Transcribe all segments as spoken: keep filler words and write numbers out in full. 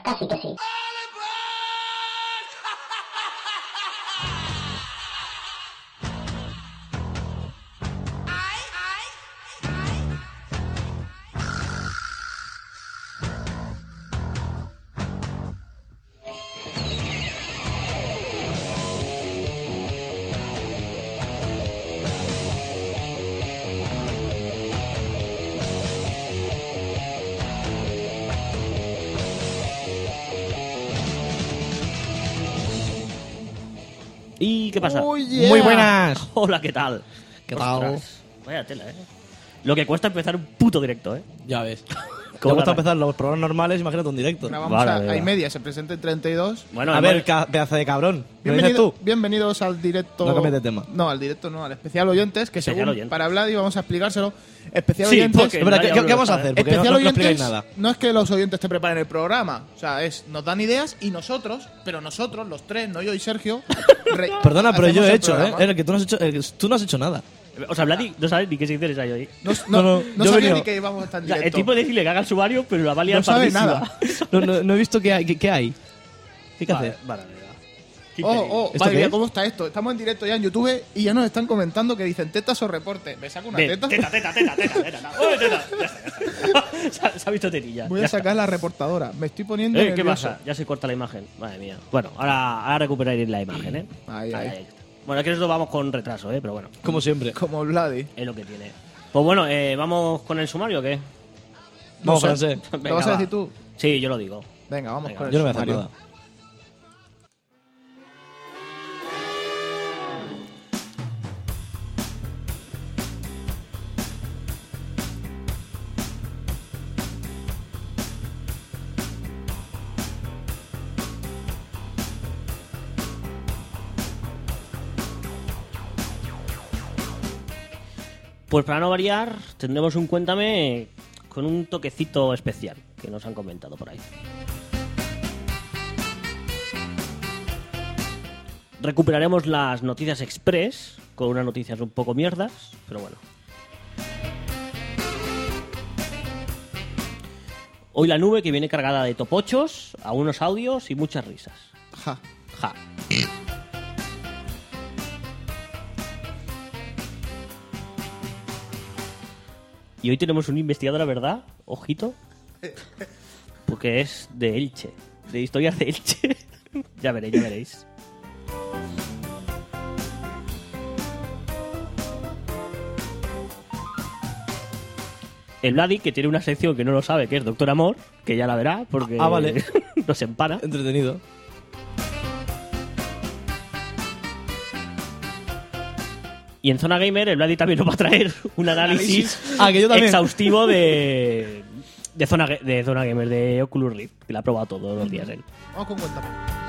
casi que sí. ¿Y qué pasa? Oh, yeah. Muy buenas. Hola, ¿qué tal? ¿Qué tal? Ostras, vaya tela, ¿eh? Lo que cuesta empezar un puto directo, ¿eh? Ya ves. ¿Cómo ¿Cómo gusta la- empezar los programas normales? Imagínate un directo. Grabamos Vale, a, vale, hay va. media, se presenta en treinta y dos. Bueno, a hemos- ver, ca- pedazo de cabrón. ¿Me dices Bienvenido- tú? bienvenidos al directo. No cambies de tema. No, al directo no, al especial oyentes, que Especial según oyentes. para Vladi vamos a explicárselo. Especial Sí, oyentes. porque- Espera, ¿qué, nadie qué- qué vamos a habla, hacer? Porque Especial no, no, no oyentes explicáis nada. no es que los oyentes te preparen el programa, o sea, es nos dan ideas y nosotros, pero nosotros, los tres, no yo y Sergio. re- Perdona, pero yo hacemos he el hecho, ¿eh? programa. El que tú no has hecho, el que tú no has hecho nada. O sea, Vladi no sabe ni qué secciones hay hoy. No, No, no, no, no yo sabía venía- ni que íbamos a estar en O sea, el directo. tipo de decirle que haga el sumario, pero la va a liar No sabe pardísima. nada. No, no, no he visto qué hay. ¿Qué, qué hay? ¿Qué hay que Vale, hacer? vale, vale. Qué Oh, increíble. oh, ¿Esto madre qué mía, es? ¿cómo está esto? Estamos en directo ya en YouTube y ya nos están comentando que dicen tetas o reporte. ¿Me saco una Ven, teta? teta, teta, teta, teta, teta. ¡Oye, teta! Ya está, ya está. Se ha- Se ha visto tetilla. Voy Ya a sacar la reportadora. Me estoy poniendo está. Eh, ¿Qué nervioso. pasa? Ya se corta la imagen. Madre mía. Bueno, ahora, ahora recuperáis la imagen, ¿eh? Ahí, ahí. Bueno, es que nosotros vamos con retraso, ¿eh? Pero bueno, Como siempre. Como Vladi. es lo que tiene. Pues bueno, eh, ¿vamos con el sumario o qué? Vamos, No sé. francés. ¿Lo Venga, vas a va. decir tú? Sí, yo lo digo. Venga, vamos Venga, con el Yo no voy a hacer sumario. nada. Pues para no variar, tendremos un Cuéntame con un toquecito especial que nos han comentado por ahí. Recuperaremos las noticias express con unas noticias un poco mierdas, pero bueno. Hoy la nube que viene cargada de topochos, algunos audios y muchas risas. Ja. Ja. Y hoy tenemos un investigador, la verdad, ojito, porque es de Elche, de historias de Elche. Ya veréis, ya veréis. El Vladi, que tiene una sección que no lo sabe, que es Doctor Amor, que ya la verá, porque Ah, vale. nos empana. Entretenido. Y en Zona Gamer, el Vladi también nos va a traer un análisis Ah, que yo también. exhaustivo de, de, zona, Ga- de Zona Gamer, de Oculus Rift, que la ha probado todos los días él. Vamos con cuéntame.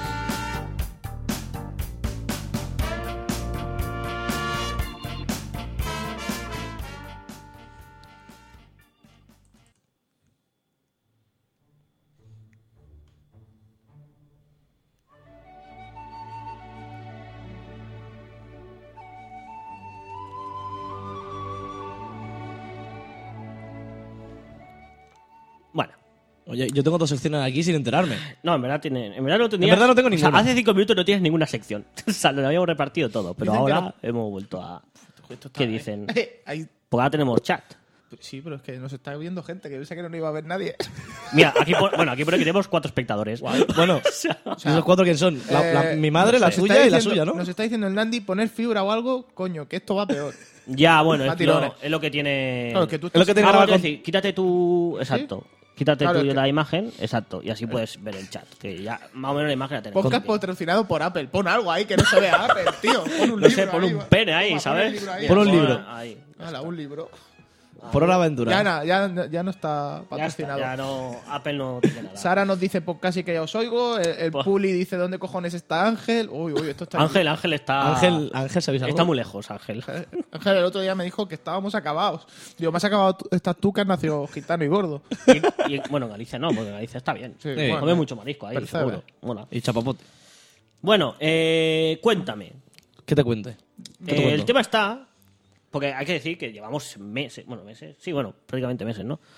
Bueno, Oye, yo tengo dos secciones aquí sin enterarme. no, en verdad, tiene, en verdad no tenías, En verdad no tengo o sea, ninguna. hace cinco minutos no tienes ninguna sección. O sea, lo habíamos repartido todo, pero Dicen que ahora hemos vuelto a... Esto está- ¿Qué dicen? Eh, ahí- Porque ahora tenemos chat. Sí, pero es que nos está viendo gente que pensé que no nos iba a ver nadie. Mira, aquí por- bueno, aquí pone que tenemos cuatro espectadores. Bueno, ¿y los cuatro quién son? La- la- Eh, mi madre, la nos está suya y la diciendo- suya, ¿no? Nos está diciendo el Nandi poner fibra o algo, coño, que esto va peor. Ya, bueno, Va es, tirones. lo, es lo que tiene... Claro, que tú Es lo que estás- te Ah, graba bueno, con- decir, quítate tu... Exacto. Quítate Claro, tú es que- la imagen, exacto. Y así puedes ver el chat. Que ya más o menos la imagen la tenemos. Podcast patrocinado por Apple. Pon algo ahí que no se vea Apple, tío. Pon un No libro sé, pon ahí, un va. pene ahí, Toma, ¿sabes? Pon, el libro ahí. Pon un libro. Ahí. Hala, un libro. Por hora aventura. Ya, na- ya, ya no está Ya está, patrocinado. ya no... Apple no tiene nada. Sara nos dice podcast y que ya os oigo. El, el Buah. Puli dice dónde cojones está Ángel. Uy, uy, esto está. Ángel, Ángel está... Ángel, Ángel, ¿sabéis algo? Está muy lejos, Ángel. Ángel el otro día me dijo que estábamos acabados. Digo, me has acabado tú- estás tú que has nacido gitano y gordo. Y, y, bueno, Galicia no, porque Galicia está bien. Sí, Sí. bueno, Come mucho marisco ahí, percebe. seguro. Mola. Y chapapote. Bueno, eh, cuéntame. ¿Qué te cuente? ¿Qué te Eh, cuento? el tema está... Porque hay que decir que llevamos meses... Bueno, meses... Sí, bueno, prácticamente meses, ¿no?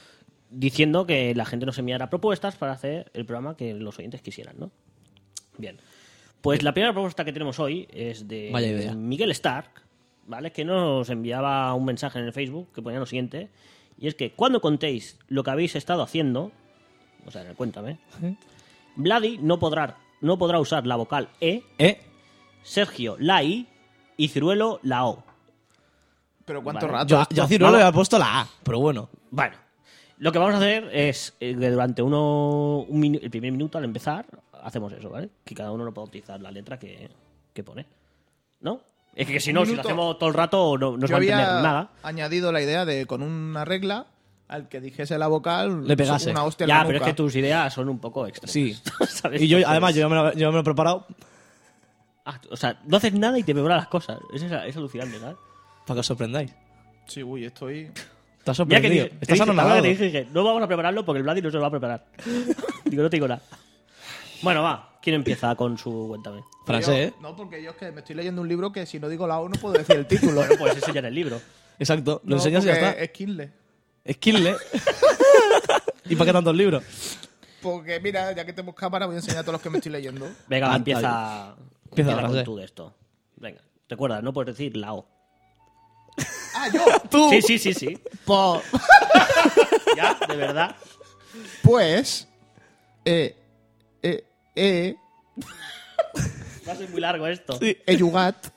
diciendo que la gente nos enviara propuestas para hacer el programa que los oyentes quisieran, ¿no? Bien. Pues la primera propuesta que tenemos hoy es de Vaya idea. Miguel Stark, ¿vale? Que nos enviaba un mensaje en el Facebook que ponía lo siguiente, y es que cuando contéis lo que habéis estado haciendo, o sea, en el cuéntame, Vladi no podrá, no podrá usar la vocal E, ¿Eh? Sergio la I y Ciruelo la O. Pero ¿cuánto Vale. rato? Yo, esto? yo a Ciruelo Vamos. le he puesto la A, pero bueno. Bueno, lo que vamos a hacer es eh, que durante uno, un minu- el primer minuto al empezar hacemos eso, ¿vale? Que cada uno no pueda utilizar la letra que, que pone. ¿No? Es que si no, Un si lo minuto. hacemos todo el rato no, no se Yo va a entender había nada. añadido la idea de con una regla al que dijese la vocal Le pegase. una hostia en Ya, la pero es nuca. que tus ideas son un poco extremas. Sí. ¿Sabes? Y yo, Entonces- además, yo ya me lo, yo me lo he preparado Ah, o sea, no haces nada y te preparas las cosas. Es, es alucinante, ¿sabes? para que os sorprendáis. Sí, uy, estoy... Estás Mira que sorprendido. dije, te Estás dije, la verdad anonadado. que te dije, dije, no vamos a prepararlo porque el Vladi no se lo va a preparar. Digo, no te digo nada. Bueno, va. ¿Quién empieza con su cuéntame? Francés, Yo- ¿eh? No, porque yo es que me estoy leyendo un libro que si no digo la O no puedo decir el título. Bueno, pues enseñar el libro. Exacto. Lo No, enseñas y ya porque está. Es Kindle. Es Kindle. ¿Y para qué tantos libros? Porque mira, ya que tenemos cámara voy a enseñar todos los que me estoy leyendo. Venga, Ah, empieza, Empieza, con Francés. tú de esto. Venga, recuerda, no puedes decir la O. ¡Ah, yo! ¡Tú! Sí, sí, sí, sí. Po- Ya, de verdad. Pues... Eh... Eh... Eh... Va a ser muy largo esto. Sí. Eyugat...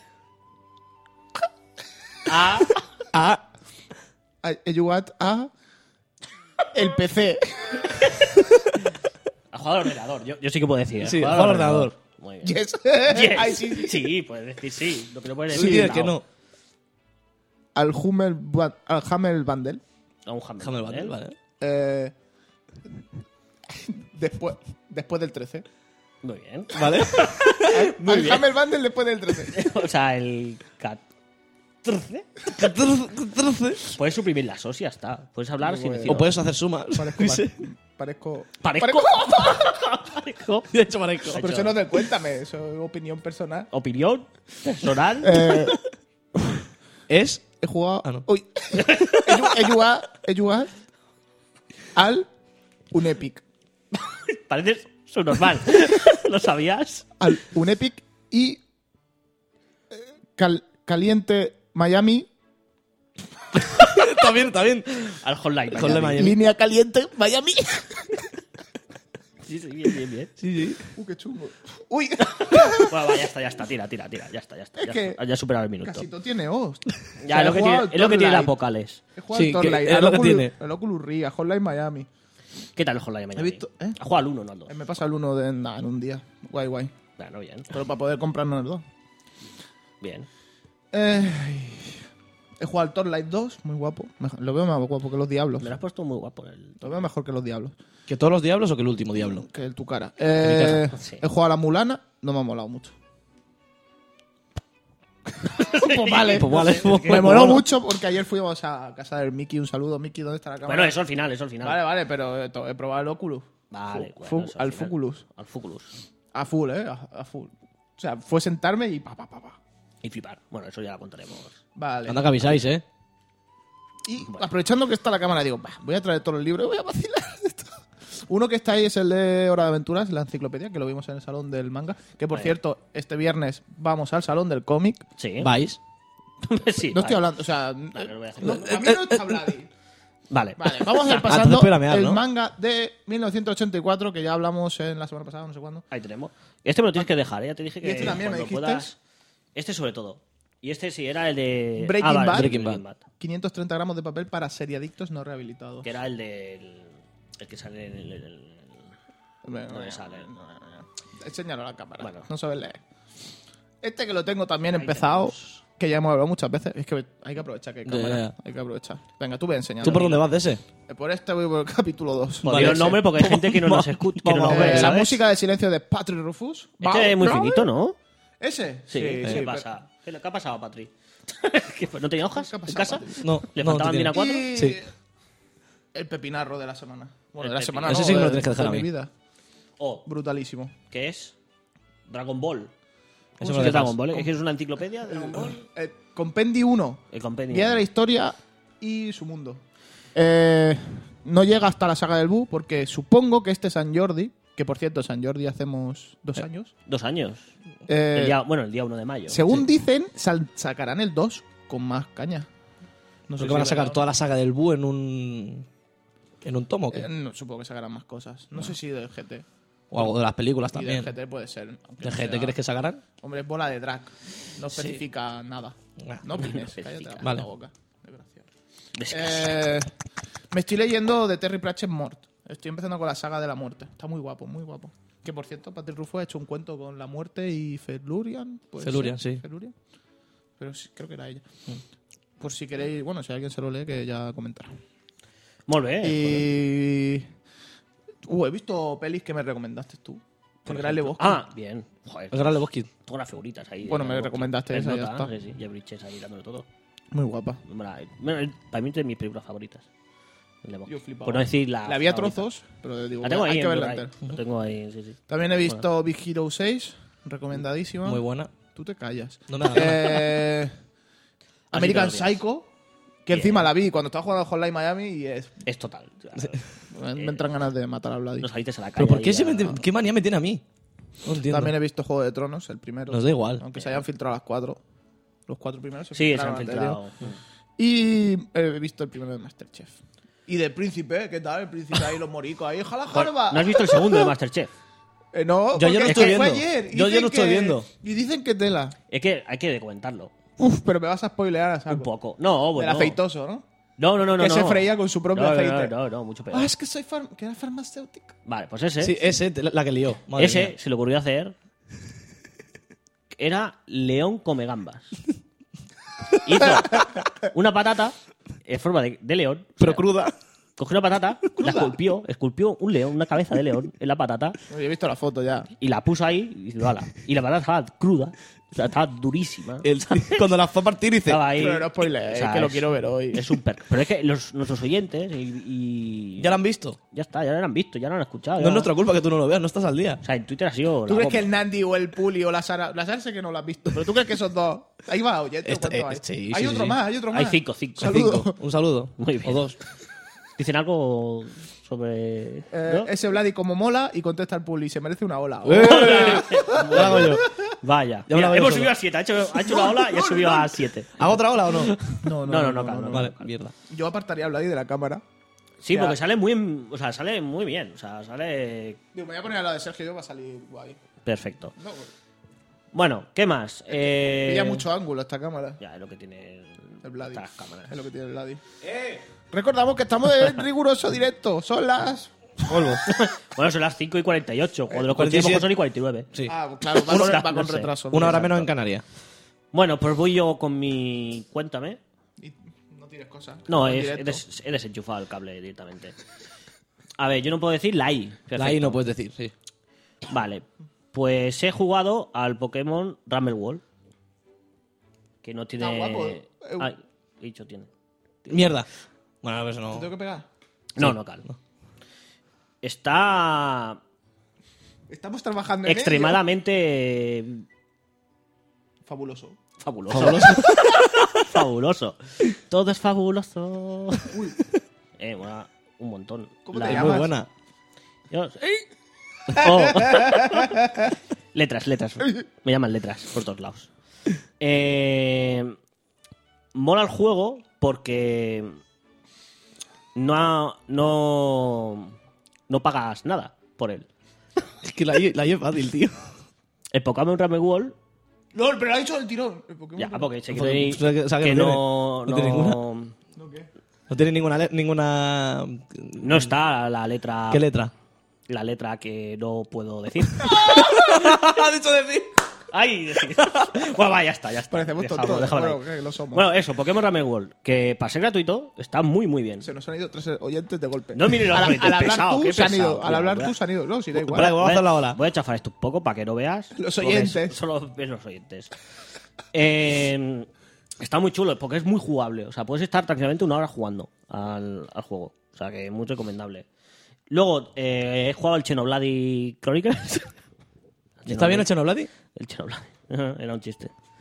A. Ah, a- Eyugat a... El P C. A jugar al ordenador. Yo, yo sí que puedo decir. ¿eh? Sí, Jugar a jugar al ordenador. Muy bien. Yes. Yes. Ay, sí, sí. Sí, puedes decir sí. Lo que no puedes tú decir dices la que O. no. Al Hummel... Ba- Al Hamel Bundle. A un Hammer. Déjame el bundle, ¿eh? vale. Eh... Después... Después del trece. Muy bien. Vale. Al Hamel Bundle después del trece. O sea, el catorce. catorce. Puedes suprimir las os y ya está. Puedes hablar sin Bueno. decir O os. puedes hacer sumas. Parezco... No sé. Parezco... Parezco. Parezco. De hecho, parezco. Pero eso no es del cuéntame, eso es opinión personal. Opinión personal. Eh, Es... he jugado. Ah, no. Uy. He, ju- he jugado, he jugado al un Epic. Pareces subnormal. ¿Lo sabías? Al un Epic y eh, cal- caliente Miami. Está bien, está bien. Al Hotline. Hotline Miami. Línea caliente Miami. Sí, sí, bien, bien, bien. Sí, sí. Uh, qué chungo. Uy. Bueno, va, ya está, ya está. Tira, tira, tira. Ya está, ya está. Es Ya, que está. Ya he superado el minuto. Casi todo tiene os. Ya, es lo que tiene, es lo que tiene las vocales. He jugado Sí, al que Torlight, es al lo que Oculus- tiene. al Oculus Rift, a Hotline Miami. ¿Qué tal el Hotline Miami? He visto- ¿eh? Ha jugado al uno, no al dos. Eh, Me pasa el uno de, nah, en un día. Guay, guay. Bueno, bien. Pero para poder comprarnos el dos. Bien. Eh, he jugado al Torlight dos, muy guapo. Mejor- Lo veo más guapo que los Diablos. Me lo has puesto muy guapo. El... Lo veo mejor que los Diablos. ¿Que todos los diablos o que el último diablo? Que el tu cara. Eh, casa, sí. He jugado a la Mulana, no me ha molado mucho. Pues vale. Pues vale. pues Me bueno. moló mucho porque ayer fuimos a casa del Mickey. Un saludo, Mickey, ¿dónde está la cámara? Bueno, eso al final, eso al final. Vale, vale, pero he, to- he probado el Oculus. Vale, Fu- bueno, fu- eso al final. Fuculus. Al Fuculus. A full, ¿eh? A, a full. O sea, fue sentarme y pa, pa, pa, pa. Y flipar. Bueno, eso ya lo contaremos. Vale. Anda que avisáis, ¿eh? Y aprovechando que está la cámara, digo, "Bah, voy a traer todo el libro y voy a vacilar esto". Uno que está ahí es el de Hora de Aventuras, la enciclopedia, que lo vimos en el salón del manga. Que por Vale. cierto, este viernes vamos al salón del cómic. Sí. ¿Vais? sí, No estoy vale. hablando, o sea, Vale, lo voy a hacer. no, a mí no está Vladi. Vale. Vale, vamos a ir Ah, pasando entonces puedo mear, el ¿no? manga de mil novecientos ochenta y cuatro, que ya hablamos en la semana pasada, no sé cuándo. Ahí tenemos. Este me lo tienes que dejar, ¿eh? Ya te dije que ¿Y este también me cuando dijiste? puedas... Este sobre todo. Y este sí era el de... Breaking ah, vale, Bad. Breaking Bad. quinientos treinta gramos de papel para seriadictos no rehabilitados. Que era el del... El que sale en el... el- el- Bueno, No me sale. Enséñalo a la cámara. Bueno. No sabes leer. Este que lo tengo también Ahí empezado, tenemos. que ya hemos hablado muchas veces. Es que hay que aprovechar que hay Ya, cámara. ya. Hay que aprovechar. Venga, tú ve enseñando. ¿Tú por dónde vas de ese? Por este voy por el capítulo dos. Pues digo el nombre porque hay gente que no nos escucha, que no nos Vamos a ve, ver, la ¿sabes? música de silencio de Patrick Rufus. Este es muy finito, ¿no? ¿Ese? Sí. ¿Qué pero- pasa? ¿Qué, le- qué ha pasado, Patri? ¿Qué fue? ¿No tenía hojas ¿Qué ha en pasado, casa? Patri? No. ¿Le no, faltaban no bien a tiene. cuatro? Y Sí. el pepinarro de la semana. Bueno, El de la pepi- semana Ese no, sí que me lo de- tienes que dejar de a mí. mi vida. O, Brutalísimo. ¿qué es? Dragon Ball. Eso ¿Cómo me se lo llama dejas. Dragon Ball? ¿Es que es una enciclopedia de Dragon Ball? Eh, Compendi uno. El compendio. Guía de la historia y su mundo. Eh, no llega hasta la saga del Buu, porque supongo que este San Jordi, que por cierto, San Jordi hacemos dos años. Dos años. eh, El día, bueno, el día uno de mayo. según sí. dicen, sal- sacarán el dos con más caña. No Porque si van a es sacar verdad. toda la saga del Buu en un. ¿En un tomo o qué? Eh, no, supongo que sacarán más cosas. No sé si del G T. O algo de las películas Y del también. G T puede ser. aunque ¿Del no G T sea- crees que sacarán? Hombre, es bola de drag. No especifica nada. Ah. No opines. especifica. Cállate la Vale. boca. Desgraciado. Desgraciado. Eh, me estoy leyendo de Terry Pratchett Mort. Estoy empezando con la saga de la muerte. Está muy guapo, muy guapo. Que por cierto, Patrick Rufo ha hecho un cuento con la muerte y Felurian. ¿puede Felurian, ser? sí. Felurian. Pero sí, creo que era ella. Por si queréis, bueno, si alguien se lo lee, que ya comentará. Molt bé. Y. Uh, he visto pelis que me recomendaste tú. El Gran Lebowski. Ah, bien. Joder, El Gran Lebowski. todas las figuritas ahí. Bueno, me Lebowski. recomendaste Es esa, ya nota, está. Sí, sí, Jeff Bridges ahí dándolo todo. Muy guapa. Bueno, bueno, para mí es de mis películas favoritas. El Lebowski. Yo flipaba. Por no decir la. La vi a favorita. trozos, pero digo, La tengo ahí. hay que en verla Blu-ray. entera. La tengo ahí, sí, sí. También he visto Big Hero seis, recomendadísima. Muy buena. Tú te callas. No me hagas. Eh, American te lo digo. Psycho, que encima la vi cuando estaba jugando al Hotline Miami y es, Es total. O sea, me, me entran ganas de matar a Vladi. no saliste a la calle. ¿Pero por qué, ahí se a- me- qué manía me tiene a mí? No entiendo. También he visto Juego de Tronos, el primero. Nos da igual. Aunque se hayan filtrado las cuatro. Los cuatro primeros se Sí, se han filtraron antes, filtrado. tío. Y he visto el primero de Masterchef. Y de Príncipe, ¿qué tal? El Príncipe ahí, los moricos ahí, ¡jala, jarba! ¿No has visto el segundo de Masterchef? Eh, no, Yo ayer porque lo estoy fue viendo. ayer. Yo ayer Dicen lo estoy que- viendo. Y dicen que tela. Es que hay que comentarlo. Uf, pero me vas a spoilear a saco. Un poco. No, bueno. Del aceitoso, ¿no? No, no, no, no. que no. se freía con su propio no, no, aceite. No, no, no, mucho peor. Ah, es que soy far- que era farmacéutico. Vale, pues ese. Sí, ese, la que lió. Madre ese mía. se le ocurrió hacer. Era León come gambas. Hizo una patata en forma de, de león. Pero O sea, cruda. cogió una patata, la esculpió, esculpió un león, una cabeza de león en la patata Yo he visto la foto ya. y la puso ahí y dice, "Hala". Y la patata estaba cruda, o sea, estaba durísima. El- cuando la fue a partir dice... Estaba ahí. Pero no spoilees, que lo quiero ver hoy. Es un per... Pero es que los, nuestros oyentes y, y- ¿Ya la han visto? ya está, ya lo han visto, ya lo han escuchado. No ya- es nuestra culpa que tú no lo veas, no estás al día. O sea, en Twitter ha sido. ¿Tú la crees bomba. que el Nandi o el Puli o la Sara... La Sara sé que no la has visto, pero ¿tú crees que esos dos... Ahí va, oye, Esta- ¿cuánto eh, hay? sí, hay sí, otro sí. más, hay otro más. Hay cinco, cinco. Saludo. Cinco. Un saludo. Muy bien. O dos. Dicen algo sobre. Eh, ¿no? Ese Vladi como mola y contesta el Puli. Se merece una ola. ¡Eh! Ya la hago yo. Vaya. Ya me la Mira, veo hemos solo. subido a siete. Ha hecho, ha hecho la ola y ha subido a siete. ¿Hago otra ola o no? No, No, no, no, claro, no. Vale, mierda. Yo apartaría a Vladi de la cámara. Sí, Ya. porque sale muy. O sea, sale muy bien. O sea, sale. Digo, me voy a poner a la de Sergio, yo va a salir guay. Perfecto. No, Bueno, ¿qué más? Eh... pilla mucho ángulo esta cámara. Ya, es lo que tiene. El Vladi. Estas cámaras. Es lo que tiene el Vladi. Recordamos que estamos en riguroso directo. Son las... Polvo. Bueno, son las cinco y cuarenta y ocho. Cuando lo cuarenta y conocemos siete. son y cuarenta y nueve. Sí. Ah, claro, va, Una con, hora- va con no sé. retraso. Una hora Exacto. menos en Canarias. Bueno, pues voy yo con mi. Cuéntame. Y no tienes cosas. No, En es, he, directo. des- he desenchufado el cable directamente. A ver, yo no puedo decir la I. Perfecto. La I no puedes decir, sí. Vale. Pues he jugado al Pokémon Rumble World. Que no tiene. Está guapo, eh. Ay, he dicho tiene. Mierda. Bueno, a ver, eso ¿Te no... tengo que pegar? No, no, cal. Está Estamos trabajando en extremadamente ello. Fabuloso. fabuloso. Fabuloso. Todo es fabuloso. Eh, mola un montón. ¿Cómo La- te Es llamas? muy buena. Yo- Oh. Letras, letras. Me llaman letras por todos lados. Eh, mola el juego porque no, ha- no, no pagas nada por él. Es que la I, la I es fácil, tío. El Pokémon Rumble World, No, pero lo ha dicho del tirón. El Pokémon ya, Rumble. porque se Porque- quiere o sea, que- o sea, que que no no, tiene- no tiene no, ¿No qué? No tiene ninguna... le- ninguna... no está la letra, ¿Qué letra? la letra que no puedo decir. Ha dicho decir. Ay, bueno, va, ya está, ya está. Parecemos Dejamos- tontos. déjalo ahí. Bueno, que lo somos. Bueno, eso, Pokémon Rumble World, que para ser gratuito está muy, muy bien. Se nos han ido tres oyentes de golpe. No mires los al, oyentes, al hablar pesado, tú qué se han pesado. ido. Al Mira, hablar voy a- tú se han ido. No, si da igual. Vale, vamos a hacer la ola. Voy a chafar esto un poco para que no veas. Los porque oyentes. es- Solo ves los oyentes. Eh, está muy chulo porque es muy jugable. O sea, puedes estar tranquilamente una hora jugando al, al juego. O sea, que es muy recomendable. Luego, eh, he jugado al Xenoblade Chronicles. ¿Está bien el Xenoblade? El Xenoblade. Era un chiste.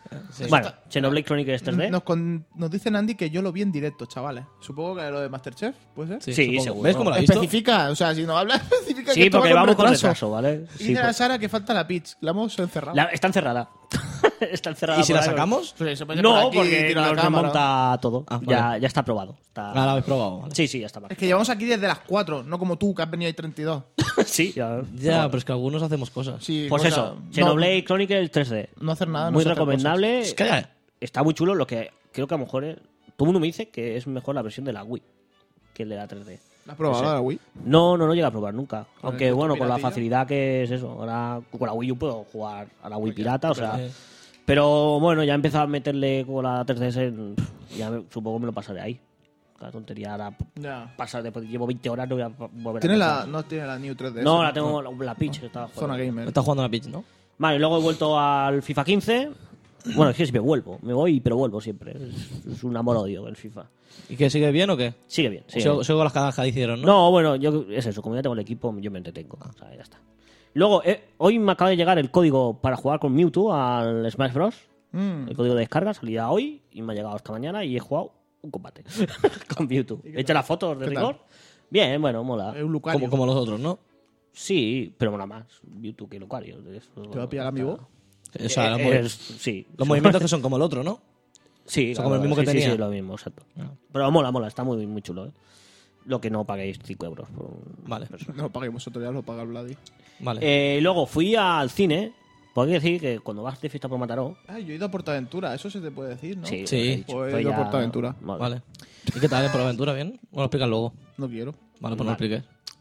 Sí. Bueno, Xenoblade Chronicles tres D. Nos, con- nos dicen Andy que yo lo vi en directo, chavales. Supongo que lo de Masterchef, ¿puede ser? Sí, Sí, supongo. seguro. ¿Ves cómo lo has visto? Especifica, o sea, si no habla, especifica que Sí, esto porque va vamos con retraso. retraso, ¿vale? Y Sí, dice la pues- Sara que falta la pitch. La hemos encerrado. la- está encerrada. está encerrada. ¿Y si por la ahí. sacamos? Pues se pone por No, aquí y porque tira la nos cámara. remonta todo. Ah, ya, vale. ya está aprobado. Está... Ah, la habéis probado. Vale. Sí, sí, ya está. Es que llevamos aquí desde las cuatro, no como tú, que has venido ahí treinta y dos. sí, ya. Ya, pero es que algunos hacemos cosas. Sí, Pues cosa- eso, no- Xenoblade Chronicles tres D. No hacer nada, no Muy es hacer recomendable. Es que ya- Está muy chulo. Lo que creo que a lo mejor es- todo el mundo me dice que es mejor la versión de la Wii que el de la tres D. ¿La has probado No sé. la Wii? No, no, no llega a probar nunca. Con Aunque el bueno, con la piratillo. facilidad que es eso. Ahora con la Wii U puedo jugar a la Wii pirata, o sea. Sí. Pero bueno, ya he empezado a meterle con la tres D S. en- Ya me- supongo que me lo pasaré ahí. La tontería ahora Ya. pasar después llevo veinte horas, no voy a volver ¿Tiene a la, empezar. no tiene la New tres D S? No, la tengo la, la Peach que estaba Zona jugando. Gamer. Está jugando a la pitch, ¿no? Vale, luego he vuelto al FIFA quince. Bueno, es que siempre vuelvo. Me voy, pero vuelvo siempre. Es, es un amor-odio el FIFA. ¿Y que sigue bien o qué? Sigue bien, sigue Sigo, bien. sigo con las cagadas que hicieron, ¿no? No, bueno, yo es eso. Como ya tengo el equipo, yo me entretengo. O sea, ya está. Luego, eh, hoy me acaba de llegar el código para jugar con Mewtwo al Smash Bros. Mm. El código de descarga salía hoy y me ha llegado esta mañana y he jugado un combate con Mewtwo. He hecho las fotos de ¿Qué rigor. Bien, bueno, mola. Es un Lucario. Como, como los otros, ¿no? Sí, pero mola más Mewtwo que Lucario. ¿Te va a pillar amigo? O sea, los, Eh, movi- es- sí. los movimientos que son como el otro, ¿no? Sí, son como el mismo que sí, sí, tenía. Sí, lo mismo, exacto. Ah. Pero mola, mola, está muy, muy chulo. ¿eh? Lo que no paguéis cinco euros por un Vale, No lo paguéis vosotros, ya lo paga el Vladi. vale. Eh, luego fui al cine. Porque hay que decir que cuando vas de fiesta por Mataró. Ah, yo he ido a Portaventura, eso se te puede decir, ¿no? Sí, Sí. lo he dicho. Pues he Fue ido a ya- Portaventura. Vale. Vale. ¿Y qué tal, eh, por la aventura? ¿Bien? Bueno, lo explicas luego. No quiero. Vale, pues no lo expliques.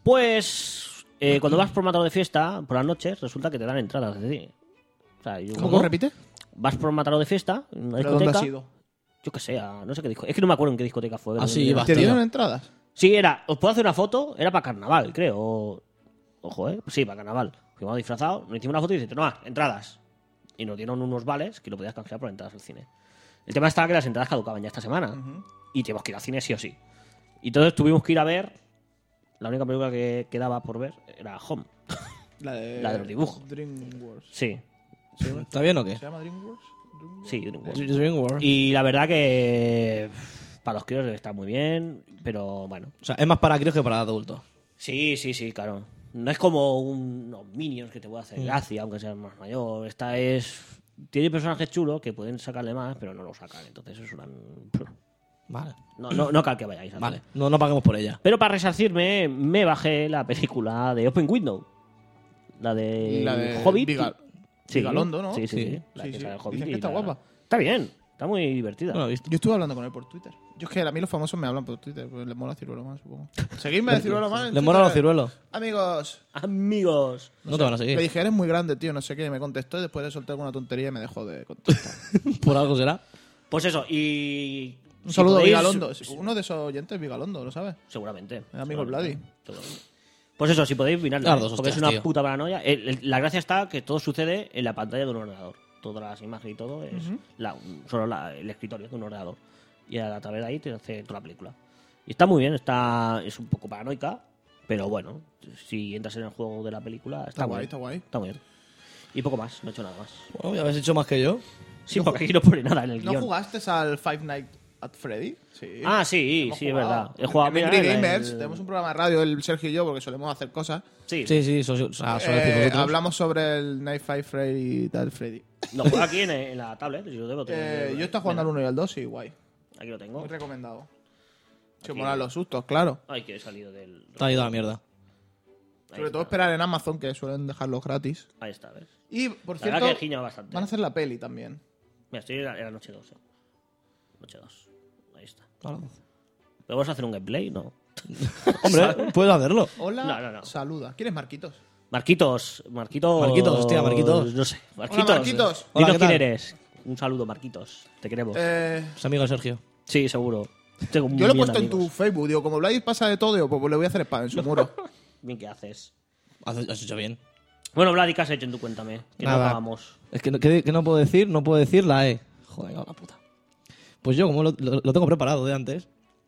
Pues eh, cuando vas por Mataró de fiesta, por las noches, resulta que te dan entradas de cine. O sea, yo- ¿Cómo repite? Vas por Mataró de fiesta, en una ¿Pero dónde discoteca. has ido? Yo qué sé, a- no sé qué discoteca. Es que no me acuerdo en qué discoteca fue. Ah, sí, Era- ibas. ¿Te Hostia. dieron entradas? Sí, era. ¿Os puedo hacer una foto? Era para carnaval, creo. o- Ojo, ¿eh? Sí, para carnaval. Fuimos disfrazados, nos hicimos una foto y dice, no, entradas. Y nos dieron unos vales que lo podías canjear por entradas al cine. El tema estaba que las entradas caducaban ya esta semana. Y teníamos que ir al cine sí o sí. Y entonces tuvimos que ir a ver. La única película que quedaba por ver era Home. La de, La de los dibujos. DreamWorks. Sí, ¿Está bien o qué? ¿Se llama DreamWorks? DreamWorks. sí. DreamWorks. Dreamworld. Y la verdad que. Para los críos debe estar muy bien. Pero bueno. O sea, es más para críos que para adultos. Sí, sí, sí, claro. No es como unos Minions que te puede hacer gracia, aunque seas más mayor. Esta es. Tiene personajes chulos que pueden sacarle más, pero no lo sacan. Entonces es una. Vale. No, no, no cal que vayáis. a Vale. No, no paguemos por ella. Pero para resarcirme, me bajé la película de Open Window. La de, La de Hobbit. Vigal- Sí. Vigalondo, ¿no? Sí, sí, Sí. sí. La Sí, que sí. sale el Hobbit Dicen que y está la- guapa. Está bien. Está muy divertida. No lo he visto. Yo estuve hablando con él por Twitter. Yo es que a mí los famosos me hablan por Twitter, pues les mola Ciruelo Man, supongo. Seguidme de Ciruelo Man. en ¿Les mola los Twitter. ciruelos? Amigos. Amigos. No te van a Le seguir. dije, eres muy grande, tío, no sé qué. Y me contestó y después le solté alguna tontería y me dejó de contestar. Por algo será. Pues eso, y. Un si saludo a podéis- Vigalondo. Uno de esos oyentes es Vigalondo, ¿lo sabes? Seguramente. El amigo Seguramente. Vladi. Seguramente. Pues eso, si podéis mirarlo. Claro, ¿eh? dos Porque es hostias, una tío. puta paranoia. El- el- la gracia está que todo sucede en la pantalla de un ordenador. Todas las imágenes y todo es la- solo la- el escritorio de un ordenador. Y a través de ahí te hace toda la película. Y está muy bien, está es un poco paranoica, pero bueno, si entras en el juego de la película, está, Está muy guay, bien. está guay. Está muy bien. Y poco más, no he hecho nada más. Bueno, ya habéis hecho más que yo. Sí, porque aquí no pone nada en el ¿No guión. jugaste al Five Nights at Freddy? Sí. Ah, sí, Hemos sí, es jugado. verdad. He jugado En mira, Angry en el- Gamers, tenemos un programa de radio, el Sergio y yo, porque solemos hacer cosas. Sí, Sí, sí, eso, o sea, solo Eh, decís vosotros. hablamos sobre el Night Five Freddy Dead Freddy. lo juego aquí en, en la tablet. Yo, debo tener- Eh, yo estoy jugando al uno y al dos y guay. Aquí lo tengo. Muy recomendado. Si os Aquí. molan los sustos, claro. Ay, que he salido del. Te ha ido a la mierda. Ahí Sobre todo está. esperar en Amazon, que suelen dejarlos gratis. Ahí está, ¿ves? Y, por La verdad cierto, que giña bastante. van a hacer la peli también. Mira, estoy en la, en la noche dos. Eh. Noche dos. Ahí está. Claro. ¿Pero vamos a hacer un gameplay? No. Hombre, puedes hacerlo. Hola, No, no, no. saluda. ¿Quién es Marquitos? Marquitos. Marquitos. Marquitos, hostia, Marquitos. No sé. Marquitos. Hola, Marquitos. Hola, Dinos ¿qué quién tal? eres. Un saludo, Marquitos. Te queremos. Eh, Es amigo de Sergio. Sí, seguro. Tengo un yo lo he millón puesto de en tu amigos. Facebook. Digo, como Vlad pasa de todo, digo, pues le voy a hacer spam en su muro. Bien, ¿qué haces? Has, has hecho bien. Bueno, Vladi, ¿qué has hecho en tu cuéntame? Que Nada. no pagamos. Es que, no- ¿qué, qué no puedo decir? No puedo decir la E. Joder, la puta. Pues yo, como lo, lo- lo tengo preparado de antes,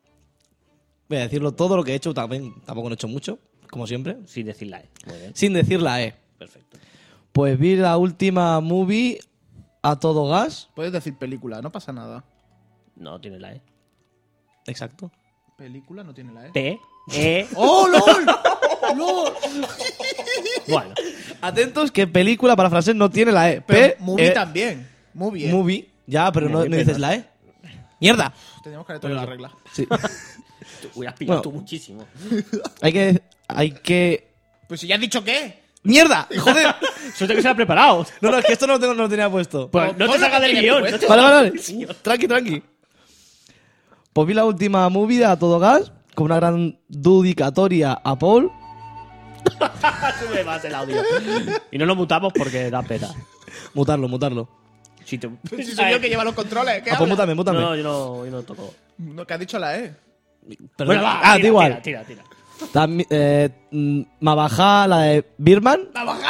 voy a decirlo todo lo que he hecho. También, tampoco no he hecho mucho, como siempre. Sin decir la E. Muy bien. Sin decir la E. Perfecto. Pues vi la última movie a todo gas. Puedes decir película, no pasa nada. No tiene la E. Exacto. Película no tiene la E. P, E. ¡Oh, LOL! ¡LOL! Bueno, Atentos que película para francés no tiene la E. Pero P, movie E, también. Muy bien. Movie. Ya, pero no, Movie, no dices pero- la E. ¡Mierda! Teníamos que haber traído la regla. Sí. tú hubieras pillado Bueno. tú muchísimo. hay que... Hay que... Pues si ya has dicho qué. ¡Mierda! ¡Joder! Suerte que se lo ha preparado. No, no, es que esto no lo, tengo, no lo tenía puesto. Pues no te Pon lo sacas que del tienes guión. puesto. no te Vale, sacas vale, del vale. guión. Tranqui, tranqui. Pues vi la última movie de A Todo Gas con una gran dedicatoria a Paul. Sube más el audio. Y no lo mutamos porque da pena. Mutarlo, mutarlo. Si te... Si soy yo el que lleva los controles. ¿Qué Ah, pues hablas? mútame, mútame. No, yo no, yo no toco. No, que has dicho la E. Pero- Bueno, va, ah, tira, da igual. Tira, tira, tira. También, eh, mm, Mabaja, la de Birman.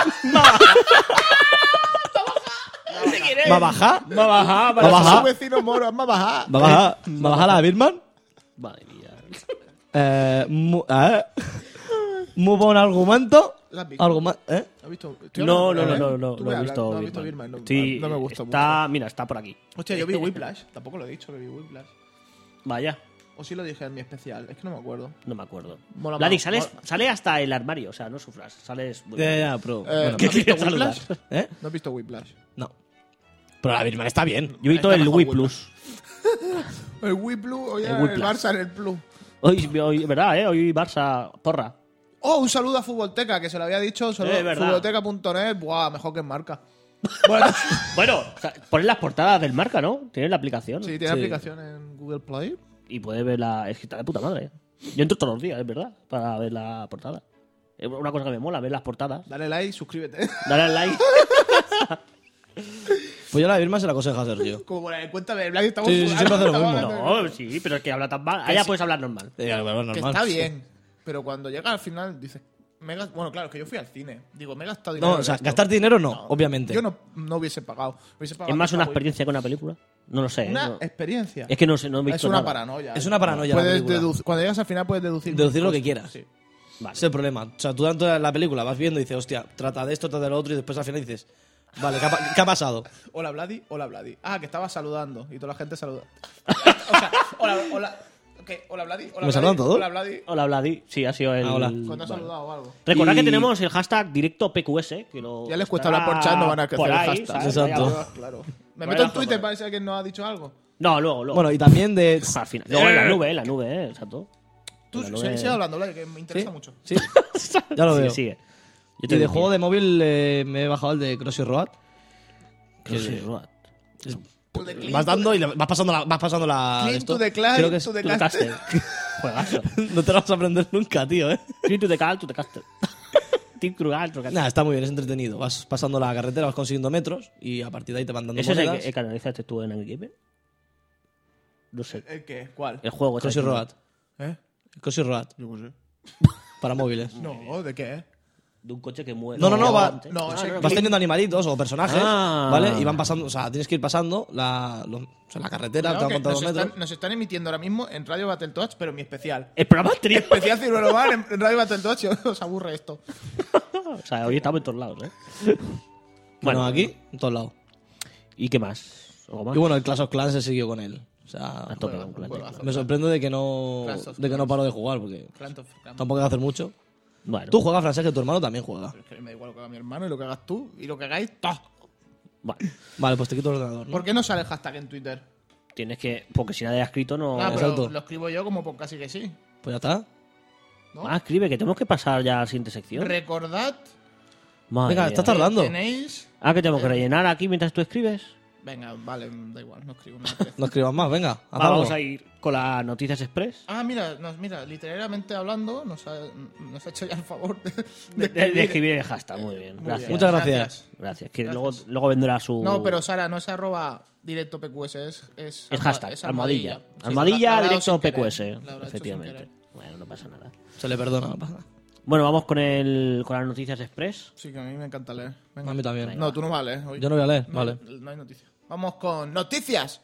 Mabaja. Va a bajar, Va a bajar. Su vecino moro, vamos a bajar. Mabaja, Mabaja, la de Birman. Madre mía. Eh, mu, eh. Muy buen argumento. ¿La has visto? Arguma- ¿eh? ¿Has visto? Estoy No, hablando no, de no, él. no, Tú no, me no he hablas, visto no has visto Birman. Birman. No, Sí, no me gustó está, mira, está por aquí. mucho. Hostia, yo vi Whiplash. Tampoco lo he dicho que vi Whiplash. Vaya, O sí lo dije en mi especial. Es que no me acuerdo. no me acuerdo. Mola Vladi, más, sales, mola. sale hasta el armario, o sea, no sufras. Sales. Ya, ya, ya, pero. Eh, bueno, ¿No has visto quieres saludar? Whiplash? ¿eh? ¿No has visto Whiplash? No. Pero la Birman está bien. Yo he visto Está el mejor Wii Whiplash. Plus. El Wii Plus, oye, El el, Whiplash. Barça en el Plus. Hoy, hoy, verdad, ¿eh? Hoy Barça, porra. Oh, un saludo a Futbolteca, que se lo había dicho. Un saludo Eh, verdad. Futbolteca punto net. Buah, mejor que en marca. Bueno, Bueno, o sea, pones las portadas del marca, ¿no? Tienes la aplicación. sí, tiene Sí. aplicación en Google Play. Y puedes ver la. Es que está de puta madre. Yo entro todos los días, es verdad, para ver la portada. Es una cosa que me mola, ver las portadas. Dale like, suscríbete. Dale al like. Pues yo la Birman se la aconseja a Sergio. Como por la cuenta de Black estamos Sí, sí, jugando, siempre hace lo estamos mismo. hablando de- No, sí, pero es que habla tan mal. Allá puedes hablar normal. Eh, bueno, Que normal. está bien. Pero cuando llega al final, dices. Me he gast- Bueno, claro, es que yo fui al cine. Digo, me he gastado dinero. No, o en sea, esto. gastar dinero no, obviamente. Yo no, no hubiese pagado. Hubiese pagado ¿Es más una esta experiencia que una película? No lo sé. Wii. Una no. experiencia. Es que no sé, no he visto Es una nada. paranoia. Es una paranoia la Puedes película. deducir- cuando llegas al final puedes deducir. Deducir lo cosas. que quieras. Sí. Vale. Ese es el problema. O sea, tú durante la película vas viendo y dices, hostia, trata de esto, trata de lo otro, y después al final dices, vale, ¿qué ha, pa- qué ha pasado? Hola, Vladi. Hola, Vladi. Ah, que estaba saludando y toda la gente saluda. o sea, hola, hola. ¿Qué? Hola, Vladi. Hola, ¿Me Vladi. saludan todos? Hola, Vladi. Hola, Vladi. Sí, ha sido el. Ah, hola. Cuando has Vale. saludado o algo. Recordad Y- que tenemos el hashtag directo P Q S. Que lo Ya les cuesta estará hablar por chat, no van a por hacer el ahí, hashtag. ¿sabes? Exacto. Vaya- Claro. Me Vaya meto en joder. Twitter para ver si alguien nos ha dicho algo. No, luego, luego. Bueno, y también de... Al final. Luego en la nube, en la nube, eh, exacto. Tú En la sigue nube- sigue hablando, Vladi, que me ¿Sí? interesa mucho. Sí, ya lo Sigue, veo. sigue. Yo Y te de digo, juego de móvil eh, me he bajado el de Crossy Road. que sí, Road. Vas dando y le- vas pasando la... Vas pasando la Clean esto. to the client, Creo que es- to the To the caster. caster. Juegazo. No te lo vas a aprender nunca, tío, ¿eh? Clean to the cal, to the caster. Team Krugal, to the caster. Nada, está muy bien, es entretenido. Vas pasando la carretera, vas consiguiendo metros y a partir de ahí te van dando ¿Ese es el monedas. que, el que analizaste tú en Angry Gamer? No sé. ¿El qué? ¿Cuál? El juego. Crossy ese. Road. ¿Eh? Crossy Road. Yo qué sé. Para móviles. No, ¿de qué? De un coche que muere. No, no, no, va- antes. no, Ah, ese- Vas teniendo animalitos o personajes, Ah. ¿vale? Y van pasando, o sea, tienes que ir pasando la, lo- o sea, la carretera, Cuidado te van que contando nos, metros. están, nos están emitiendo ahora mismo en Radio Battletoads, pero mi especial. El programa anterior. Especial Ciruelo Bar en, en Radio Battletoads y os aburre esto. O sea, hoy estamos en todos lados, ¿eh? Bueno, Bueno, aquí, en todos lados. ¿Y qué más? ¿Algo más? Y bueno, el Clash of Clans se siguió con él. O sea, A tope, Juegazo, un plan. juegazo. me sorprende de que no Clash of de que no Clans. paro de jugar, porque Clan of Clan. tampoco hay que hacer mucho. Bueno, Tú juegas, Francés, que tu hermano también juega. Pero es que me da igual lo que haga mi hermano y lo que hagas tú y lo que hagáis todos. bueno, Vale, pues te quito el ordenador, ¿no? ¿Por qué no sale el hashtag en Twitter? tienes que. Porque si nadie ha escrito, no. Ah, pero exacto. lo escribo yo como por casi que sí. Pues ya está. ¿no? Ah, escribe, que tenemos que pasar ya a la siguiente sección. Recordad Madre Venga, mía. estás tardando. que tenéis... Ah, que tengo que rellenar aquí mientras tú escribes. Venga, vale, da igual, no escribo. Me apetece. No escribas más, venga. haz Va, algo. vamos a ir con las noticias express. Ah, mira, nos, mira, literalmente hablando, nos ha, nos ha hecho ya el favor de, De, de- de escribir el hashtag, muy bien. Muy Gracias. bien. Muchas gracias. Gracias. Que Gracias. Luego, luego vendrá su. No, pero Sara, no es arroba directo P Q S, es, es, Es alma- hashtag, es almohadilla. Sí, Almohadilla la- la he dado directo sin P Q querer. S, La he hecho sin efectivamente. querer. Bueno, no pasa nada. Se le perdona, no pasa nada. Bueno, vamos con, el, con las noticias express. Sí, que a mí me encanta leer. Venga. A mí también. No, tú no vales. Hoy. Yo no voy a leer, No, vale. No hay noticias. Vamos con noticias.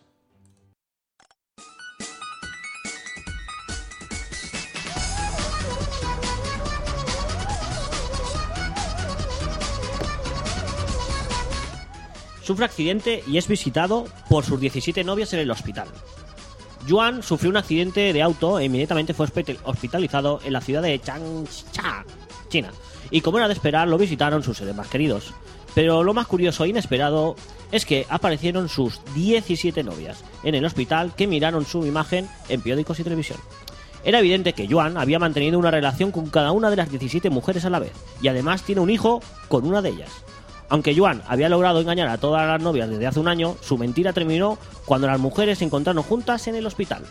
sufre accidente y es visitado por sus diecisiete novias en el hospital. Yuan sufrió un accidente de auto e inmediatamente fue hospitalizado en la ciudad de Changsha, China. Y como era de esperar, lo visitaron sus seres más queridos. Pero lo más curioso e inesperado es que aparecieron sus diecisiete novias en el hospital que miraron su imagen en periódicos y televisión. Era evidente que Yuan había mantenido una relación con cada una de las diecisiete mujeres a la vez, y además tiene un hijo con una de ellas. Aunque Yuan había logrado engañar a todas las novias desde hace un año, su mentira terminó cuando las mujeres se encontraron juntas en el hospital.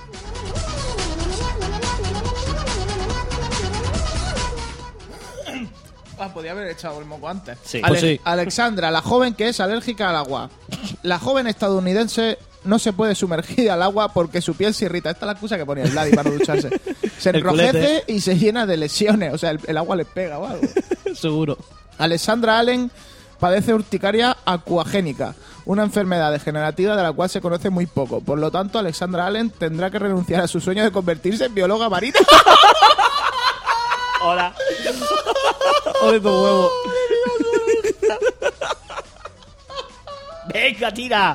Ah, podía haber echado el moco antes. Sí. Ale- Pues sí. Alexandra, la joven que es alérgica al agua. La joven estadounidense no se puede sumergir al agua porque su piel se irrita. Esta es la excusa que ponía el Vladi para no ducharse. Se El enrojece culete. y se llena de lesiones. O sea, el, el agua le pega o algo. Seguro. Alexandra Allen padece urticaria acuagénica, una enfermedad degenerativa de la cual se conoce muy poco. Por lo tanto, Alexandra Allen tendrá que renunciar a su sueño de convertirse en bióloga marina. Hola. Ole tu huevo. Venga, tira.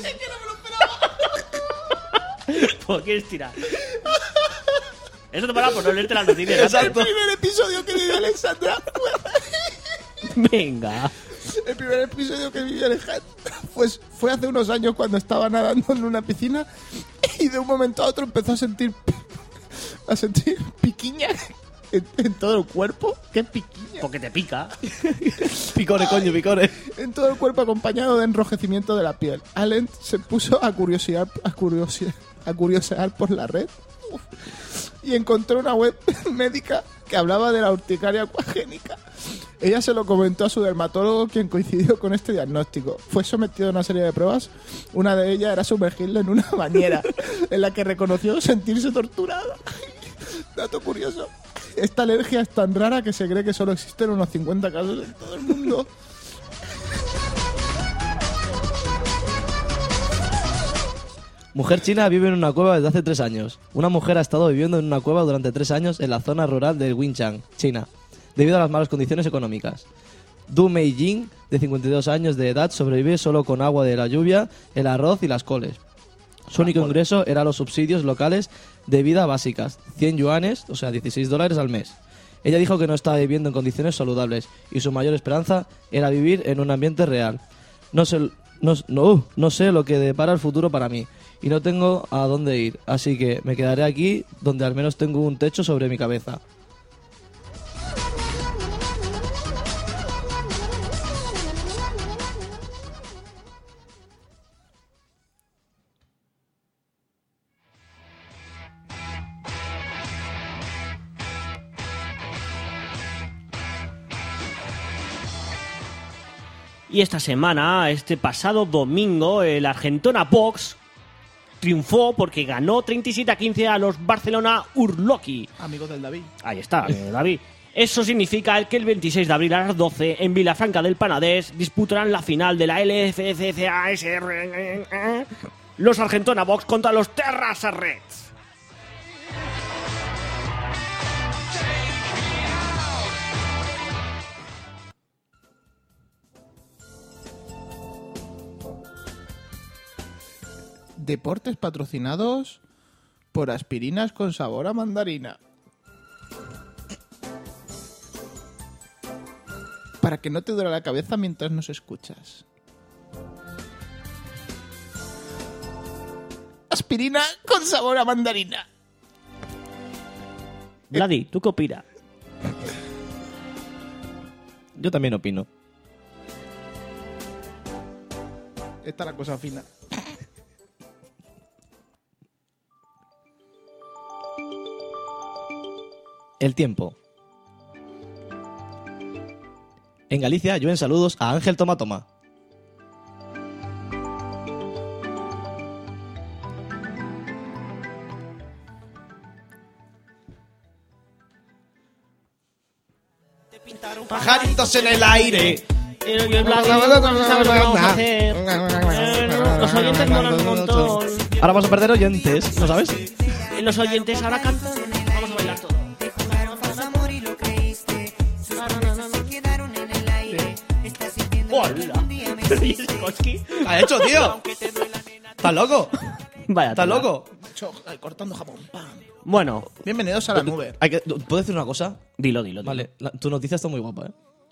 ¿Por qué quieres tirar? Eso te para por no leerte las noticias. El primer episodio que vivió Alexandra fue... Venga. El primer episodio que vivió Alejandra pues fue hace unos años cuando estaba nadando en una piscina y de un momento a otro empezó a sentir a sentir piquiña en, en todo el cuerpo. ¿Qué piquiña? Porque te pica. Picore, coño, picore. En todo el cuerpo acompañado de enrojecimiento de la piel. Allen se puso a curiosear, a curiosear, a curiosear por la red Uf. y encontró una web médica que hablaba de la urticaria acuagénica. Ella se lo comentó a su dermatólogo, quien coincidió con este diagnóstico. Fue sometido a una serie de pruebas. Una de ellas era sumergirle en una bañera, en la que reconoció sentirse torturada. Dato curioso. Esta alergia es tan rara que se cree que solo existen unos cincuenta casos en todo el mundo. Mujer china vive en una cueva desde hace tres años. Una mujer ha estado viviendo en una cueva durante tres años en la zona rural de Winchang, China, debido a las malas condiciones económicas. Du Meijing, de cincuenta y dos años de edad, sobrevive solo con agua de la lluvia, el arroz y las coles. Su único ingreso era los subsidios locales de vida básicas, cien yuanes, o sea, dieciséis dólares al mes. Ella dijo que no estaba viviendo en condiciones saludables y su mayor esperanza era vivir en un ambiente real. No sé, no, no, no sé lo que depara el futuro para mí y no tengo a dónde ir, así que me quedaré aquí donde al menos tengo un techo sobre mi cabeza. Y esta semana, este pasado domingo, el Argentona Box triunfó porque ganó treinta y siete a quince a los Barcelona Urloqui. Amigos del David. Ahí está, eh, David. Eso significa que el veintiséis de abril a las doce en Vilafranca del Penedès disputarán la final de la L F C C A S R. Los Argentona Box contra los Terrassa Reds. Deportes patrocinados por aspirinas con sabor a mandarina. Para que no te duele la cabeza mientras nos escuchas. Aspirina con sabor a mandarina. Vladi, ¿tú qué opinas? Yo también opino. Esta es la cosa fina. El tiempo. En Galicia llueven saludos a Ángel Toma Toma. Pajaritos en el aire. Los oyentes molan un montón. Ahora vamos a perder oyentes, ¿no sabes? Los oyentes ahora cantan. Vamos a bailar todo. ¡Hola! Sikowski. ¿Qué has hecho, tío? ¿Estás loco? Vaya. ¿Estás tela. loco? Cho- ay, cortando jamón. Pam. Bueno, Bienvenidos a la nube. Hay que, ¿puedo decir una cosa? dilo, dilo. dilo. Vale, la- tu noticia está muy guapa, ¿eh?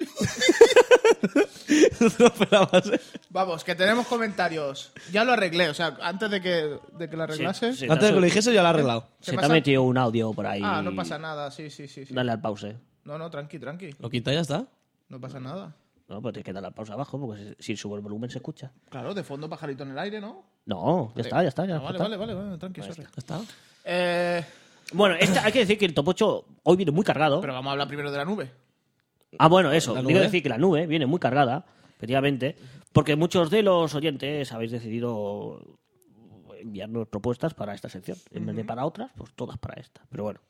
No te lo esperabas, ¿eh? Vamos, que tenemos comentarios. Ya lo arreglé, o sea, antes de que, de que lo arreglase. Sí, sí. Antes de que lo dijese ya lo he arreglado. ¿Qué Se te ha pasa? metido un audio por ahí. Ah, no pasa nada, sí, sí, sí. sí. Dale al pause. No, no, tranqui, tranqui. Lo quita y ya está. No pasa nada. No, pues tienes que darle al pause abajo porque si si sube el volumen se escucha. Claro, de fondo pajarito en el aire, ¿no? No, ya está, ya está. Ya Ah, vale, está. vale, vale, vale, tranqui, sorry. Ya está. Eh, Bueno, este, hay que decir que el top ocho hoy viene muy cargado. pero vamos a hablar primero de la nube. Ah, bueno, eso. ¿La Quiero nube? decir que la nube viene muy cargada, efectivamente, porque muchos de los oyentes habéis decidido enviarnos propuestas para esta sección. En vez de para otras, pues todas para esta. Pero bueno.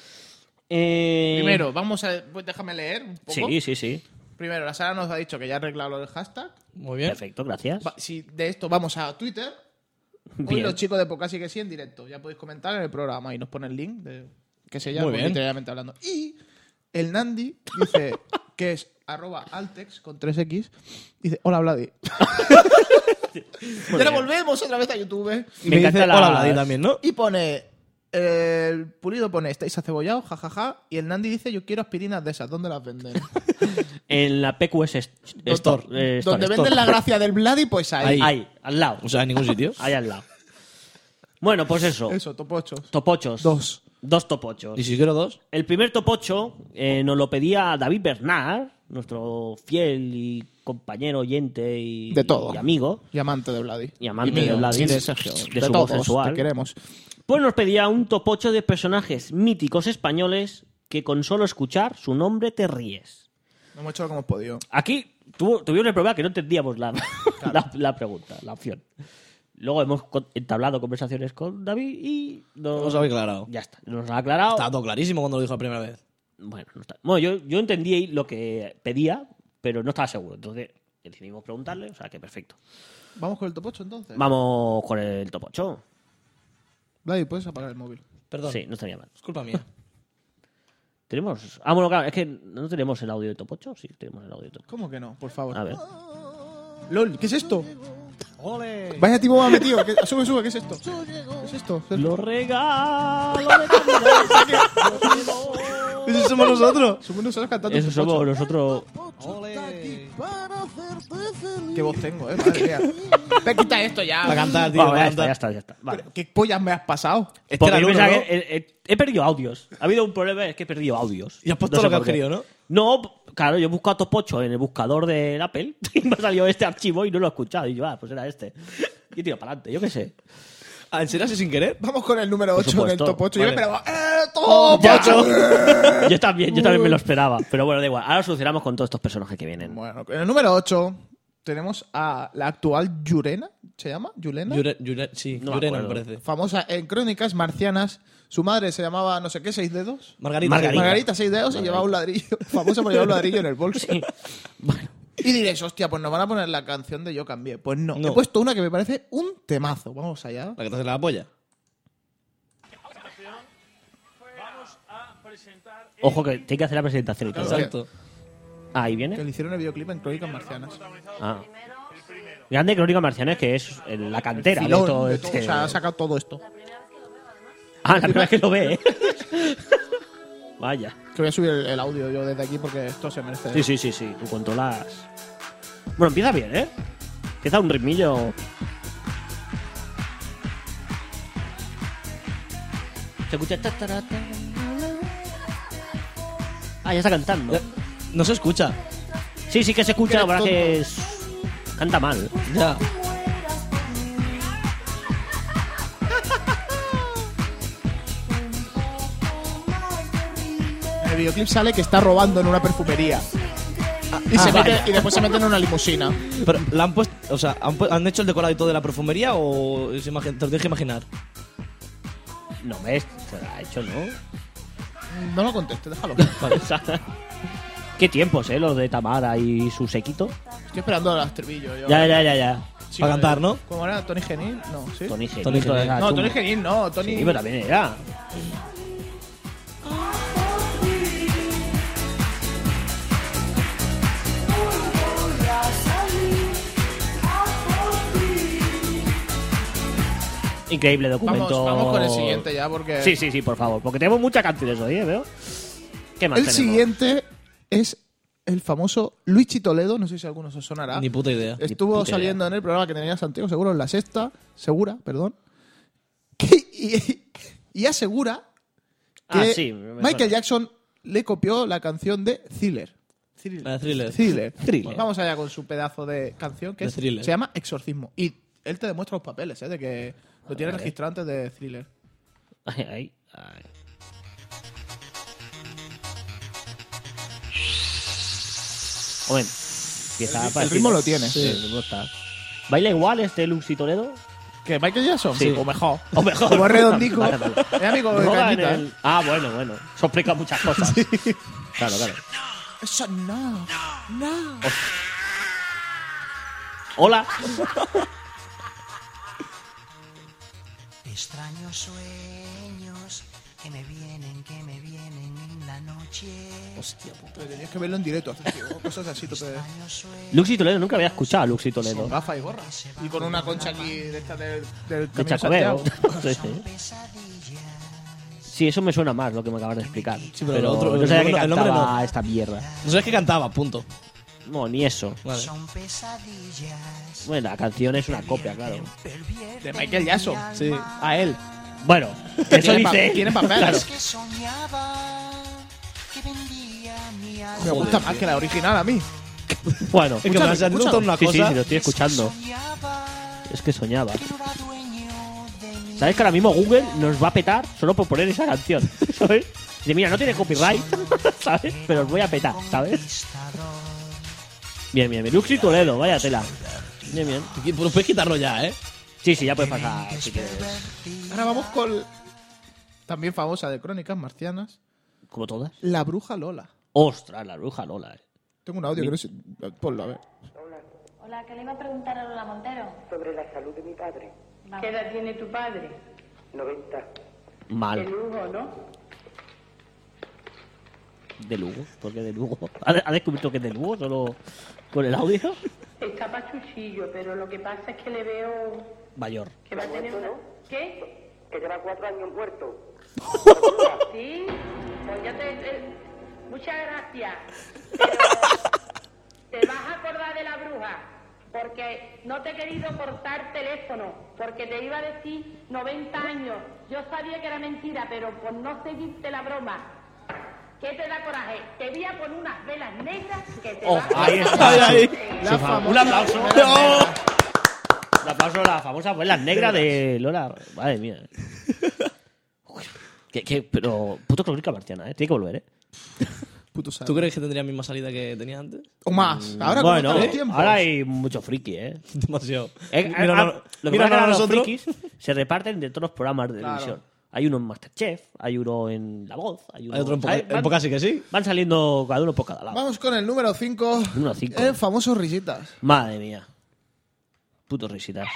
Eh, Primero, vamos a. Pues déjame leer un poco. Sí, sí, sí. Primero, la Sara nos ha dicho que ya ha arreglado lo del hashtag. Muy bien. Perfecto, gracias. Va- si de esto vamos a Twitter. Hoy Bien. los chicos de Podcast sí que sí en directo. Ya podéis comentar en el programa y nos pone el link de que se llama Muy bien. literalmente hablando. Y el Nandi dice que es arroba altex con tres equis. Dice, hola Vladi. y ahora bien. volvemos otra vez a YouTube. Y Me me, encanta dice, la- hola, Vladi, también, ¿no? Y pone, el Pulido pone, estáis acebollados, jajaja. Y el Nandi dice, yo quiero aspirinas de esas. ¿Dónde las venden? En la P Q S est- Store. eh, Store, Donde Store. venden la gracia del Vladi, pues ahí. Ahí. Ahí, al lado. O sea, en ningún sitio. Ahí al lado. Bueno, pues eso. Eso, topochos. Topochos. Dos. Dos topochos. Y si quiero dos. El primer topocho eh, nos lo pedía David Bernard, nuestro fiel y compañero oyente y, De todo. y amigo. Y amante de Vladi. Y amante mío, de Vladi, y de de- Sergio. de De, su voz todos, sensual. te queremos. Pues nos pedía un topocho de personajes míticos españoles que con solo escuchar su nombre te ríes. No hemos hecho lo que hemos podido. Aquí tuvo- tuvimos el problema que no entendíamos la, la, la pregunta, la opción. Luego hemos con- entablado conversaciones con David y nos, Nos habéis aclarado. ya está, nos ha aclarado. Estaba todo clarísimo cuando lo dijo la primera vez. Bueno, no está. Bueno, yo, yo entendí lo que pedía, pero no estaba seguro. Entonces decidimos preguntarle, o sea que perfecto. Vamos con el topocho entonces. Vamos con el top ocho. Vladi, puedes apagar el móvil. Perdón. Sí, no estaría mal. Es culpa mía. ¿Tenemos? Ah, bueno, claro, es que no tenemos el audio de top ocho. Sí, tenemos el audio de top ¿Cómo que no? Por favor. A ver. LOL, ¿qué es esto? Vaya tipo me ha metido. ¿Qué- Sube, sube, ¿qué es esto? ¿Qué es esto? Lo regalo de Navidad. ¿Eso somos nosotros? Somos nosotros cantando. Eso topocho. somos nosotros. Qué voz tengo, eh, madre mía. Ve, quita esto ya. Para cantar, tío. Vamos, para ya está, cantar. ya está, ya está. Vale. ¿Qué pollas me has pasado? Este Porque era el yo uno, pensaba ¿no? que, eh, eh, he perdido audios. Ha habido un problema, es que he perdido audios. Y has puesto No sé lo que por has qué. querido, ¿no? No, claro, yo he buscado top ocho en el buscador del Apple y me ha salido este archivo y no lo he escuchado. Y yo, ah, pues era este. Y tiro para adelante, yo qué sé. Ah, ¿en serio así sin querer? Vamos con el número Por ocho del supuesto. top ocho. Yo me Vale. esperaba. ¡Eh, top Ya. ocho! Yo también, yo también me lo esperaba. Pero bueno, da igual. Ahora solucionamos con todos estos personajes que vienen. Bueno, en el número ocho tenemos a la actual Yurena. ¿Se llama? ¿Yulena? Yure, Yure- sí, No me Yurena me acuerdo. parece. Famosa en Crónicas Marcianas. Su madre se llamaba no sé qué, seis dedos. Margarita. Margarita. Margarita, seis dedos, y llevaba un ladrillo. Famosa por llevar un ladrillo en el bolso. Bueno, Y diréis, hostia, pues nos van a poner la canción de Yo Cambié. Pues no. No. He puesto una que me parece un temazo. Vamos allá. La que te hace la polla. ojo que tiene que hacer la presentación y todo. Claro. Exacto. Ahí Que viene. le hicieron el videoclip en Crónicas Marcianas. Ah. Grande Crónica Marcianas, que es el- la cantera de Filón, todo de todo. este- O sea, ha sacado todo esto. Ah, la primera vez que lo ve, ¿eh? Vaya. Que voy a subir el, el audio yo desde aquí porque esto se merece. Sí, sí, sí, sí. Tú controlas. Bueno, empieza bien, ¿eh? Empieza un ritmillo. Se escucha. ta, ta, ta, ta. Ah, ya está cantando. Ya, no se escucha. Sí, sí que se escucha, la Eres verdad que tonto. es. Canta mal. Ya. En el videoclip sale que está robando en una perfumería. Y, se Ah, mete- vaya. y después se mete en una limusina. Pero, ¿la han puesto, o sea, ¿han, pu- han hecho el decorado y todo de la perfumería o se imagi- te lo tienes que imaginar? No ves, se lo ha hecho, ¿no? No lo conteste, déjalo. O sea, qué tiempos, ¿eh? Los de Tamara y su séquito. Estoy esperando al estribillo. Yo. Ya, ya, ya, ya. Sí, para eh, cantar, ¿no? ¿Cómo era? ¿Tony Genil? No, ¿sí? Tony Genil. Tony Genil. era No, chungo. Tony Genil no. Tony... Sí, pero también era. Increíble documento. Vamos, vamos con el siguiente ya, porque... Sí, sí, sí, por favor. Porque tenemos muchas canciones hoy, ¿eh? Veo. ¿Qué más El tenemos? siguiente es el famoso Luigi Toledo, no sé si a algunos os sonará. Ni puta idea. Estuvo puta saliendo idea. en el programa que tenía Santiago Seguro, en la sexta, segura, perdón. y, y asegura que Ah, sí, me Michael suena. Jackson le copió la canción de Thriller. La de Thriller. Thriller. Thriller. Vamos allá con su pedazo de canción que De es- Thriller. se llama Exorcismo. Y él te demuestra los papeles, ¿eh? De que lo tiene registrado antes de Thriller. Ahí, ahí, ahí. Hombre, empieza El- el ritmo lo tiene. Sí, el ritmo está. ¿Baila igual este Luxi Toledo? ¿Que Michael Jackson? Sí. O mejor. O mejor. Como es redondico. Vale, vale. Es amigo de Roba en Cañita, el- ¿eh? Ah, bueno, bueno. Eso explica muchas cosas. Claro, claro. Eso no. No. Hola. Extraños sueños que me vienen, que me vienen en la noche. Hostia puta. Pero tenías que verlo en directo, hacer tío, cosas así. Tope. Extraños sueños. Luxi Toledo, nunca había escuchado a Luxi Toledo. Con gafa y gorra. Y con una concha aquí de esta del, del De Camino de Chacobeo. Santiago. Sí, sí. Pesadillas. Sí, eso me suena más lo que me acabas de explicar. pero pero otro- no sabía el que nombre- el nombre cantaba no. esta mierda. No sabes que cantaba, punto. No, ni eso. Vale. Son pesadillas. Bueno, la canción es una copia, claro. De Michael Jackson. Sí. A él. Bueno, eso Tiene pa- dice. tiene papeles. Claro. Que soñaba que vendía mi alma. Me gusta más que la original a mí. Bueno, Es que Escúchame, me has notado escúchame. una sí, sí, cosa. sí, lo estoy escuchando. Soñaba Es que soñaba. que no era dueño de mi ¿Sabes que ahora mismo Google nos va a petar solo por poner esa canción? ¿Sabes? Dice, mira, no tiene copyright, ¿sabes? Pero os voy a petar, ¿sabes? conquistador. Bien, bien, bien. Luxi Toledo, vaya tela. Bien, bien. Pero puedes quitarlo ya, ¿eh? Sí, sí, ya puedes pasar. Si quieres. Ahora vamos con. También famosa de Crónicas Marcianas. Como todas. La Bruja Lola. Ostras, la bruja Lola, eh. Tengo un audio que no sé. Ponlo, a ver. Hola, ¿qué le iba a preguntar a Lola Montero? Sobre la salud de mi padre. ¿Qué edad tiene tu padre? noventa. De Mal. Lugo, ¿no? ¿De Lugo? ¿Por qué de Lugo? ¿Ha, ha descubierto que es de Lugo solo con el audio? Está pachuchillo, pero lo que pasa es que le veo Mayor. que va a tener una... ¿Qué? Que lleva cuatro años muerto. ¿Sí? Pues ya te... te- Muchas gracias. Pero te vas a acordar de la bruja, porque no te he querido cortar teléfono, porque te iba a decir noventa años. Yo sabía que era mentira, pero por no seguirte la broma. ¿Qué te da coraje? Te voy a poner unas velas negras que te Oh, van a... ahí está. Ahí, ahí. La Sí, fa- famosa- un aplauso. Velas negras. Un aplauso a la famosa abuela negra de Lola. Madre mía. Uy, ¿Qué, qué? Pero, puto Crónica Marciana, ¿eh? Tiene que volver, ¿eh? Puto saco. ¿Tú crees que tendría la misma salida que tenía antes? O más. Ahora con Bueno, los tiempos. ahora hay mucho friki, ¿eh? Demasiado. Eh, Mira, ah, no- lo que mira, pasa es que no, los nosotros. frikis se reparten de todos los programas de Claro. televisión. Hay uno en Masterchef, hay uno en La Voz, hay uno Hay otro en ¿sabes? poca, en Van- poca sí que sí. Van saliendo cada uno por cada lado. Vamos con el número cinco. Número cinco. El famoso Risitas. Madre mía. Puto risitas.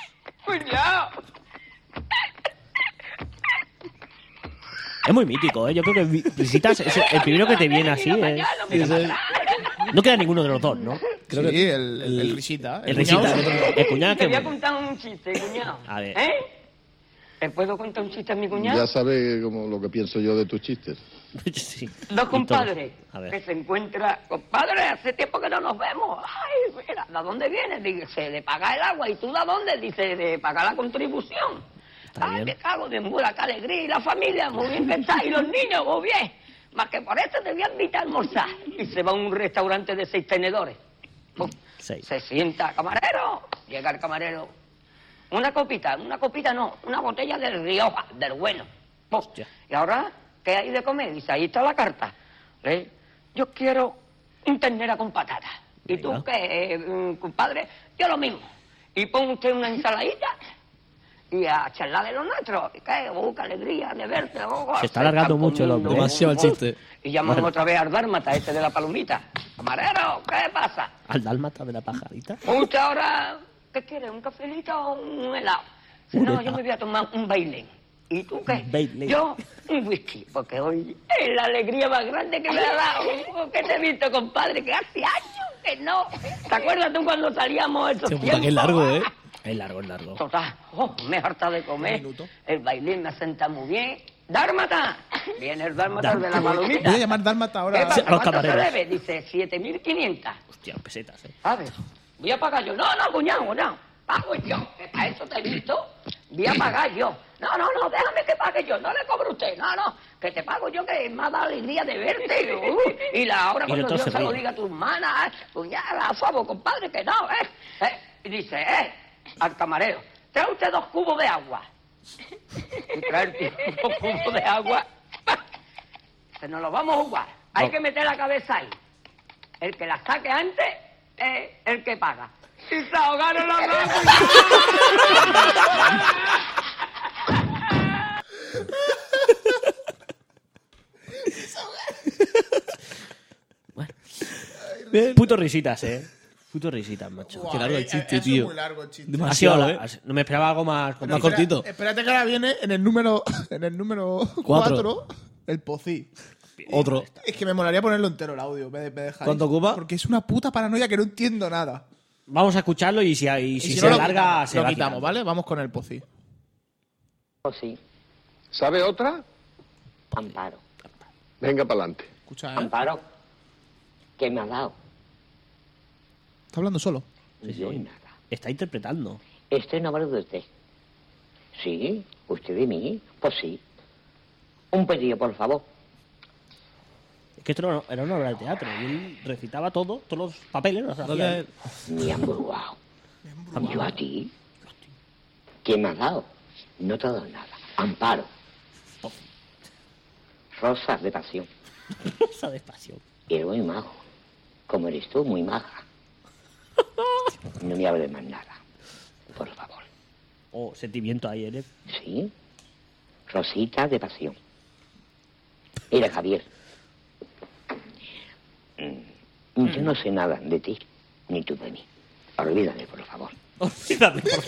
Es muy mítico, ¿eh? Yo creo que vi- Risitas es el primero que te viene así. ¿eh? No queda ninguno de los dos, ¿no? Creo sí, que- el, el, el Risita. El cuñado. Risitas. El cuñado Te que... voy a contar un chiste, cuñado. A ver. ¿Eh? ¿Te puedo contar un chiste a mi cuñado? Ya sabe como lo que pienso yo de tus chistes. Sí. Y Dos todo. compadres A ver. que se encuentran. Compadre, hace tiempo que no nos vemos. Ay, mira, ¿de dónde vienes? Dice, de pagar el agua. ¿Y tú de dónde? Dice, de pagar la contribución. Está Ay, bien. me cago de mula, qué alegría. Y la familia, muy bien que está. Y los niños, muy bien. Más que por eso te voy a invitar a almorzar. Y se va a un restaurante de seis tenedores. Pum. Seis. Se sienta, camarero. Llega el camarero. Una copita, una copita no, una botella del Rioja, del bueno. Pum. Hostia. Y ahora, ¿qué hay de comer? Dice, ahí está la carta. ¿Eh? Yo quiero un ternera con patatas. ¿Y tú Venga. qué, eh, compadre? Yo lo mismo. Y pon usted una ensaladita y a charlar de lo nuestro. ¿Y qué? Oh, qué alegría de verte. Oh, Se está alargando están mucho el comiendo. hombre. Demasiado el chiste. Y llaman Bueno. otra vez al dármata, este de la palomita. Camarero, ¿qué pasa? Al dálmata de la pajarita. ¿Usted ahora qué quiere? ¿Un cafelito o un helado? Dice, Un no, helado. yo me voy a tomar un bailén. ¿Y tú qué? Un bailén. Yo, un whisky, porque hoy es la alegría más grande que me ha dado. Oh, que te he visto, compadre, que hace años que no. ¿Te acuerdas tú cuando salíamos esos Hostia puta, tiempos? qué largo, ¿eh? Es largo, es largo. Total, oh, me harta de comer. minuto. El bailín me asenta muy bien. ¡Dármata! Viene el dármata Dármata. de la palomita. Voy a llamar Dálmata ¿Qué ahora. pasa? a los ¿Cuánto se camareros. debe? Dice, siete mil quinientas. Hostia, pesetas, eh. ¿Sabes? Voy a pagar yo. No, no, cuñado, cuñado. Pago yo. Que para eso te he visto. Voy a pagar yo. No, no, no, déjame que pague yo. No le cobro a usted. No, no. Que te pago yo, que me ha dado alegría de verte. Uh, y la hora Y cuando entonces Dios se lo ríe. diga a tus manas, cuñada, a favor, compadre, que no, ¿eh? ¿eh? Y dice, eh, al camarero, trae usted dos cubos de agua. Y trae el tío dos cubos de agua. Que nos lo vamos a jugar. Hay No. que meter la cabeza ahí. El que la saque antes es el que paga. Y se ahogaron los dos. Bien. Puto risitas, eh. Puto risitas, macho. Buah, Qué largo el eh, chiste, ha sido tío. muy largo el chiste. Demasiado. Ha sido la- ¿eh? ha sido- no me esperaba algo más. Pero Más espera- cortito. Espérate que ahora viene en el número en el número Cuatro. cuatro el pocí. Otro. Es que me molaría ponerlo entero el audio. ¿Me, me dejáis? ¿Cuánto ocupa? Porque es una puta paranoia que no entiendo nada. Vamos a escucharlo y si, y Y si, si se no, lo alarga, quitamos, se lo va quitamos, quitando. ¿vale? Vamos con el pocí. Oh, sí, ¿Sabe otra? Amparo. Venga para adelante. Escucha, ¿eh? Amparo, ¿qué me ha dado? Está hablando solo. Sí, sí. Yo nada. Está interpretando. Estoy enamorado de usted. ¿Sí? ¿Usted de mí? Pues sí. Un pedido, por favor. Es que esto era era una obra de teatro. Y él recitaba todo, todos los papeles. Los hacía Dale. él. Me han embrujado. ¿Yo a ti? ¿Qué me ha dado? No te ha dado nada. Amparo. Rosas de pasión. Esa despacio. Eres muy majo. Como eres tú, muy maja. No me hables más nada. Por favor. Oh, sentimiento ahí, ¿eh? ¿Sí? Rosita de pasión. Mira, Javier. Mm, Yo no sé nada de ti, ni tú de mí. Olvídate, por favor. Olvídate, por favor.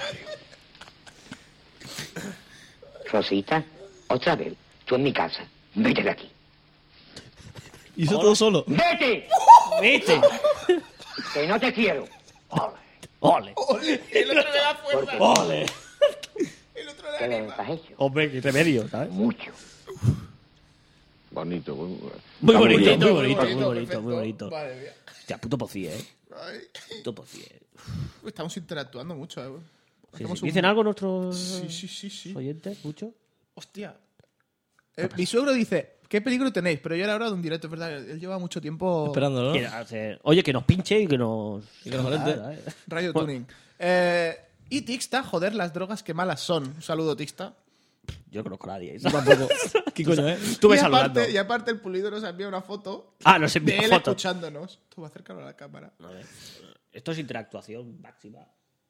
Rosita, otra vez. Tú en mi casa. Vete de aquí. Y eso todo solo. ¡Vete! ¡Vete! Que no te quiero. ¡Ole! El otro le da fuerza. ¡Ole! El otro le ¿Qué da le anima. has hecho? Hombre, qué remedio, ¿sabes? Mucho. Bonito. Muy, Muy Está bonito, bien. muy bonito, muy bonito, perfecto. muy bonito. Madre mía. Hostia, puto pocí, ¿eh? Ay. Puto pocí, ¿eh? Estamos interactuando mucho, ¿eh? Sí, Hacemos sí. un- ¿Dicen algo nuestros Sí, sí, sí, sí. oyentes? ¿Mucho? Hostia. Eh, mi suegro dice, ¿qué peligro tenéis? Pero yo era hora de un directo, es verdad. Él lleva mucho tiempo... Esperándolo, Que ¿no? hace- Oye, que nos pinche y que nos... Y que nos moleste. Ah, ¿eh? Radio Bueno, Tuning. Eh, y Tixta, joder, las drogas que malas son. Un saludo, Tixta. Yo conozco a nadie. Yo tampoco. ¿Qué coño, eh? Estuve y saludando. aparte, y aparte el pulido nos envía una foto Ah, nos de envía él fotos. escuchándonos. Toma, acércalo a la cámara. A ver, esto es interactuación máxima.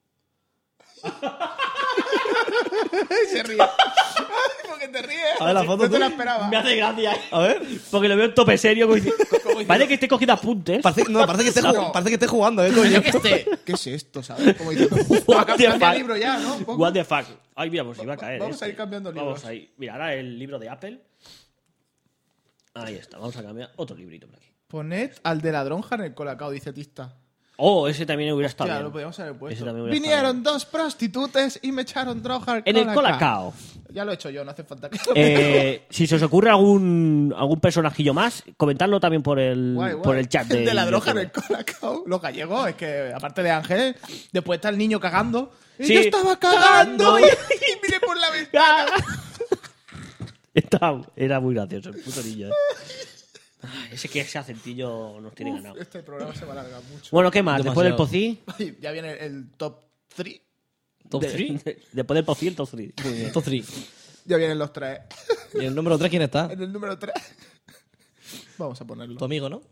Se ríe. Ay, ¿por qué te ríes? A ver la foto, No te tú. la esperaba. Me hace gracia. ¿eh? A ver. Porque lo veo en tope serio. Como dice- Parece que esté cogiendo apuntes. Parece, no, parece que, esté, No. parece que esté jugando, eh, coño. ¿Qué es esto, sabes? Como diciendo, What the cambia fuck? el libro ya, ¿no? Un poco. What the fuck. Ay, mira, pues iba a caer. Vamos este. a ir cambiando Vamos libros. a ir. Mira, ahora el libro de Apple. Ahí está. Vamos a cambiar otro librito por aquí. Poned al de la dronja en el colacao, dice Tista. Oh, ese también hubiera estado Ya, bien. lo podíamos haber Ese puesto. también hubiera Vinieron estado dos prostitutes y me echaron droga al En el colacao. Ya lo he hecho yo, no hace falta que lo Eh, si se os ocurre algún algún personajillo más, comentadlo también por el, Guay, guay. por el chat de, El de la droga en YouTube. el colacao. Los gallegos, es que aparte de Ángel, después está el niño cagando. Y Sí. yo estaba cagando y, y miré por la ventana. Estaba- Era muy gracioso, el puto niño. eh. Ay, ese que ese acentillo nos tiene ganado. Este programa se va a alargar mucho. Bueno, ¿qué más? Después del Demasiado. pocí. Ay, ya viene el top tres. Top de- tres. de- Después del pocí, el top tres. Muy bien. Top tres. Ya vienen los tres. ¿Y el número tres quién está? En el número tres. Vamos a ponerlo. Tu amigo, ¿no?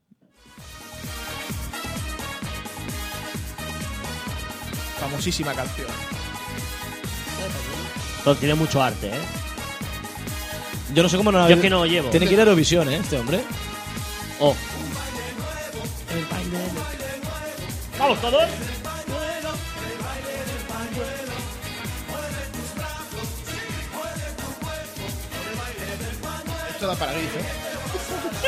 Famosísima canción. Pero tiene mucho arte, ¿eh? Yo no sé cómo no la Yo es que no lo llevo. Tiene que ir a Eurovisión, ¿eh? Este hombre. Oh. ¡Vamos todos! Esto da para gris, ¿eh?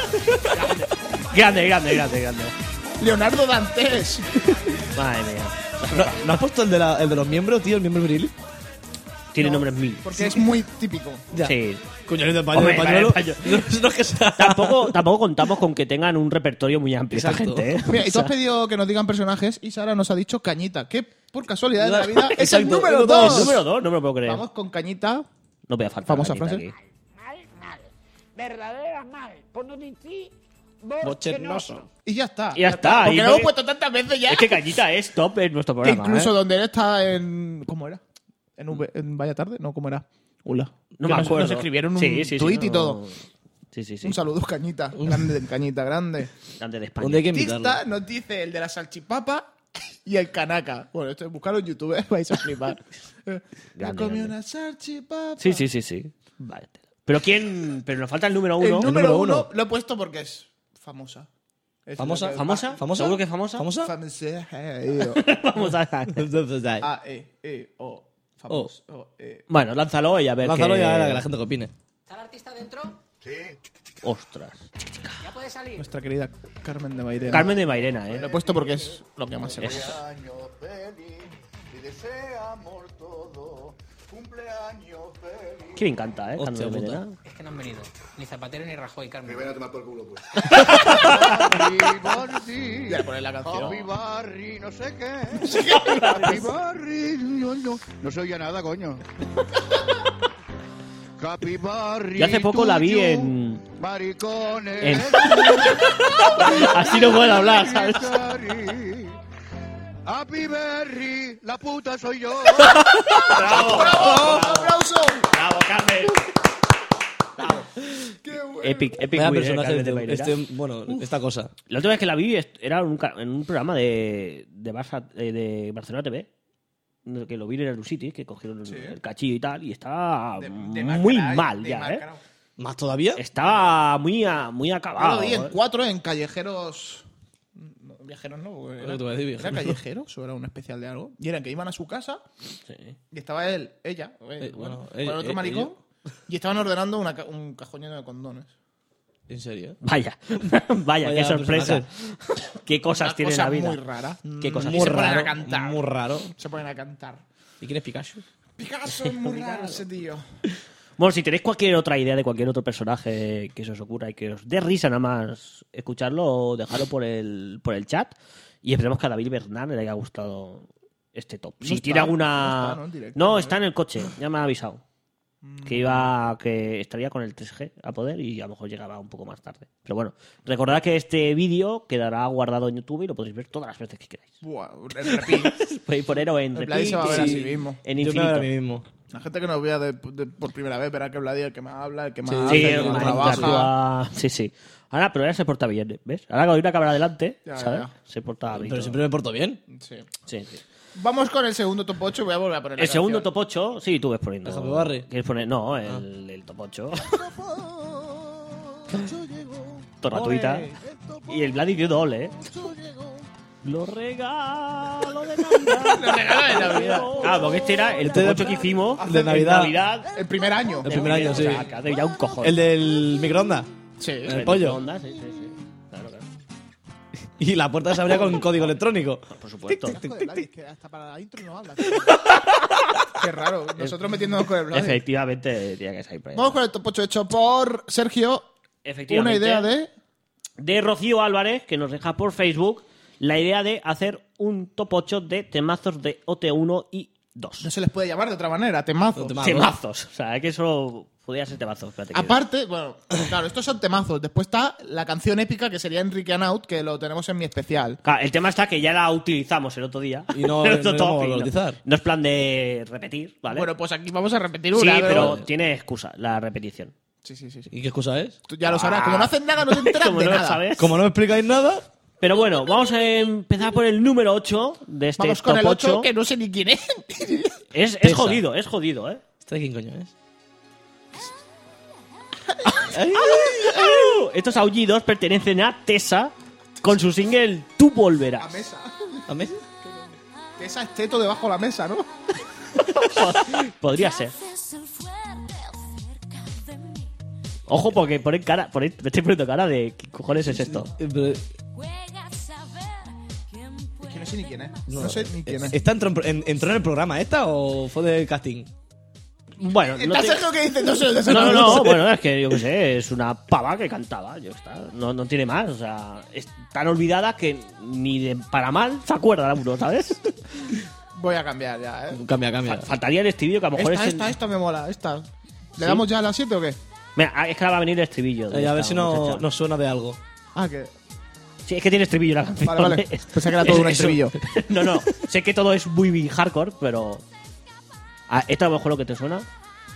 Grande, grande, grande, grande. Leonardo Dantes. Madre mía. ¿No, ¿no has puesto el de, la, el de los miembros, tío? El miembro viril. Tiene nombres mil. Porque es muy típico. Ya. Sí. Coño, el de pañuelo. Hombre, pañuelo. vale, No, no es que sea. Tampoco, tampoco contamos con que tengan un repertorio muy amplio esta Exacto. gente, ¿eh? Mira, y tú has pedido que nos digan personajes y Sara nos ha dicho Cañita, que por casualidad de la vida es el Exacto, número el dos. dos. El número dos, no me lo puedo creer. Vamos con Cañita. No voy a faltar. Famosa Cañita frase. aquí. Mal, mal. Verdadera mal. Por no decir Bochornoso. Y ya está. Y ya está, Porque y lo no- hemos puesto tantas veces ya. Es que Cañita es top en nuestro Que programa. incluso ¿eh? donde él está en... ¿Cómo era? ¿En, v, en Vaya Tarde? No, ¿cómo era? Ula. No Que me nos- acuerdo. Nos escribieron un Sí, sí, sí, tuit y no- todo. Sí, sí, sí. Un saludo, Cañita. Grande, Cañita, grande. Grande de España. ¿Dónde hay que invitarlo? Tista nos dice el de la salchipapa y el canaca. Bueno, esto es buscarlo en YouTube, vais a flipar. Me Grande, comí grande. una salchipapa. Sí, sí, sí, sí. Vale. Pero quién. Pero nos falta el número El uno. número, número uno, uno. lo he puesto porque es famosa. Es ¿Famosa? lo que- ¿Famosa? ¿Famosa? ¿Seguro que es famosa? ¿Famosa? Famosa. eh, Vamos a A, E, E, O. Famoso. O, E. Bueno, lánzalo y a ver. Lánzalo qué... y a ver, que la gente que opine. ¿Está el artista dentro? Ostras. Ya puede salir. Nuestra querida Carmen de Mairena. Carmen de Mairena, ¿eh? Lo he puesto porque es lo que más se ve. Es- Que me encanta, ¿eh? Carmen de Hostia puta. Mairena. Es que no han venido. Ni Zapatero ni Rajoy, Carmen. Voy a poner la canción. Barry, no sé qué. Happy Barry, no, no, no se oye nada, coño. Happy Barry. Yo hace poco la vi tuyo, en- Maricones. en- Así no puedo hablar, ¿sabes? Happy Berry, la puta soy yo. ¡Bravo! ¡Bravo! ¡Aplauso! ¡Bravo, Carmen! ¡Qué bueno! Epic, epic Vaya win, ¿eh? personaje Carmen de de, Mairena. este, bueno, esta cosa. La última vez que la vi est- era en un, ca- en un programa de, de, Barça- eh, de Barcelona T V, en el que lo vi en el City, que cogieron el, el cachillo y tal, y estaba De- de muy Maccaray, mal de ya, ¿eh? Maccaray. ¿Más todavía? Estaba muy, a- muy Yo acabado. lo vi en ¿eh? cuatro en Callejeros. No, viajeros no. Era, Lo que te voy a decir, ¿era viajeros. Callejeros o era un especial de algo? Y eran que iban a su casa Sí. y estaba él, ella, eh, Eh, bueno, bueno, con él- el otro él- maricón y estaban ordenando una ca- un cajón lleno de condones. ¿En serio? Vaya, vaya, qué Vaya sorpresa. Qué cosas Una tiene cosa la vida. muy rara. Qué cosas Y Muy se ponen raro. a cantar. Muy raro. Se ponen a cantar. ¿Y quién es Pikachu? Picasso es muy raro ese tío. Bueno, si tenéis cualquier otra idea de cualquier otro personaje que se os ocurra y que os dé risa nada más escucharlo, dejadlo por el, por el chat. Y esperemos que a David Bernal le haya gustado este top. No si está, tiene alguna. no está, ¿no? En directo, No, ¿no? está en el coche, ya me ha avisado. Que iba, que estaría con el tres G a poder y a lo mejor llegaba un poco más tarde. Pero bueno, recordad que este vídeo quedará guardado en YouTube y lo podéis ver todas las veces que queráis. Buah, el repeat. Podéis ponerlo en El Vladi se va a ver repeat a y- sí mismo. en Yo me veo a infinito. mí mismo. La gente que nos vea de- de- por primera vez verá que Vladi es el que más habla, el que más Sí, hace, Sí, el que el más man trabaja. actúa- sí, sí. Ahora, pero ahora se porta bien, ¿ves? Ahora cuando hay una cámara delante, Ya, ¿sabes? ya. Se porta bien. Pero siempre me porto bien. Sí. Sí, sí. Vamos con el segundo top ocho. Voy a volver a poner la El segundo canción. top ocho, sí, tú ves poniendo. ¿El Happy Barry? ¿Quieres poner? No, el, el top ocho. Todo gratuita. Y el Vladi dio doble, ¿eh? Los regalos de Navidad. Los regalos de Navidad. Ah, porque este era el Este top de- ocho que hicimos de en Navidad. Navidad. El primer año. El primer año, sí. O sea, que hace ya un cojón. El del microondas. Sí. El pollo. Onda, sí, sí, sí. Claro, claro. Y la puerta se abría con código electrónico. Por supuesto. Que hasta para la intro no habla. Qué raro. Nosotros metiéndonos con el Vladi. Efectivamente, tenía que salir por ahí. Vamos con el top ocho hecho por Sergio. Una Efectivamente. idea de... de Rocío Álvarez, que nos deja por Facebook la idea de hacer un top ocho de temazos de O T uno y dos. No se les puede llamar de otra manera. Temazo. Temazos. Temazos. O sea, es que eso podría ser temazos. espérate que- Aparte, bueno, claro, estos son temazos. Después está la canción épica que sería Enrique and Out, que lo tenemos en mi especial. Claro, el tema está que ya la utilizamos el otro día. Y no- En otro no top, vamos a y no- utilizar. No es plan de repetir, ¿vale? Bueno, pues aquí vamos a repetir sí, una. pero tiene excusa la repetición. Sí, sí, sí. sí. ¿Y qué excusa es? Tú ya lo sabrás. Como no hacen nada, no te enteras Como de no lo nada. sabes. Como no me explicáis nada, Pero bueno, vamos a empezar por el número ocho de este Vamos con top el ocho, ocho. que no sé ni quién es. Es, es Pesa. jodido, es jodido, ¿eh? ¿este de quién coño es? Estos aullidos pertenecen a Tessa con su single Tú La volverás. mesa. ¿A mí? Que esa es Teto debajo de la mesa, ¿no? Podría ser. Ojo, porque ponen cara, ponen- me estoy poniendo cara de ¿qué cojones es esto? Eh, pero- ¿Quién No sé ni quién es. No, sé ni quién es. ¿Esta entró en, en- entró en el programa esta o fue de casting? Bueno, no, ¿Está te- Sergio que dice? No sé, no sé. no, no, no, bueno, es que yo qué sé, es una pava que cantaba, yo está, no, no tiene más, o sea, es tan olvidada que ni de para mal se acuerda uno, ¿sabes? Voy a cambiar ya, ¿eh? Cambia, cambia. Fa- Faltaría el estribillo que a lo mejor Esta, es... esta, esta me mola, esta. ¿Le ¿Sí? damos ya a las siete o qué? Mira, es que ahora va a venir el estribillo. de Eh, a ver esta si no, muchacha. nos suena de algo. Ah, que... Sí, es que tiene estribillo la canción. Vale, vale. Pensé que era todo Es- un eso- estribillo. No, no, sé que todo es muy hardcore, pero... Ah, ¿esta a lo mejor lo que te suena?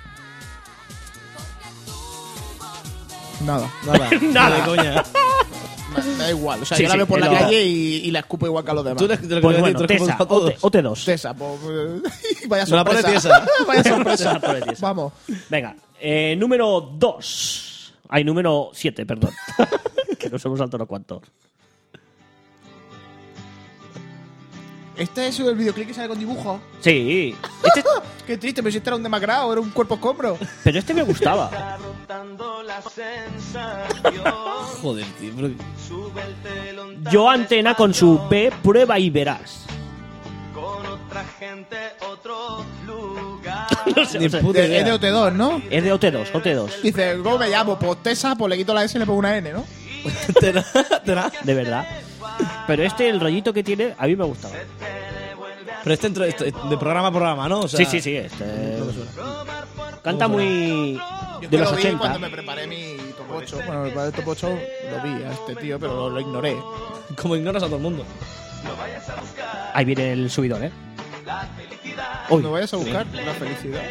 Nada. Nada. Nada. Ni de coña. Me, me da igual. O sea, Sí, yo la sí, veo por la pero- calle y, y la escupo igual que a los demás. Tú le, te lo Pues que bueno, decir, tú Tesa, respondes a todos. O T dos. Tesa, pues... Vaya Me la pone sorpresa. tiesa. Vaya Tesa sorpresa. pone tiesa. Vamos. Venga, eh, número dos. Ay, número siete, perdón. Que nos hemos saltado unos cuantos. Este es el videoclip que sale con dibujos. Sí. Este- Qué triste, pero si este era un demacrado, era un cuerpo escombro. pero este me gustaba. Joder, tío. pero- Yo Antena con su P, prueba y verás. No sé, Ni o sea, puta De- idea. es de O T dos, ¿no? es de O T dos, O T dos. Dice, ¿cómo me llamo? Pues Tesa, pues le quito la S y le pongo una N, ¿no? ¿Te da- te da? De verdad. Pero este, el rollito que tiene, a mí me gustaba. Pero este entró esto- de programa a programa, ¿no? O sea, Sí, sí, sí. Este... no me suena. Canta muy... Yo de que los lo vi ochenta. cuando me preparé mi top ocho. Bueno, me preparé el top ocho, lo vi a este tío, pero lo, lo ignoré. Como ignoras a todo el mundo. Ahí viene el subidón, ¿eh? Cuando vayas a buscar la felicidad.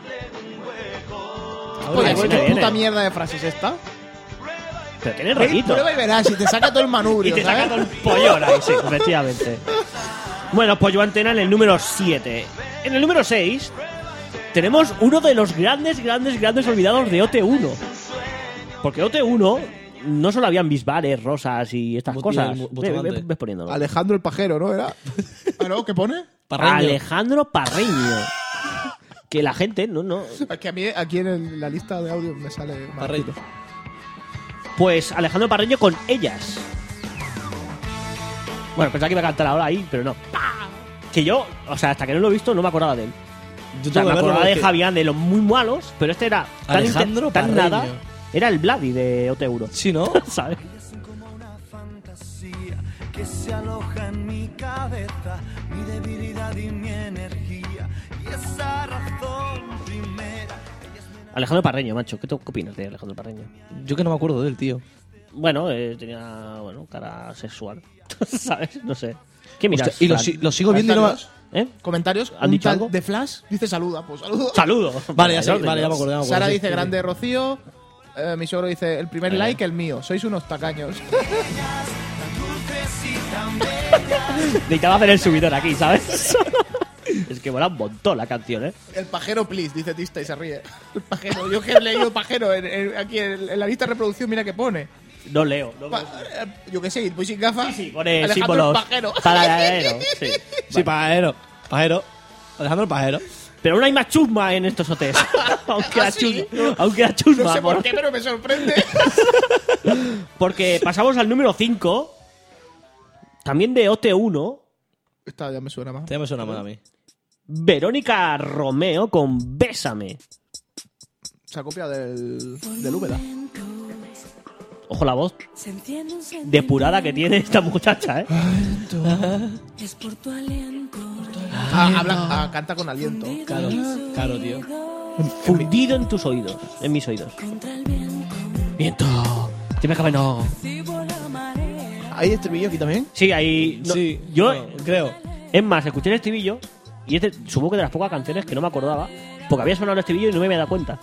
Ahora, Oye, ahí ¿qué viene. puta mierda de frase es esta? Pero tiene rollito. Prueba y verás, si te saca todo el Y manubrio, te ¿sabes? saca todo el pollón ahí, sí, efectivamente. Bueno, pues yo Antena en el número siete. En el número seis tenemos uno de los grandes, grandes, grandes olvidados de O T uno. Porque O T uno no solo habían bisbares, rosas y estas Buti- cosas. bu- Ve- Bustamante. ve- ves poniéndolo. Alejandro el pajero, ¿no? Era. ¿Ah, no? ¿Qué pone? Parreño. Alejandro Parreño. Que la gente, no, no. Es que a mí aquí en el- la lista de audio me sale Parreño. Marquito. Pues Alejandro Parreño con Ellas. Bueno, pensaba que iba a cantar ahora ahí, pero no. Que yo, o sea, hasta que no lo he visto, no me acordaba de él. Yo O sea, tengo me que verlo acordaba de porque- Javián, de los muy malos, pero este era tan, Alejandro inte- tan Parreño. nada. Era el Vladi de O T uno. Sí, ¿no? ¿Sabes? Que se aloja en mi cabeza, mi debilidad y mi energía, y esa razón primera. Alejandro Parreño, macho. ¿Qué, te- qué opinas de Alejandro Parreño? Yo que no me acuerdo de él, tío. Bueno, eh, tenía bueno, cara sexual. ¿Sabes? No sé. ¿Qué miras? Hostia, y lo, Fran? si- lo sigo viendo y no me... ¿Eh? ¿Comentarios? ¿Han Un dicho tal algo? de Flash dice saluda, pues saludo. Saludo. Vale, ya, sé, Orden, vale, ya ¿no? me acordé. ya me acordé, Sara sí. dice grande Rocío. Eh, mi suegro dice el primer Eh. like el mío. Sois unos tacaños. Necesitaba hacer el subidón aquí, ¿sabes? Es que mola un montón la canción, ¿eh? El pajero, please, dice Tista y se ríe. El pajero. Yo que he leído pajero en- en- aquí en, en la lista de reproducción, mira que pone. No leo. No Pa- eh, yo qué sé, voy sin gafas. Sí, pone Alejandro símbolos. el pajero. Paradero, sí. Sí, pajero. Pajero. Alejandro el pajero. Pero no hay más chusma en estos hoteles. aunque, ¿Ah, la sí? chusma, aunque la chusma. No sé por por- qué, pero me sorprende. Porque pasamos al número cinco. También de O T uno. Esta ya me suena más. Este ya me suena mal a mí. Verónica Romeo con Bésame. Se ha copiado del, del Úbeda. Ojo la voz depurada que tiene esta muchacha, ¿eh? Es por tu aliento. Ah, habla, ah, canta con aliento. Claro, claro, tío. Fundido en tus oídos. En mis oídos. Contra el viento. Viento. Dime que no. Recibo la marea. ¿Hay estribillo aquí también? Sí, ahí. no, Sí, yo. bueno, creo. Es más, escuché el estribillo. Y es de- supongo que de las pocas canciones que no me acordaba. Porque había sonado el estribillo y no me había dado cuenta.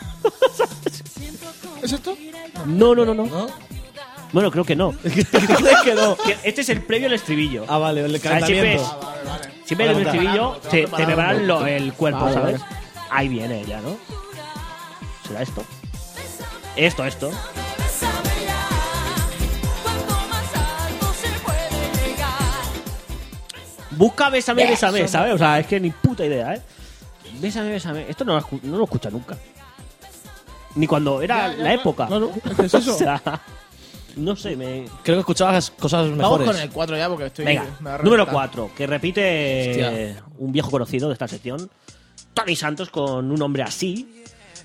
¿Es esto? No, no, no, no. ¿No? Bueno, creo que no. ¿Crees que no? Que Este es el previo al estribillo. Ah, vale, el O sea, siempre calentamiento. es- siempre en el Vale, estribillo vale. te, te preparan lo- el cuerpo, Vale, ¿sabes? Ahí viene ya, ¿no? ¿Será esto? Esto, esto. Bésame ya. Cuanto más alto se puede llegar. Busca Bésame, Eso, Bésame, no. ¿sabes? O sea, es que ni puta idea, ¿eh? Bésame, Bésame. Esto no lo, escu- no lo escucha nunca. Ni cuando era Ya, ya, la ya. época. Claro, es que es eso. O sea, No sé, me... Creo que escuchabas cosas Vamos mejores. con el cuatro ya porque estoy... Venga, me va a número reventar. cuatro, que repite Hostia. un viejo conocido de esta sección. Tony Santos con un hombre así.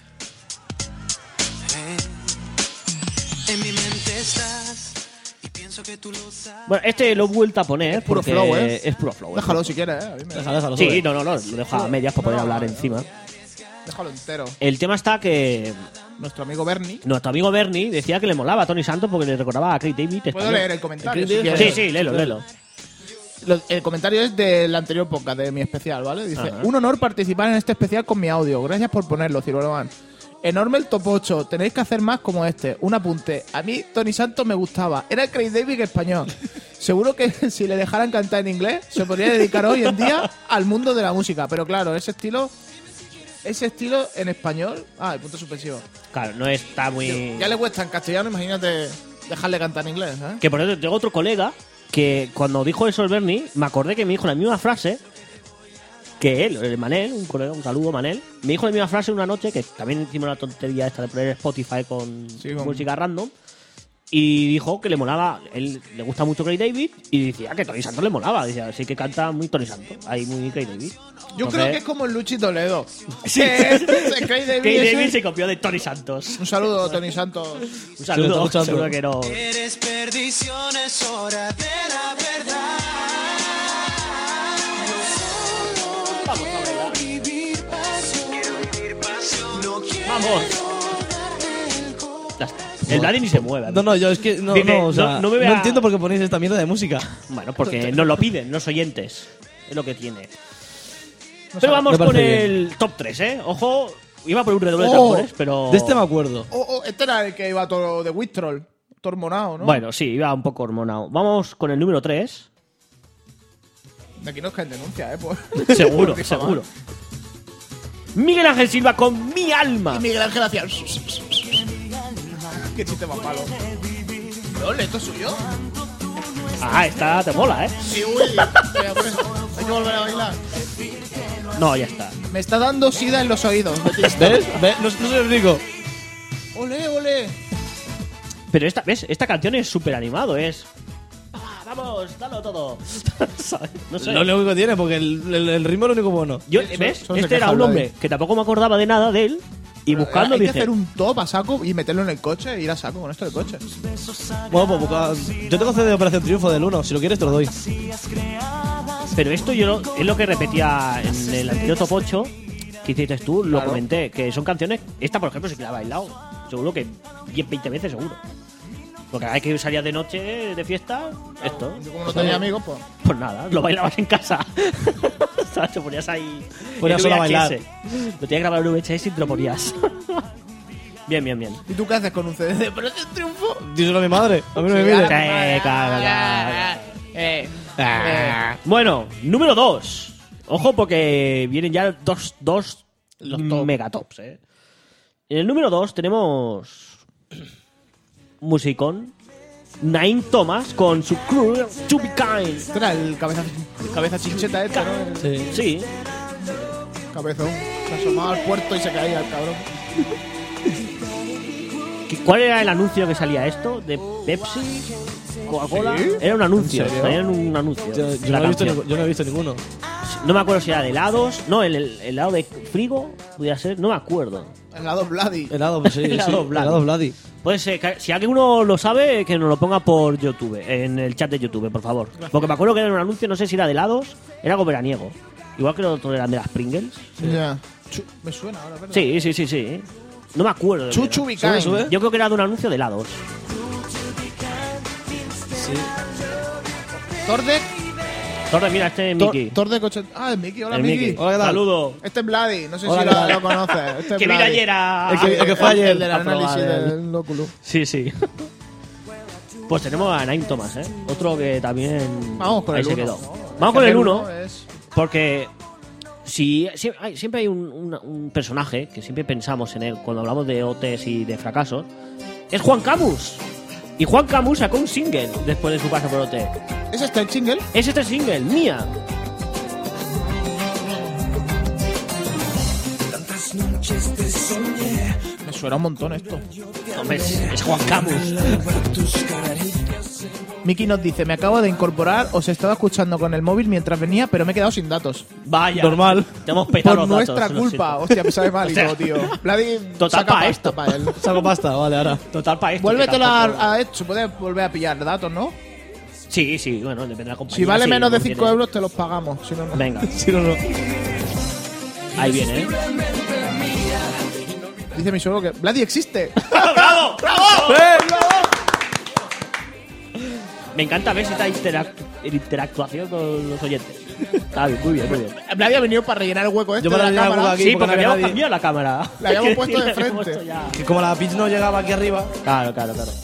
En mi mente estás y pienso que tú lo sabes. Bueno, este lo he vuelto a poner Es puro porque flow, ¿eh? es puro flow. ¿eh? Déjalo si quieres, ¿eh? A mí me- Déjalo, déjalo. Sí, sube. no, no, no, lo dejo a medias para poder hablar encima. Déjalo entero. El tema está que Nuestro amigo Bernie. nuestro amigo Bernie decía que le molaba a Tony Santos porque le recordaba a Craig David. ¿Puedo español. leer el comentario? El si Craig David- quieres? Sí, sí, léelo, léelo. Lo- El comentario es del anterior podcast, de mi especial, ¿vale? Dice, Ajá. un honor participar en este especial con mi audio. Gracias por ponerlo, Ciruelo Man. Enorme el top ocho. Tenéis que hacer más como este. Un apunte. A mí Tony Santos me gustaba. Era Craig David español. Seguro que si le dejaran cantar en inglés, se podría dedicar hoy en día al mundo de la música. Pero claro, ese estilo... Ese estilo en español... Ah, el punto suspensivo. Claro, no está muy... Ya le cuesta en castellano, imagínate dejarle cantar en inglés, ¿eh? Que por eso tengo otro colega que cuando dijo eso el Bernie, me acordé que me dijo la misma frase que él, el Manel, un colega, un saludo Manel, me dijo la misma frase una noche, que también hicimos la tontería esta de poner Spotify con, Sí, con- música random, y dijo que le molaba, él le gusta mucho Craig David, y decía que Tony Santos le molaba, decía, sí que canta muy Tony Santos, ahí muy Craig David. Yo Entonces, creo que es como el Luchi Toledo. Sí. Que es- es Craig David Craig ese- David se copió de Tony Santos. Un saludo, Tony Santos. Un saludo, Sí, lo está seguro escuchando. que no. Eres perdición, es hora de la verdad. Yo solo Vamos a quiero bailar. vivir pasión. Quiero vivir pasión. No quiero Vamos. darte el corazón. Ya está. El Daddy ni se mueve. No, no, yo es que no, Dice, no, o sea, no- no, no me vea- entiendo por qué ponéis esta mierda de música. Bueno, porque nos lo piden los oyentes. Es lo que tiene. No Pero sabe- vamos me con parece el top tres, ¿eh? Ojo, iba por un redoble de Oh. tambores, pero... De este me acuerdo. Oh, oh, este era el que iba todo de Wistrol. Todo hormonado, ¿no? Bueno, sí, iba un poco hormonado. Vamos con el número tres. De aquí nos caen denuncias, ¿eh? Por- Seguro, por seguro. Miguel Ángel Silva con Mi Alma. Y Miguel Ángel hacía... Qué chiste más malo. ¿Lol, esto es suyo? Ah, esta te mola, ¿eh? Sí, uy. Voy a poner- Hay que volver a bailar. No, ya está. Me está dando sida en los oídos. ¿Ves? ¿Ves? No, no se lo explico. Ole, ole. Pero esta, ¿ves? Esta canción es súper animado, es... Ah, vamos, dalo todo. ¿Sabes? No sé. Lo único que tiene, porque el, el- el ritmo es lo único bueno. Yo, Eso- ¿ves? eso se Este era queja un el hombre Daddy. que tampoco me acordaba de nada de él. Y buscando Hay que dije... hacer un top a saco y meterlo en el coche e ir a saco con esto del coche. Bueno, pues busca- yo tengo C D de Operación Triunfo del uno. Si lo quieres, te lo doy. Pero esto yo lo- es lo que repetía en el anterior top ocho que hiciste tú, lo Claro. comenté, que son canciones... Esta, por ejemplo, sí que la he bailado. Seguro que diez, veinte veces, seguro. Porque cada vez que salías de noche, de fiesta, esto. Yo como no tenía amigos, pues... Pues nada, lo bailabas en casa. ¿Sabes? Te ponías ahí. Ponías en solo a V H S. bailar. Lo tenías grabado en V H S y te lo ponías. Bien, bien, bien. ¿Y tú qué haces con un C D de Operación Triunfo? Díselo a mi madre. A mí no me Sí, mire. ahora- Eh, claro, claro. Eh, Ah. Bueno, número dos. Ojo, porque vienen ya dos, dos Los top. megatops, ¿eh? En el número dos tenemos musicón Naim Thomas con su Cruel to be Kind. Este era el cabeza, el cabeza chincheta este, ¿no? El Sí. Sí. cabezón. Se asomaba al puerto y se caía el cabrón. ¿Cuál era el anuncio que salía esto? ¿De Pepsi? ¿Coca-Cola? ¿Sí? Era un anuncio. ¿En serio? Salía en un anuncio. Yo, yo la no he visto, canción. ningú- yo no he visto ninguno. No me acuerdo si era de helados. No, el, el helado de frigo. Podría ser. No me acuerdo. El lado Bloody. Helado, pues sí. Helado sí. Bloody. Helado Bloody. Puede ser, que- si alguno lo sabe, que nos lo ponga por YouTube, en el chat de YouTube, por favor. Porque me acuerdo que era un anuncio, no sé si era de helados, era algo veraniego. Igual que los otros eran de las Pringles. Ya. Chu- me suena ahora, ¿verdad? Sí, sí, sí, sí. No me acuerdo. de Chuchu qué Bicain. Sube, era. sube. Yo creo que era de un anuncio de helados. Sí. Tordek. Torre, mira, este es Tor- Mickey. Tordek ochenta. Ah, es Mickey. Hola, El Mickey. Mickey. Hola, ¿qué tal? Saludo. Este es Bloody. No sé Hola, si ¿qué lo, tal? lo conoces. Este es Que vino Bloody. ayer a... El que- el que fue El- ayer. El del a análisis probar el- del Oculus. Sí, sí. Pues tenemos a Naim Thomas, ¿eh? Otro que también... Vamos con ahí el se uno, quedó. ¿no? Vamos con el uno uno. es- Porque si, si- hay- siempre hay un, un- un personaje que siempre pensamos en él cuando hablamos de O Ts y de fracasos. Es Juan Camus. Y Juan Camus sacó un single después de su paso por O T. ¿Es este el single? Es este single, Mía. Me suena un montón esto. Hombre, es, es Juan Camus. Miki nos dice, me acabo de incorporar, os estaba escuchando con el móvil mientras venía, pero me he quedado sin datos. Vaya. Normal. Te hemos petado Por los nuestra datos, lo culpa. siento. Hostia, me sabe mal y O sea, todo, tío. Vladi total saca pa' pasta esto. para él. Saco pasta, vale, ahora. Total para esto. Vuélvetelo que tampoco- a, a esto. Se puede volver a pillar datos, ¿no? Sí, sí, bueno, depende de la compañía. Si vale sí, menos de no cinco tiene- euros, te los pagamos. Si no, no. Venga, Si no, no. ahí viene, ¿eh? Dice mi suegro que Vladi existe. ¡Bravo! ¡Bravo! ¡Eh! Me encanta ver esta interac- interactuación con los oyentes. Está bien, muy bien, muy bien. Vladi ha venido para rellenar el hueco este Yo de para la rellenar el cámara. hueco aquí. Sí, porque porque no había habíamos nadie. cambiado la cámara. La habíamos puesto de La habíamos frente. puesto ya. Que como la pitch no llegaba aquí arriba. Claro, claro, claro.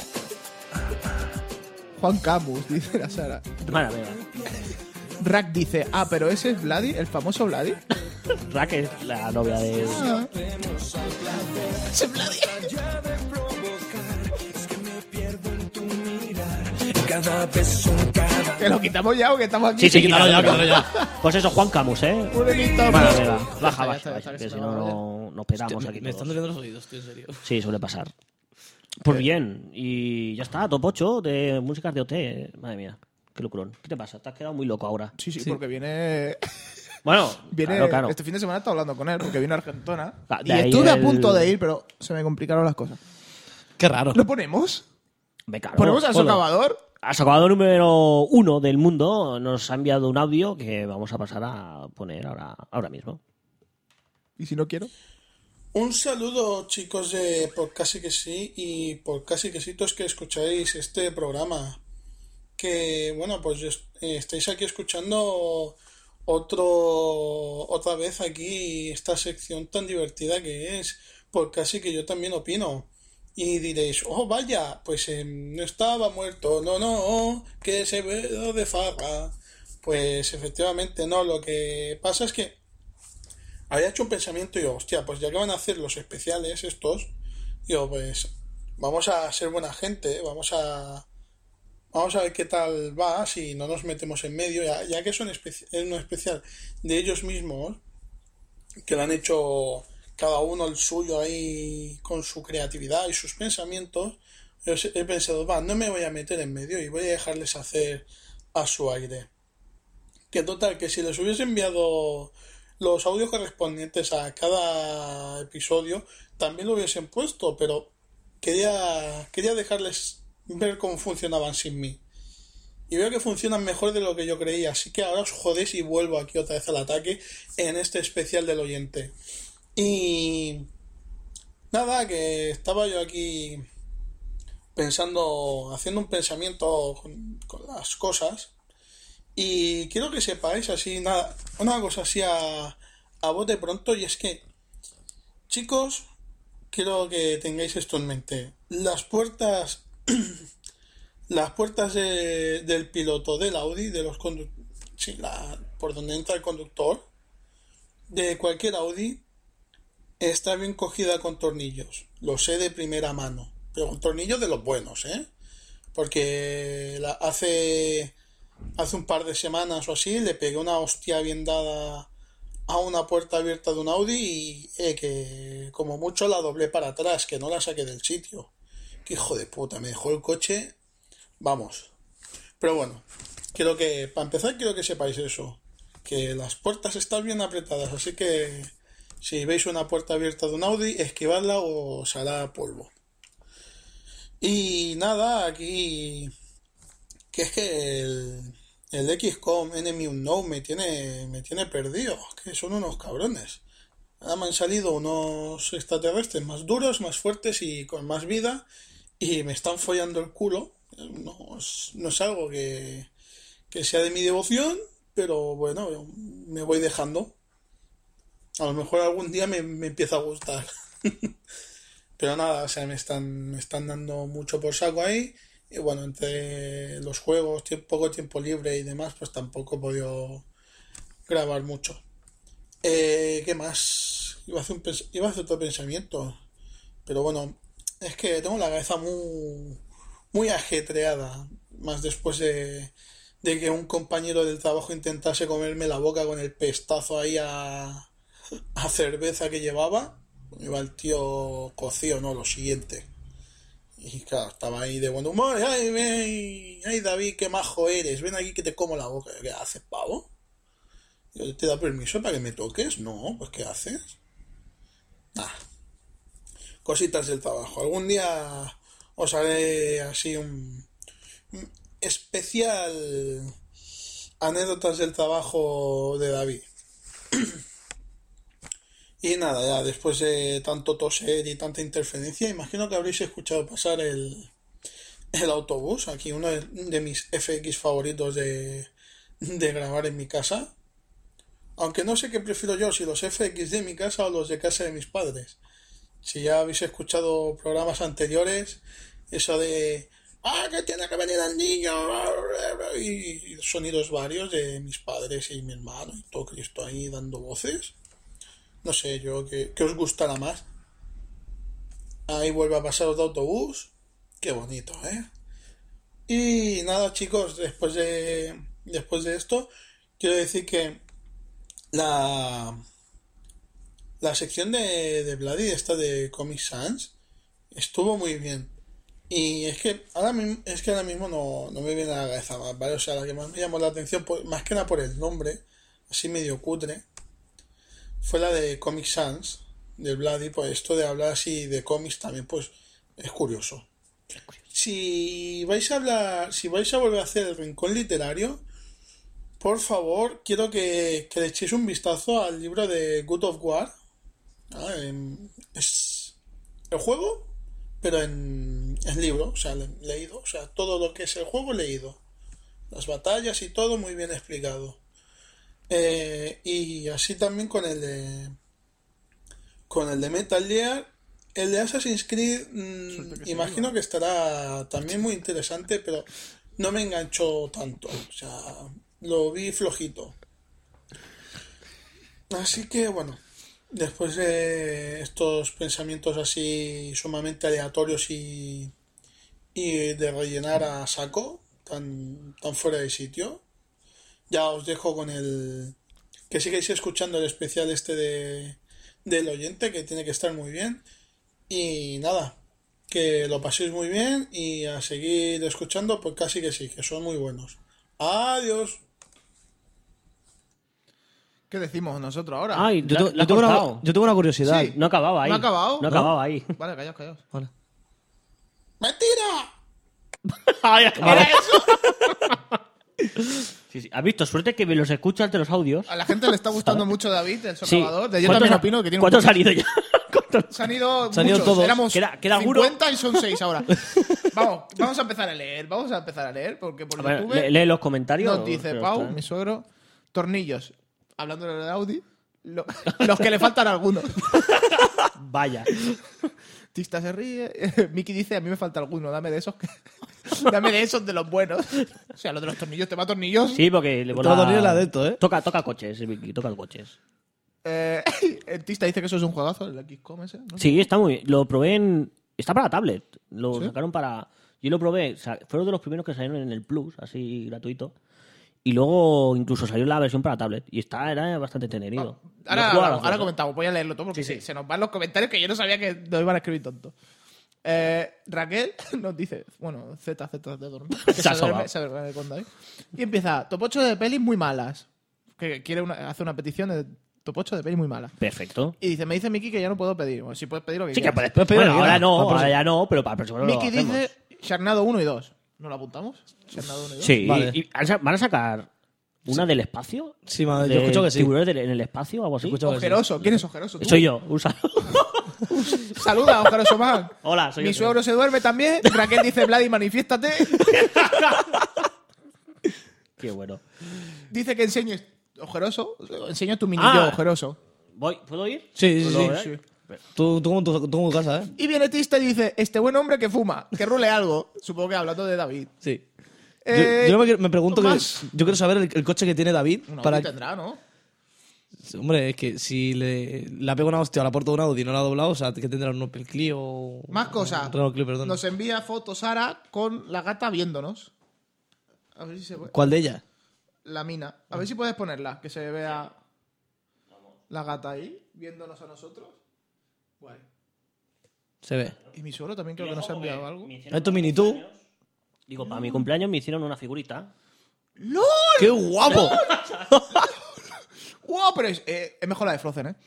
Juan Camus, dice la Sara. Bueno, venga. Rack dice, ah, pero ese es Vladi, el famoso Vladi. Rack es la novia de... Ah. Ese Vladi. ¿Que lo quitamos ya o que estamos aquí? Sí, sí, quítalo ya, quítalo, quítalo quítalo. Pues eso, Juan Camus, ¿eh? Un delito. Bueno, venga, baja, Ya baja, está, ya está, baja, que que se si me no, va, no nos petamos Hostia, aquí me están todos. doliendo los oídos, tío, en serio. Sí, suele pasar. Pues bien, y ya está, top ocho de músicas de O T. Madre mía, qué locurón. ¿Qué te pasa? Te has quedado muy loco ahora. Sí, sí, porque viene... Bueno, viene claro, claro. Este fin de semana he estado hablando con él porque vino a Argentona. Ah, Y de ahí estuve a el- punto de ir, pero se me complicaron las cosas. Qué raro. ¿Lo ponemos? Ve, claro, ¿Ponemos al ponlo. socavador? Al socavador número uno del mundo nos ha enviado un audio que vamos a pasar a poner ahora, ahora mismo. ¿Y si no quiero? Un saludo, chicos de Por Casi Que Sí y por Casi Quesitos que escucháis este programa. Que, bueno, pues est- eh, estáis aquí escuchando otro otra vez aquí esta sección tan divertida que es Por Casi Que Yo También Opino. Y diréis, oh vaya, pues eh, no estaba muerto, no, no, que se ve de farra. Pues efectivamente no, lo que pasa es que había hecho un pensamiento y yo, hostia, pues ya que van a hacer los especiales estos, digo, pues vamos a ser buena gente, vamos a vamos a ver qué tal va, si no nos metemos en medio, ya, ya que es un, especi- es un especial de ellos mismos, que lo han hecho cada uno el suyo ahí con su creatividad y sus pensamientos, yo he pensado, va, no me voy a meter en medio y voy a dejarles hacer a su aire. Que total, que si les hubiese enviado los audios correspondientes a cada episodio, también lo hubiesen puesto, pero quería, quería dejarles ver cómo funcionaban sin mí. Y veo que funcionan mejor de lo que yo creía, así que ahora os jodéis y vuelvo aquí otra vez al ataque en este especial del oyente. Y nada, que estaba yo aquí pensando, haciendo un pensamiento con, con las cosas. Y quiero que sepáis así, nada, una cosa así a, a bote pronto, y es que, chicos, quiero que tengáis esto en mente. Las puertas, las puertas de- del piloto del Audi, de los condu- sí, la, por donde entra el conductor, de cualquier Audi, está bien cogida con tornillos. Lo sé de primera mano, pero con tornillos de los buenos, ¿eh? Porque la, hace... Hace un par de semanas o así le pegué una hostia bien dada a una puerta abierta de un Audi y eh, que como mucho la doblé para atrás, que no la saqué del sitio. Que hijo de puta, me dejó el coche. Vamos. Pero bueno, quiero que, para empezar, quiero que sepáis eso. Que las puertas están bien apretadas, así que si veis una puerta abierta de un Audi, esquivadla o os hará polvo. Y nada, aquí... Que es que el, el X COM Enemy Unknown me tiene, me tiene perdido. Que son unos cabrones. Ahora me han salido unos extraterrestres más duros, más fuertes y con más vida. Y me están follando el culo. No es, no es algo que, que sea de mi devoción. Pero bueno, me voy dejando. A lo mejor algún día me, me empieza a gustar. Pero nada, o sea, me están, me están dando mucho por saco ahí. Y bueno, entre los juegos, tiempo, poco tiempo libre y demás, pues tampoco he podido grabar mucho. Eh, ¿Qué más? Iba a, hacer un pens- iba a hacer otro pensamiento. Pero bueno, es que tengo la cabeza muy, muy ajetreada. Más después de, de que un compañero del trabajo intentase comerme la boca con el pestazo ahí a, a cerveza que llevaba. Iba el tío cocido, ¿no? Lo siguiente. Y claro, estaba ahí de buen humor. Ay, ven, ay, David, qué majo eres. Ven aquí que te como la boca. ¿Qué haces, pavo? Yo, ¿te da permiso para que me toques? No, pues ¿qué haces? Nah. Cositas del trabajo. Algún día os haré así un, un especial anécdotas del trabajo de David. Y nada, ya después de tanto toser y tanta interferencia, imagino que habréis escuchado pasar el, el autobús. Aquí uno de, de mis F X favoritos de, de grabar en mi casa. Aunque no sé qué prefiero yo, si los F X de mi casa o los de casa de mis padres. Si ya habéis escuchado programas anteriores, eso de... ¡Ah, que tiene que venir el niño! Y sonidos varios de mis padres y mi hermano y todo Cristo ahí dando voces. No sé yo, ¿qué, qué os gustará más? Ahí vuelve a pasar otro autobús. Qué bonito, ¿eh? Y nada, chicos, después de después de esto, quiero decir que la la sección de, de Bloody, esta de Comic Sans, estuvo muy bien. Y es que ahora mismo, es que ahora mismo no, no me viene a la cabeza más, ¿vale? O sea, la que más me llamó la atención, pues, más que nada por el nombre, así medio cutre, fue la de Comic Sans, del Bloody. Pues esto de hablar así de cómics también, pues, es curioso. Si vais a hablar, si vais a volver a hacer el rincón literario, por favor, quiero que, que le echéis un vistazo al libro de God of War. Ah, en, es el juego, pero en, en libro, o sea, le, leído, o sea, todo lo que es el juego leído, las batallas y todo muy bien explicado. Eh, y así también con el de con el de Metal Gear. El de Assassin's Creed, mmm, que imagino que estará también muy interesante, pero no me enganchó tanto, o sea, lo vi flojito. Así que bueno, después de estos pensamientos así sumamente aleatorios y, y de rellenar a saco, tan, tan fuera de sitio, ya os dejo con el... que sigáis escuchando el especial este de del oyente, que tiene que estar muy bien. Y nada, que lo paséis muy bien y a seguir escuchando, pues casi que sí, que son muy buenos. Adiós. ¿Qué decimos nosotros ahora? Ay, Yo, la- tengo- la yo has tengo una, cortado. yo tengo una curiosidad. Sí. No acababa ahí. ¿No ha acabado? No ¿No? acababa ahí. Vale, callaos, callaos. Vale. ¡Mentira! Ay, ¿Era eso? Sí, sí. ¿Has visto? Suerte que me los escuchas de los audios. A la gente le está gustando mucho David, el Sí. socavador. De yo ¿Cuántos también ha- opino que tiene un ¿Cuántos poco- han ido ya? ¿Cuántos? Se han ido Se han ido muchos. todos. Éramos Queda- queda alguno. cincuenta y son seis ahora. Vamos, vamos a empezar a leer. Vamos a empezar a leer porque por A ver, YouTube lee, lee los comentarios. nos dice pero Pau, está- mi suegro, tornillos. Hablando de Audi, lo- los que le faltan algunos. Vaya. Tista se ríe. Miki dice, a mí me falta alguno, dame de esos que... dame de esos de los buenos. O sea, los de los tornillos, tema tornillos. Sí, porque le Todo tornillo le adepto, ¿eh? Toca, toca coches, Vicky, toca coches. Eh, el Tista dice que eso es un juegazo, el X COM ese, ¿no? Sí, está muy bien. Lo probé en... Está para tablet. Lo ¿Sí? sacaron para... Yo lo probé. O sea, fueron de los primeros que salieron en el Plus, así gratuito. Y luego incluso salió la versión para tablet. Y está, era bastante entretenido. Ahora, Lo jugaba a ahora, las dos, ahora ¿eh? comentamos, voy a leerlo todo porque Sí, se, sí. se nos van los comentarios que yo no sabía que nos iban a escribir tonto. Eh, Raquel nos dice, bueno, Z, Z de dormir. Que Se se ha duerme, sobado. se duerme con David. Y empieza, top ocho de pelis muy malas. Que quiere una, hace una petición de top ocho de pelis muy malas. Perfecto. Y dice, me dice Miki que ya no puedo pedir. Bueno, si puedes pedir lo que Sí que quieras. puedes. pedir Bueno, lo que ahora quieras. no, Para el ahora próximo. ya no, pero para el próximo lo Miki hacemos. dice, Sharknado uno y dos. ¿No lo apuntamos? Sharknado uno y dos. Sí, Vale. y han sa- van a sacar una del espacio. Sí, ma- yo de escucho que sí. tiburones del- en el espacio o algo así. Escucho que sí. Ojeroso, ¿quién es Ojeroso? ¿Tú? Soy yo, un saludo. Saluda, Ojeroso Man. Hola, soy Mi yo. suegro se duerme también. Raquel dice, Vladi, manifiéstate. Qué bueno. Dice que enseñes ojeroso. Enseño tu mini Ah. yo ojeroso. Voy, ¿Puedo ir? Sí, sí, ¿Puedo, sí. eh? Tú, tú, con tu, tú con tu casa, ¿eh? Y viene Tista y dice, este buen hombre que fuma, que rule algo. Supongo que hablando de David. Sí. Eh, yo yo me, quiero- me pregunto que... más. Yo quiero saber el, el coche que tiene David Un Audi para... tendrá, ¿no? Hombre, es que si le, le pega una hostia a la puerta de un Audi y no la ha doblado, o sea, que tendrá un Opel Clio o... Más cosas. Un Renault Clio, perdón. Nos envía fotos Sara con la gata viéndonos. A ver si se puede. ¿Cuál de ellas? La mina. A ver si puedes ponerla, que se vea la gata ahí, viéndonos a nosotros. Guay. Se ve. Y mi suegro también creo que nos ha enviado algo. Esto mini tú. Digo, para mi cumpleaños me hicieron una figurita. ¡Lol! ¡Qué guapo! ¡Wow! Pero es, eh, es mejor la de Frozen, ¿eh?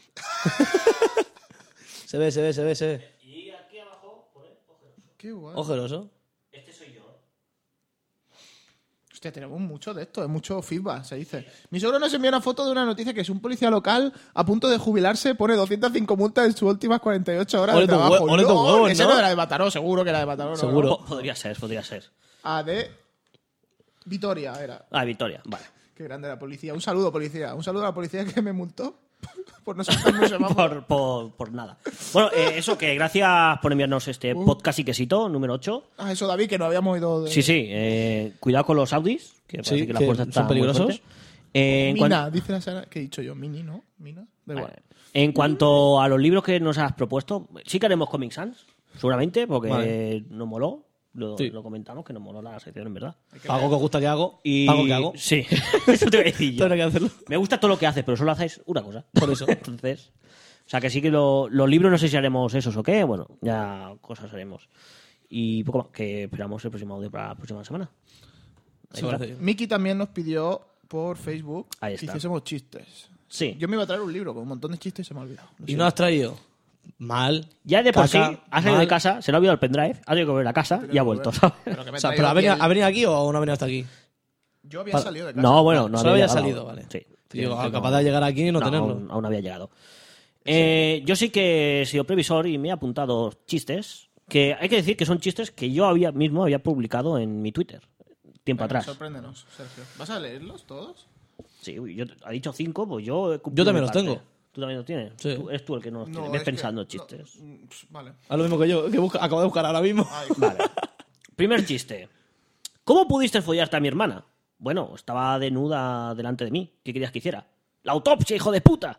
Se ve, se ve, se ve, se ve. Y aquí abajo pone ojeroso. Qué guay. Ojeroso. Este soy yo. Hostia, tenemos mucho de esto, es mucho feedback, se dice. Mi suegro nos envió una foto de una noticia que es un policía local a punto de jubilarse, pone doscientas cinco multas en sus últimas cuarenta y ocho horas Ole de tu trabajo. hue- ole tu ¡Lol! huevos, Ese ¿no? no era de Mataró, seguro que era de Mataró. ¿no? Seguro. Po- Podría ser, podría ser. A de Vitoria era. Ah, Victoria, vale. Qué grande la policía. Un saludo, policía. Un saludo a la policía que me multó por no saber cómo se llama. por, por, por nada. Bueno, eh, eso que gracias por enviarnos este Uh. podcast y quesito, número ocho. Ah, eso, David, que no habíamos oído de... Sí, sí, eh, cuidado con los Audis, que parece Sí, que la que fuerza son está muy peligrosos. fuerte. Eh, en, Mina, cuan- dice la Sara. ¿Qué he dicho yo? Mini, ¿no? Mina. Da igual. Vale. En cuanto a los libros que nos has propuesto, sí que haremos Comic Sans, seguramente, porque Vale. nos moló. Lo, Sí. lo comentamos, que nos moló la sección, en verdad. Algo que os gusta que hago. Y... Algo que hago. Sí, eso te voy a decir yo. Tengo que hacerlo. Me gusta todo lo que haces, pero solo haces una cosa. Por eso. Entonces, o sea que sí que lo- los libros no sé si haremos esos o qué, bueno, ya cosas haremos. Y poco más, que esperamos el próximo audio para la próxima semana. Ahí Me está. parece bien. Miki también nos pidió por Facebook Ahí que está. hiciésemos chistes. Sí. Yo me iba a traer un libro con un montón de chistes y se me ha olvidado. Lo Y siento. no has traído. Mal. Ya de por Caca, sí, ha salido mal. de casa, se le ha olvidado el pendrive, ha tenido que volver a casa y ha vuelto, ¿sabes? Pero que me O he sea, traído ¿pero ha aquí venido, el- ¿ha venido aquí o no ha venido hasta aquí? Yo había Pa- salido de casa. No, bueno, no Solo había llegado. salido, vale. Sí. Digo, Sí, capaz no- de llegar aquí y no, tenerlo. Aún, aún había llegado. Eh, yo sí que he sido previsor y me he apuntado chistes que hay que decir que son chistes que yo había mismo había publicado en mi Twitter tiempo Venga, atrás. Sorpréndenos, Sergio. ¿Vas a leerlos todos? Sí, uy, yo ha dicho cinco, pues yo he cumplido Yo también mi los parte. tengo. ¿Tú también los tienes? Sí. Tú- eres tú el que no los tiene. No, Ves es que- pensando no, chistes. mm, pss, vale. Haz lo mismo que yo, que busca- acabo de buscar ahora mismo. Vale. Primer chiste. ¿Cómo pudiste follarte a mi hermana? Bueno, estaba desnuda delante de mí. ¿Qué querías que hiciera? ¡La autopsia, hijo de puta!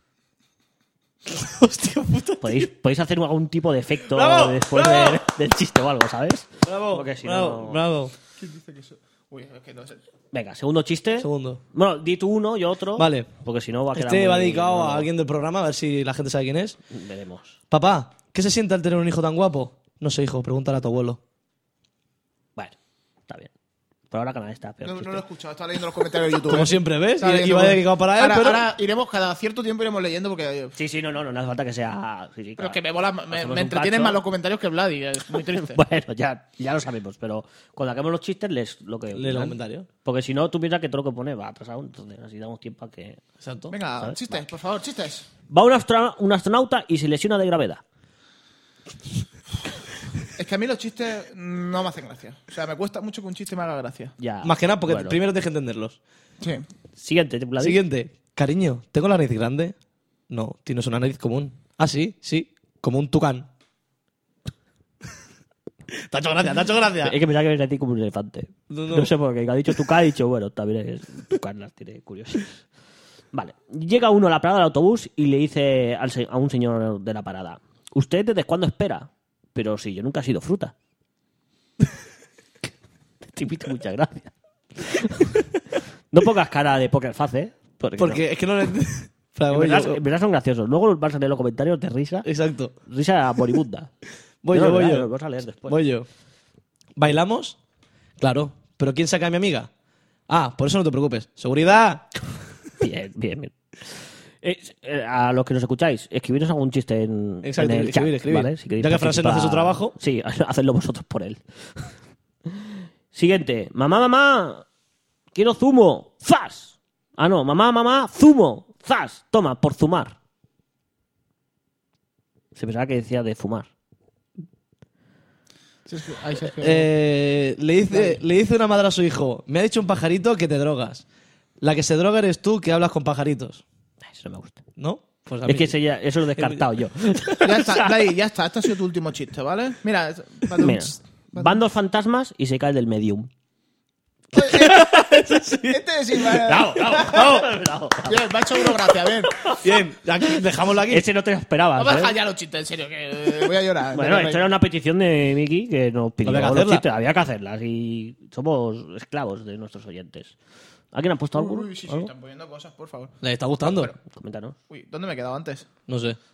Hostia puta. ¿Podéis, podéis hacer algún tipo de efecto ¡Bravo! después ¡Bravo! de- del chiste o algo, ¿sabes? Bravo, Porque si bravo, no- bravo. ¿Quién dice que eso? Uy, es que no sé. Venga, segundo chiste. Segundo. Bueno, di tú uno, yo otro. Vale. Porque si no va a quedar Este muy- va dedicado no, a alguien del programa, a ver si la gente sabe quién es. Veremos. Papá, ¿qué se siente al tener un hijo tan guapo? No sé, hijo, pregúntale a tu abuelo. Bueno, está bien. Por ahora canal está peor No, chiste. no lo he escuchado, estaba leyendo los comentarios de YouTube. Como ¿eh? siempre, ¿ves? Estaba leyendo Iba los- dedicado para él, ahora, pero- ahora iremos, cada cierto tiempo iremos leyendo porque... Sí, sí, no, no, no, no hace falta que sea... sí, sí, Pero claro. que me, mola, me, Hacemos me un entretienen cacho. más los comentarios que Vladi, es muy triste. Bueno, ya, ya lo sabemos, pero cuando hagamos los chistes, les lo que... Lee los opinan. comentarios. Porque si no, tú piensas que todo lo que pone va atrasado, entonces así damos tiempo a que... Exacto. Venga, ¿sabes? chistes, por favor, chistes. Va un, astra- un astronauta y se lesiona de gravedad. Es que a mí los chistes no me hacen gracia. O sea, me cuesta mucho que un chiste me haga gracia. Ya. Más que nada porque Bueno. primero tienes que entenderlos. Sí. Siguiente, Vladi. Siguiente. Cariño, ¿tengo la nariz grande? No, tienes una nariz común. Ah, sí, sí. Como un tucán. Te ha hecho gracia, te ha hecho gracia. Es que pensaba que venía a ti como un elefante. No, No, no. sé por qué. Ha dicho Tucán, he dicho, bueno, también es Tucán, las tiene curiosas. Vale. Llega uno a la parada del autobús y le dice al se- a un señor de la parada: ¿Usted desde cuándo espera? Pero si yo nunca he sido fruta. Te invito, muchas gracias. No pongas cara de poker face, ¿eh? Porque, Porque no. es que no le... Fra, En voy verdad, yo. en verdad son graciosos. Luego vas a leer los comentarios de risa. Exacto. Risa moribunda. Voy No, yo, no, voy verdad, yo. Los vas a leer después. Voy yo. ¿Bailamos? Claro. ¿Pero quién saca a mi amiga? Ah, por eso no te preocupes. ¡Seguridad! Bien, bien, bien. Eh, eh, a los que nos escucháis, escribiros algún chiste en, Exacto, en el escribir, chat, escribir. ¿vale? Si queréis Ya que Fraser no hace su participar- trabajo. Sí, hacedlo vosotros por él. Siguiente. Mamá, mamá, quiero zumo. ¡Zas! Ah, no. Mamá, mamá, zumo. ¡Zas! Toma, por zumar. Se pensaba que decía de fumar. Sergio, ahí, Sergio. Eh, le, dice, le dice una madre a su hijo: me ha dicho un pajarito que te drogas. La que se droga eres tú, que hablas con pajaritos. Eso no me gusta. ¿No? Pues a Es mí- que ese ya- eso lo he descartado yo. Ya está, Vladi, ya está. Este ha sido tu último chiste, ¿vale? Mira, es- Mira, van dos fantasmas y se cae del medium. Este sí, vale. Bravo, bravo, bravo, bravo. Bien, me ha hecho uno gracia, bien. Bien, aquí, dejámoslo aquí. Ese no te lo esperabas. Vamos a ¿eh? dejar ya los chistes, en serio, que eh, voy a llorar. Bueno, Me- esto era una petición de Miki que nos pidió Había que los hacerla. chistes. Había que hacerlas y somos esclavos de nuestros oyentes. ¿Alguien ha puesto alguno? Uy, sí, sí, ¿Algo? están poniendo cosas, por favor. ¿Le está gustando? Bueno. Coméntanos. Uy, ¿dónde me he quedado antes? No sé.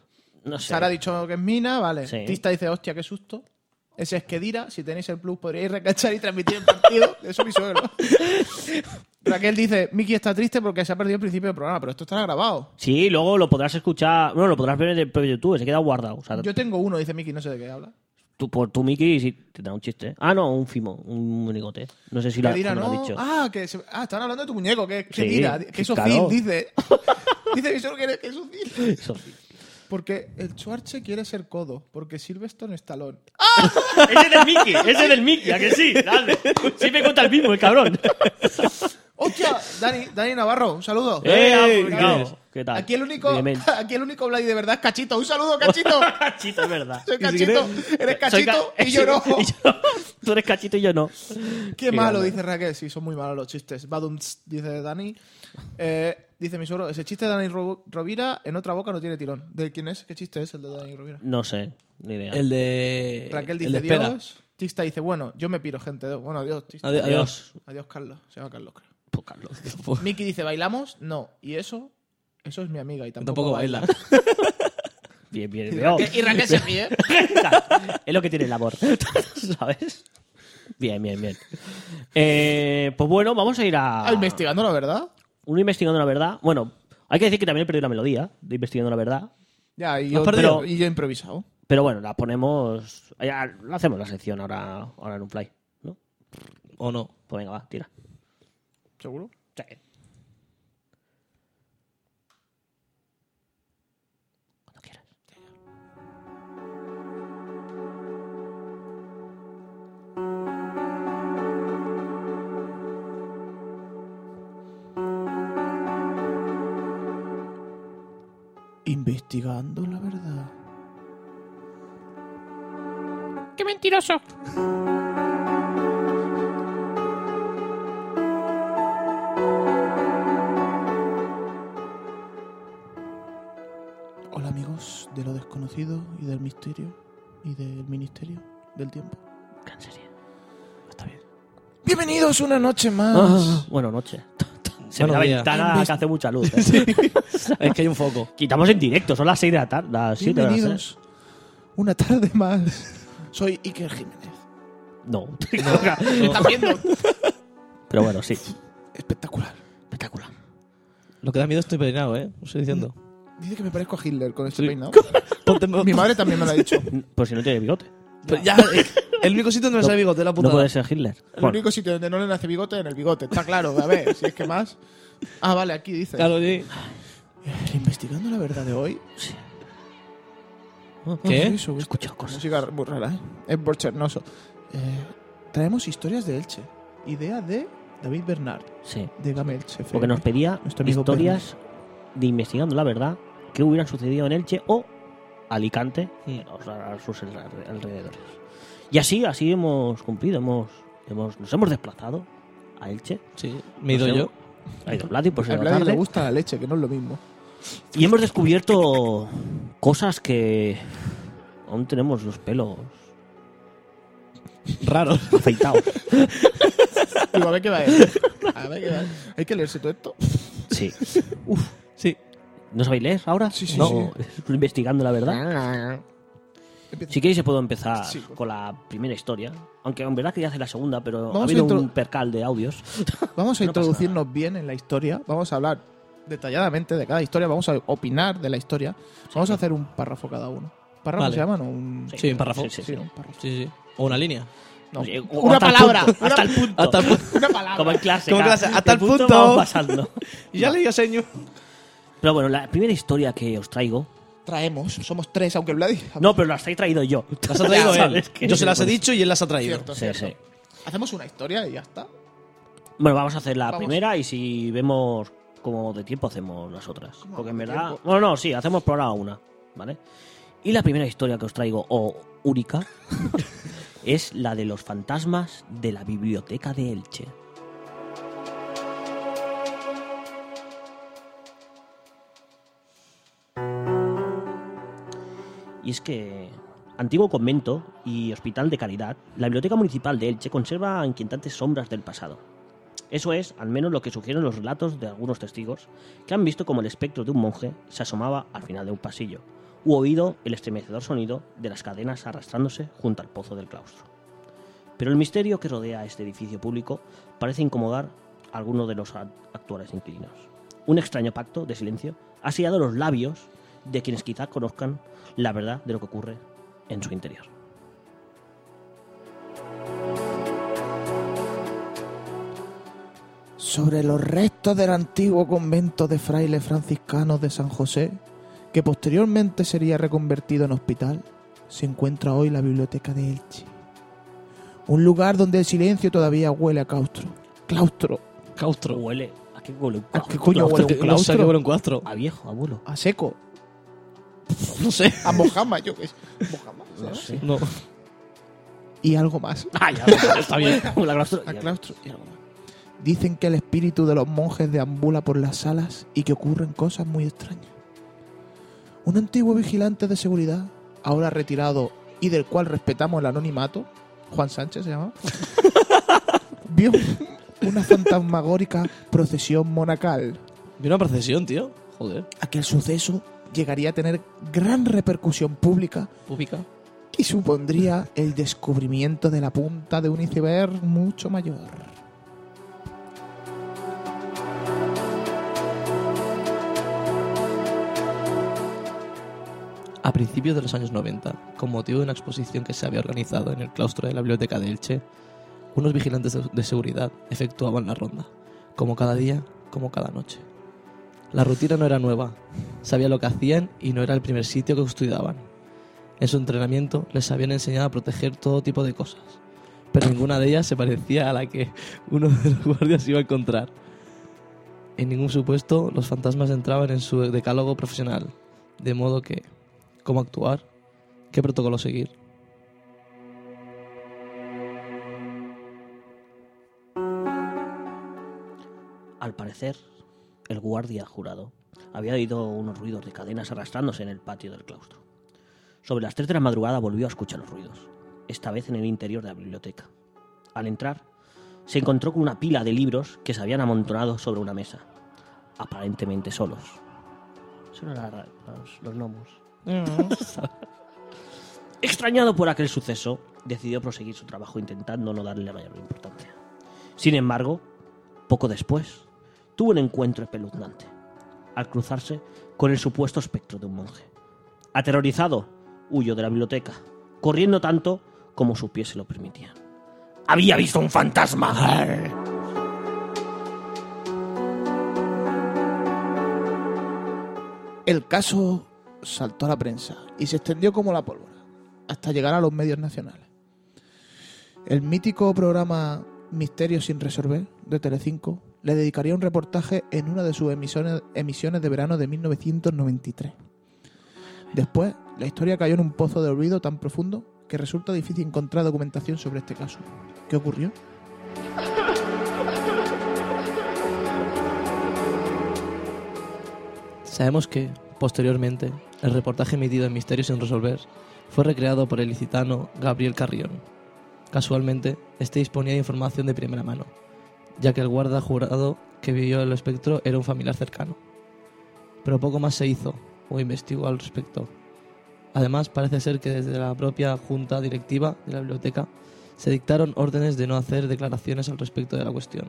No sé. Sara ha dicho que es Mina, vale. Sí. Tista dice, hostia, qué susto. Ese es Kedira, si tenéis el plus podríais recachar y transmitir el partido. Eso es mi suegro. Raquel dice, Miki está triste porque se ha perdido el principio del programa, pero esto estará grabado. Sí, luego lo podrás escuchar. Bueno, lo podrás ver en el propio YouTube, se queda guardado. O sea, Yo tengo uno, dice Miki, no sé de qué habla. tú, por tu Mickey sí te da un chiste. Ah, no, un fimo, un monigote. No sé si lo, Kedira, no lo no. ha dicho. Ah, que se... ah, estaban hablando de tu muñeco, que es Sí, Kedira. Que es claro. Ozil, dice. Dice mi suegro que que es Ozil. Eso. Porque el Schwarze quiere ser codo, porque Silverstone es talón. Ese es del Mickey, ese es del Mickey, ¿a que sí? Dale. Sí me cuenta el mismo, el cabrón. ¡Hostia! Dani, Dani Navarro, un saludo. ¡Eh! Cuidado. ¿Qué tal? Aquí el único, Dime. aquí el único Vladi de verdad es Cachito. ¡Un saludo, Cachito! Cachito, es verdad. Soy Cachito, eres Soy Cachito ca- y yo no. y yo- Tú eres Cachito y yo no. Qué Qué malo, grande. dice Raquel. Sí, son muy malos los chistes. Badums, dice Dani. Eh, dice mi suegro, ese chiste de Dani Ro- Rovira en otra boca no tiene tirón. ¿De quién es? ¿Qué chiste es el de Dani Rovira? No sé, ni idea. El de... Raquel el dice de espera. Dios. Tista dice, bueno, yo me piro, gente. Bueno, adiós, Tista. Adi- adiós. Adiós, Carlos. Se llama Carlos, creo. Pues, Carlos. Miki dice, ¿bailamos? No. ¿Y eso? Eso es mi amiga y tampoco, Tampoco baila. Bien, bien. Y veo. Raquel, y Raquel se ríe. Claro, es lo que tiene el amor. ¿Sabes? Bien, bien, bien. Eh, pues bueno, vamos a ir a. Ah, investigando la verdad. Uno investigando la verdad. Bueno, hay que decir que también he perdido la melodía de investigando la verdad. Ya, y ¿Has yo, perdido? pero- y yo he improvisado. Pero bueno, la ponemos. Ya, la hacemos la sección ahora, ahora en un play, ¿no? ¿O no? Pues venga, va, tira. ¿Seguro? Sí. Cuando quieras. Investigando la verdad. ¡Qué mentiroso! Hola amigos de lo desconocido y del misterio y del ministerio del tiempo. En serio. Está bien. Bienvenidos una noche más. Ah, bueno, noche. Se ve la Buenos días. ventana Invest- que hace mucha luz. ¿eh? Es que hay un foco. Quitamos en directo, son las seis de la tarde. Las siete de la tarde. Bienvenidos una tarde más. Soy Iker Jiménez. No. ¿Estás viendo? Pero bueno, sí. Espectacular. Espectacular. Lo que da miedo estoy peinado, ¿eh? Os estoy diciendo. Dice que me parezco a Hitler con este Sí. peinado. Ponte- Mi madre también me lo ha dicho. Pues si no tiene bigote. Pero ya, eh, el único sitio donde me sale bigote, la No putada. puede ser Hitler. El Bueno, único sitio donde no le nace bigote en el bigote. Está claro. A ver, si es que más. Ah, vale, aquí dice. Claro, sí. El investigando la verdad de hoy. sí. ¿Qué? He escuchado escuchado cosas. Música muy rara, ¿eh? Es bochornoso. Eh, traemos historias de Elche. Idea de David Bernard, Sí. de Gamelche. Porque nos pedía Nuestro amigo historias de investigando la verdad que hubieran sucedido en Elche o Alicante, Mm. o sea, a sus alre- alrededores. Y así, así hemos cumplido, hemos, hemos, nos hemos desplazado a Elche. Sí, me he ido Nos yo. hemos- Ha ido Vladi por A ser la Vladi le tarde. gusta la leche, que no es lo mismo. Y hemos descubierto cosas que aún tenemos los pelos Raro. afeitados. Digo, a ver qué va a leer. A ver qué va a leer. Hay que leerse todo esto. Sí. Sí. ¿No sabéis leer ahora? Sí, sí, no. sí. Investigando la verdad. Empieza. Si queréis, se puedo empezar Sí, por con la primera historia. Aunque en verdad quería hacer la segunda, pero Vamos ha a habido intro- un percal de audios. Vamos a No pasa introducirnos bien en la historia. Vamos a hablar detalladamente de cada historia. Vamos a opinar de la historia. Vamos a hacer un párrafo cada uno. ¿Párrafo Vale. se llama? No, un... Sí, un párrafo. Sí, sí, sí. un párrafo. Sí, sí. O una línea. No. Sí, o Una hasta el palabra. punto, Una- hasta el punto. Hasta el punto. Una palabra. Como en clase. Como en cada- clase, hasta el punto. vamos pasando. Y ya le dio seño. Pero bueno, la primera historia que os traigo. Traemos. Somos tres, aunque Vladi... No, pero las he traído yo. Las ha traído Ya él. sabes que- Yo se las he pues- dicho y él las ha traído. Cierto, Sí, cierto. sí. Hacemos una historia y ya está. Bueno, vamos a hacer la Vamos. primera y si vemos como de tiempo hacemos las otras. ¿Cómo Porque en de verdad... tiempo? Bueno, no, sí, hacemos por ahora una. ¿Vale? Y la primera historia que os traigo, o única, es la de los fantasmas de la biblioteca de Elche. Y es que, antiguo convento y hospital de caridad, la Biblioteca Municipal de Elche conserva inquietantes sombras del pasado. Eso es, al menos, lo que sugieren los relatos de algunos testigos que han visto como el espectro de un monje se asomaba al final de un pasillo, u oído el estremecedor sonido de las cadenas arrastrándose junto al pozo del claustro. Pero el misterio que rodea este edificio público parece incomodar a algunos de los actuales inquilinos. Un extraño pacto de silencio ha sellado los labios de quienes quizá conozcan la verdad de lo que ocurre en su interior. Sobre los restos del antiguo convento de frailes franciscanos de San José, que posteriormente sería reconvertido en hospital, se encuentra hoy la biblioteca de Elche. Un lugar donde el silencio todavía huele a claustro. Claustro. Claustro. Huele. ¿A qué huele un ¿A claustro? qué coño huele un No sé claustro? a qué huele un claustro. A viejo, abuelo. A seco. No sé. A mojama, yo qué sé. Mojama, No ¿sabes? sé. No. Y algo más. Ah, ya, está bien. La claustro. A claustro y algo más. Dicen que el espíritu de los monjes deambula por las salas y que ocurren cosas muy extrañas. Un antiguo vigilante de seguridad, ahora retirado y del cual respetamos el anonimato, Juan Sánchez se llama, vio una fantasmagórica procesión monacal. Vi una procesión, tío. Joder. Aquel suceso llegaría a tener gran repercusión pública Pública. y supondría el descubrimiento de la punta de un iceberg mucho mayor. A principios de los años noventa, con motivo de una exposición que se había organizado en el claustro de la biblioteca de Elche, unos vigilantes de- de seguridad efectuaban la ronda, como cada día, como cada noche. La rutina no era nueva, sabían lo que hacían y no era el primer sitio que estudiaban. En su entrenamiento les habían enseñado a proteger todo tipo de cosas, pero ninguna de ellas se parecía a la que uno de los guardias iba a encontrar. En ningún supuesto los fantasmas entraban en su decálogo profesional, de modo que cómo actuar, qué protocolo seguir. Al parecer, el guardia jurado había oído unos ruidos de cadenas arrastrándose en el patio del claustro. Sobre las tres de la madrugada volvió a escuchar los ruidos, esta vez en el interior de la biblioteca. Al entrar, se encontró con una pila de libros que se habían amontonado sobre una mesa, aparentemente solos. Eso no era ra- los, los gnomos. Extrañado por aquel suceso, decidió proseguir su trabajo intentando no darle la mayor importancia. Sin embargo, poco después, tuvo un encuentro espeluznante al cruzarse con el supuesto espectro de un monje. Aterrorizado, huyó de la biblioteca, corriendo tanto como sus pies se lo permitían. ¡Había visto un fantasma! El caso saltó a la prensa y se extendió como la pólvora, hasta llegar a los medios nacionales. El mítico programa Misterios sin resolver de Telecinco le dedicaría un reportaje en una de sus emisiones, emisiones de verano de mil novecientos noventa y tres. Después, la historia cayó en un pozo de olvido tan profundo que resulta difícil encontrar documentación sobre este caso. ¿Qué ocurrió? Sabemos que, posteriormente, el reportaje emitido en Misterios sin resolver fue recreado por el ilicitano Gabriel Carrión. Casualmente, este disponía de información de primera mano, ya que el guarda jurado que vio el espectro era un familiar cercano. Pero poco más se hizo o investigó al respecto. Además, parece ser que desde la propia junta directiva de la biblioteca se dictaron órdenes de no hacer declaraciones al respecto de la cuestión.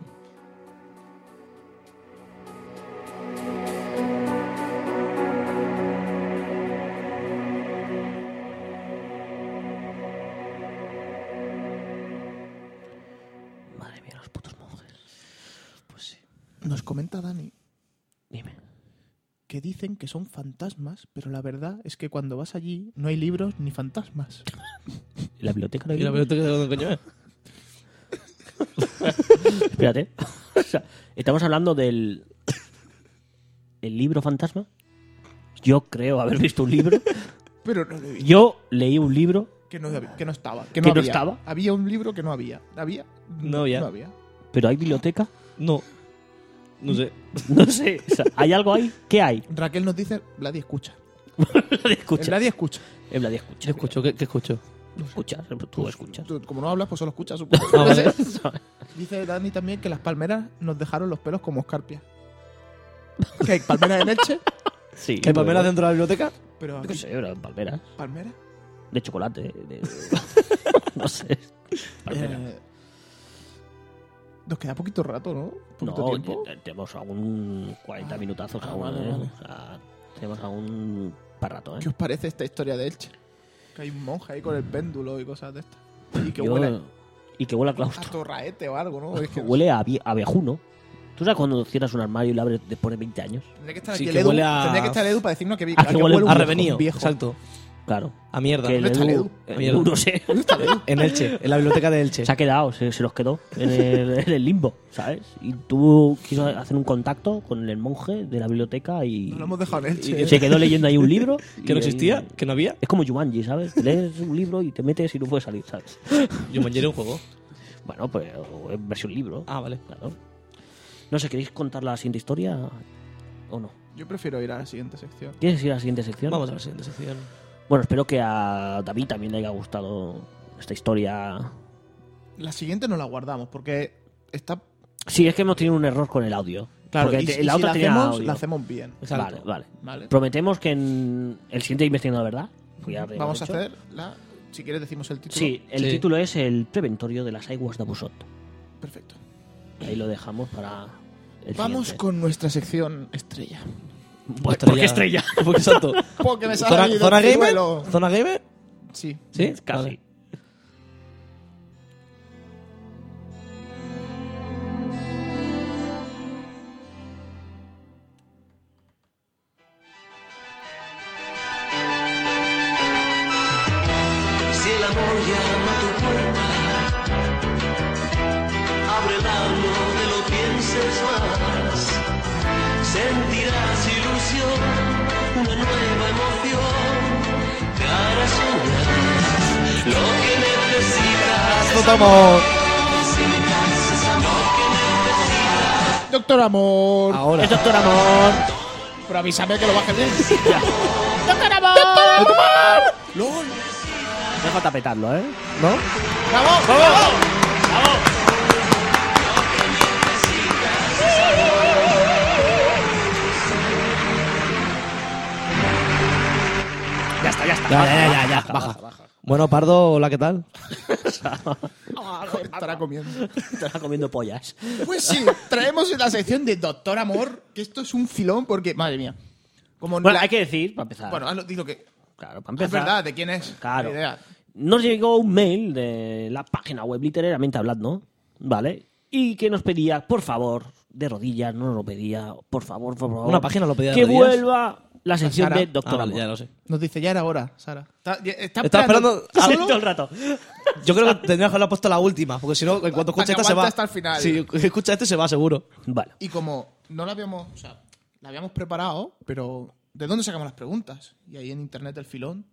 Madre mía, los putos monjes. Pues sí. Nos comenta Dani Dime. que dicen que son fantasmas, pero la verdad es que cuando vas allí no hay libros ni fantasmas. ¿La biblioteca no hay ¿Y la libros? biblioteca de dónde coño es? Espérate. O sea, estamos hablando del... ¿El libro fantasma? Yo creo haber visto un libro. Pero no lo he visto. Yo leí un libro. Que no, que no estaba. Que ¿Que no, no había. estaba? Había un libro que no había. ¿Había? No había. No había. ¿Pero hay biblioteca? No. No sé. No sé. O sea, ¿hay algo ahí? ¿Qué hay? Raquel nos dice, Vladi escucha. Vladi escucha. Vladi escucha. Eh, Vladi escucha. ¿Qué escucho? ¿Qué, qué escucho? Escuchas, tú escuchas. Tú, como no hablas, pues solo escuchas. supongo. Ah, vale. Dice Dani también que las palmeras nos dejaron los pelos como escarpias. ¿Que hay palmeras en Elche? Sí. ¿Qué hay palmeras dentro de la biblioteca? Pero Yo qué aquí- sé, era palmeras. ¿Palmera? De chocolate. de- no sé. Palmera. Eh, nos queda poquito rato, ¿no? Poquito No, tiempo. te- tenemos algún cuarenta minutazos Ah, aún, vale, ¿eh? vale. O sea, tenemos algún para rato, ¿eh? ¿Qué os parece esta historia de Elche? Que hay un monje ahí con el péndulo y cosas de estas. Y que Yo- huele Y que huele a a claustro. torraete o algo, ¿no? Es que Huele a, vie- a viejuno. ¿Tú sabes cuando cierras un armario y lo abres después de veinte años? Tendría que estar Sí, aquí que el Edu. huele a- Tendría que estar el Edu para decirnos que, vi- Ah, que huele un A viejo, revenido, un viejo. exacto. Claro. A mierda. Que el ¿Dónde está el Edu, Edu? el Mierda. Edu, no sé. ¿Dónde está el Edu? En Elche, en la biblioteca de Elche. Se ha quedado, se, se los quedó en el, en el limbo, ¿sabes? Y tú quiso hacer un contacto con el monje de la biblioteca y, Nos lo hemos dejado en Elche. y se quedó leyendo ahí un libro. ¿Que no y- existía? ¿Que no había? Es como Jumanji, ¿sabes? Lees un libro y te metes y no puedes salir, ¿sabes? Yo me un juego. Bueno, pues es versión libro. Ah, vale. Claro. No sé, ¿queréis contar la siguiente historia o no? Yo prefiero ir a la siguiente sección. ¿Quieres ir a la siguiente sección? Vamos a la siguiente sección. Bueno, espero que a David también le haya gustado esta historia. La siguiente no la guardamos porque está. Sí, es que hemos tenido un error con el audio. Claro, Porque y, te- y la si otra la tenía hacemos, audio. la hacemos bien. Exacto. Vale, vale, Vale. Prometemos que en el siguiente investigando la verdad. pues ya lo Vamos a hemos hecho. hacer la. Si quieres, decimos el título. Sí, el Sí. título es El preventorio de las aguas de Busot. Perfecto. Ahí lo dejamos para el Vamos siguiente. con nuestra sección estrella. ¿Por ¿por qué estrella? Porque exacto. Porque me sale ¿Zona, ahí del zona gamer? ciruelo. ¿Zona gamer? Sí. ¿Sí? Casi. Vale. Si el amor llama a tu puerta, ábrela, no te lo pienses más. Sentirás ilusión, una nueva emoción, te hará soñar lo que necesitas. Doctor Amor. Necesitas lo que necesitas. Doctor Amor. Ahora. Es Doctor Amor. Pero avísame que lo bajes bien. Ya. ¡Doctor Amor! ¡Lol! No falta petarlo, ¿eh? ¿No? ¡Bravo! ¡Bravo! Ya está, ya está. Ya, ya, ya, ya, ya. Baja. Bueno, Pardo, hola, ¿qué tal? Estará comiendo. Estará comiendo pollas. Pues sí, traemos la sección de Doctor Amor, que esto es un filón porque, madre mía. Como Bueno, la- hay que decir, para empezar. Bueno, hazlo, di lo que. claro, para Es empezar. verdad, ¿de quién es? Claro. La idea. Nos llegó un mail de la página web Literariamente Hablando, ¿vale? Y que nos pedía, por favor, de rodillas, no nos lo pedía, por favor, por favor. ¿Una página lo pedía de Que rodillas? vuelva la sección Sara. de Doctor Ah, vale, Amor. ya lo sé. Nos dice, ya era hora, Sara. Está, ya- está Estaba esperando. Sí, Ah, todo el rato. Yo creo que tendría que haberla puesto la última, porque si no, en cuanto Para escuche que esta se va. aguante hasta el final. Si escucha este se va seguro. Vale. Y como no la habíamos, o sea, la habíamos preparado, pero ¿de dónde sacamos las preguntas? Y ahí en internet el filón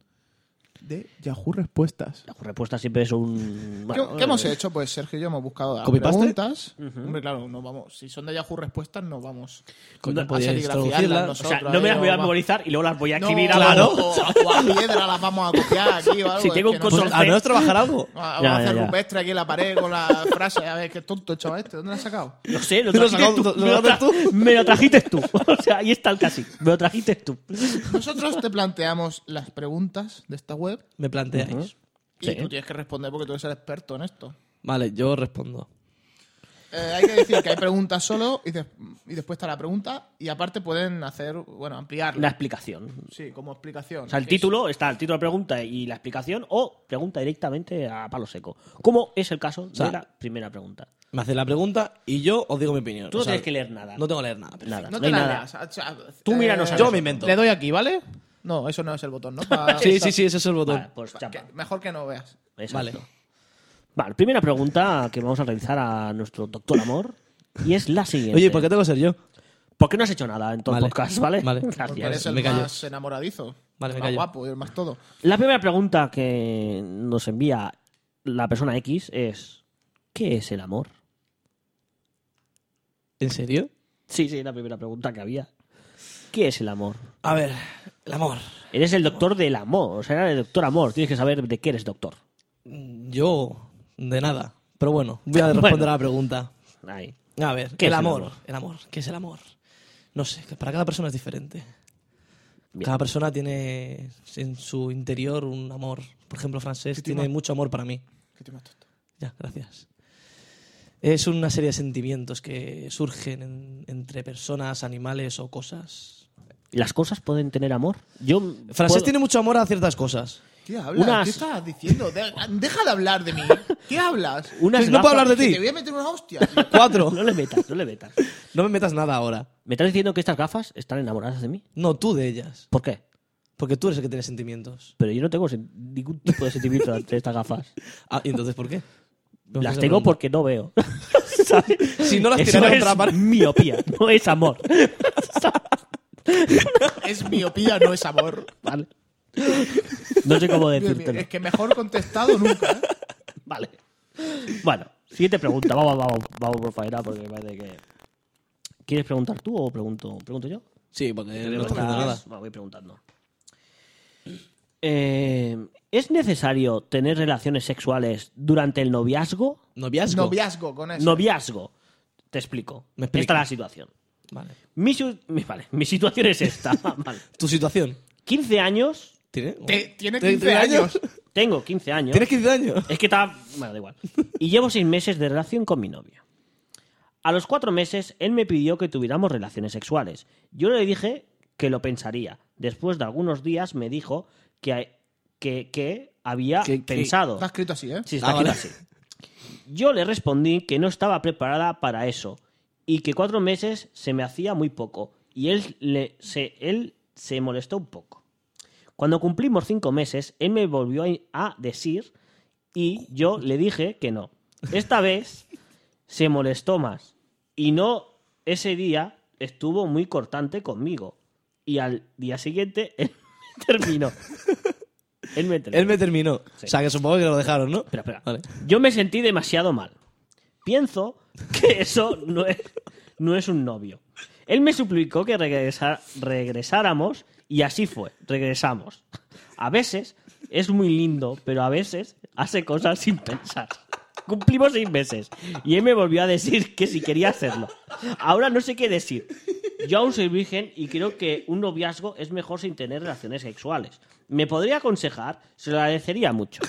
de Yahoo Respuestas. La respuesta siempre es un... ¿Qué, bueno, qué hemos eh, hecho? Pues Sergio y yo hemos buscado las ¿Copy-paste? preguntas. Hombre, claro, no vamos, si son de Yahoo Respuestas, no vamos Coño, a podíais serigrafiarlas traducirlas. O nosotros. sea, no me las voy a ahí, o memorizar y luego las voy a No, escribir a claro. mano. O, o a piedra las vamos a copiar aquí o algo. Si es tengo que un no sé. control Al menos trabajar algo. Vamos Ya, a hacer ya, ya. rupestre aquí en la pared con la frase. A ver, qué tonto chaval este. ¿Dónde lo has sacado? No sé, lo Lo trajiste sacado- tú. lo- lo Me lo, sacaste tra- me lo trajiste tú. O sea, ahí está el casi. Me lo trajiste tú. Nosotros te planteamos las preguntas de esta web Me planteáis. y Sí. tú tienes que responder porque tú eres el experto en esto. Vale, yo respondo. Eh, hay que decir que hay preguntas solo y, de- y después está la pregunta y aparte pueden hacer, bueno, ampliarla. La explicación. Sí, como explicación. O sea, el Que es- título, está el título de pregunta y la explicación, o pregunta directamente a palo seco. Como es el caso sea, de la primera pregunta. Me hacéis la pregunta y yo os digo mi opinión. Tú O no sea, tienes que leer nada. No tengo que leer nada. perfecto. Nada. No No te hay la nada. leas. O sea, Tú mira, no eh, sabes. Yo me invento. Le doy aquí, ¿vale? No, eso no es el botón, ¿no? Pa- Sí, sí, sí, ese es el botón. Vale, pues chapa. que- mejor que no veas. Exacto. Vale. Vale, primera pregunta que vamos a realizar a nuestro doctor Amor y es la siguiente. Oye, ¿por qué tengo que ser yo? ¿Por qué no has hecho nada en todo Vale. el podcast, ¿vale? Vale. Porque Gracias. eres el me callo. más enamoradizo. Vale, me el más callo. guapo y el más todo. La primera pregunta que nos envía la persona X es ¿qué es el amor? ¿En serio? Sí, sí, la primera pregunta que había. ¿Qué es el amor? A ver, el amor. Eres el doctor del amor, o sea, eres el doctor amor. Tienes que saber de qué eres doctor. Yo, de nada. Pero bueno, voy a responder Bueno. a la pregunta. Ahí. A ver, ¿Qué el es el amor, amor? el amor. ¿Qué es el amor? No sé, que para cada persona es diferente. Bien. Cada persona tiene en su interior un amor. Por ejemplo, Francés tiene mucho amor para mí. ¿Qué te mato? Ya, gracias. Es una serie de sentimientos que surgen en- entre personas, animales o cosas. ¿Las cosas pueden tener amor? Yo Francés puedo- tiene mucho amor a ciertas cosas. ¿Qué hablas? Unas- ¿Qué estás diciendo? De- Deja de hablar de mí. ¿Qué hablas? Unas No puedo gafas- hablar de Que ti. te voy a meter una hostia. Cuatro. No le metas, no le metas. No me metas nada ahora. ¿Me estás diciendo que estas gafas están enamoradas de mí? No, tú de ellas. ¿Por qué? Porque tú eres el que tiene sentimientos. Pero yo no tengo sen- ningún tipo de sentimiento ante estas gafas. Ah, ¿y entonces por qué? Vamos a Las hacer tengo pregunta. porque no veo. ¿Sabes? Si no las Eso tirara es contra la pared. miopía, no es amor. Es miopía, no es amor. Vale. No sé cómo Dios mío, decírtelo. es que mejor contestado nunca. ¿eh? Vale. Bueno, siguiente pregunta. Vamos, vamos, vamos por faena porque me parece que... ¿Quieres preguntar tú o pregunto, pregunto yo? Sí, porque Te no veo está que haciendo estás- nada. Va, voy preguntando. Eh, ¿Es necesario tener relaciones sexuales durante el noviazgo? ¿Noviazgo? Noviazgo con eso. Noviazgo. Te explico. Me explica. Esta es la situación. Vale. Mi, su- mi- vale, mi situación es esta. Vale. ¿Tu situación? quince años. ¿Tiene? Te- tiene ¿Tiene quince años. Tengo quince años. ¿Tienes quince años? Es que está... Bueno, da igual. Y llevo seis meses de relación con mi novia. A los cuatro meses, él me pidió que tuviéramos relaciones sexuales. Yo le dije que lo pensaría. Después de algunos días me dijo que, que, que había Que- que- pensado... Está escrito así, ¿eh? Sí, está Ah, escrito vale. así. Yo le respondí que no estaba preparada para eso y que cuatro meses se me hacía muy poco. Y él, le, se, él se molestó un poco. Cuando cumplimos cinco meses, él me volvió a a decir y yo le dije que no. Esta vez se molestó más y no ese día estuvo muy cortante conmigo. Y al día siguiente él me terminó. Él me terminó. Él me terminó. Sí. O sea, que supongo que lo dejaron, ¿no? Espera, espera. Vale. Yo me sentí demasiado mal. Pienso que eso no es, no es un novio. Él me suplicó que regresa- regresáramos y así fue. Regresamos. A veces es muy lindo, pero a veces hace cosas sin pensar. Cumplimos seis meses y él me volvió a decir que si quería hacerlo. Ahora no sé qué decir. Yo aún soy virgen y creo que un noviazgo es mejor sin tener relaciones sexuales. ¿Me podría aconsejar? Se lo agradecería mucho.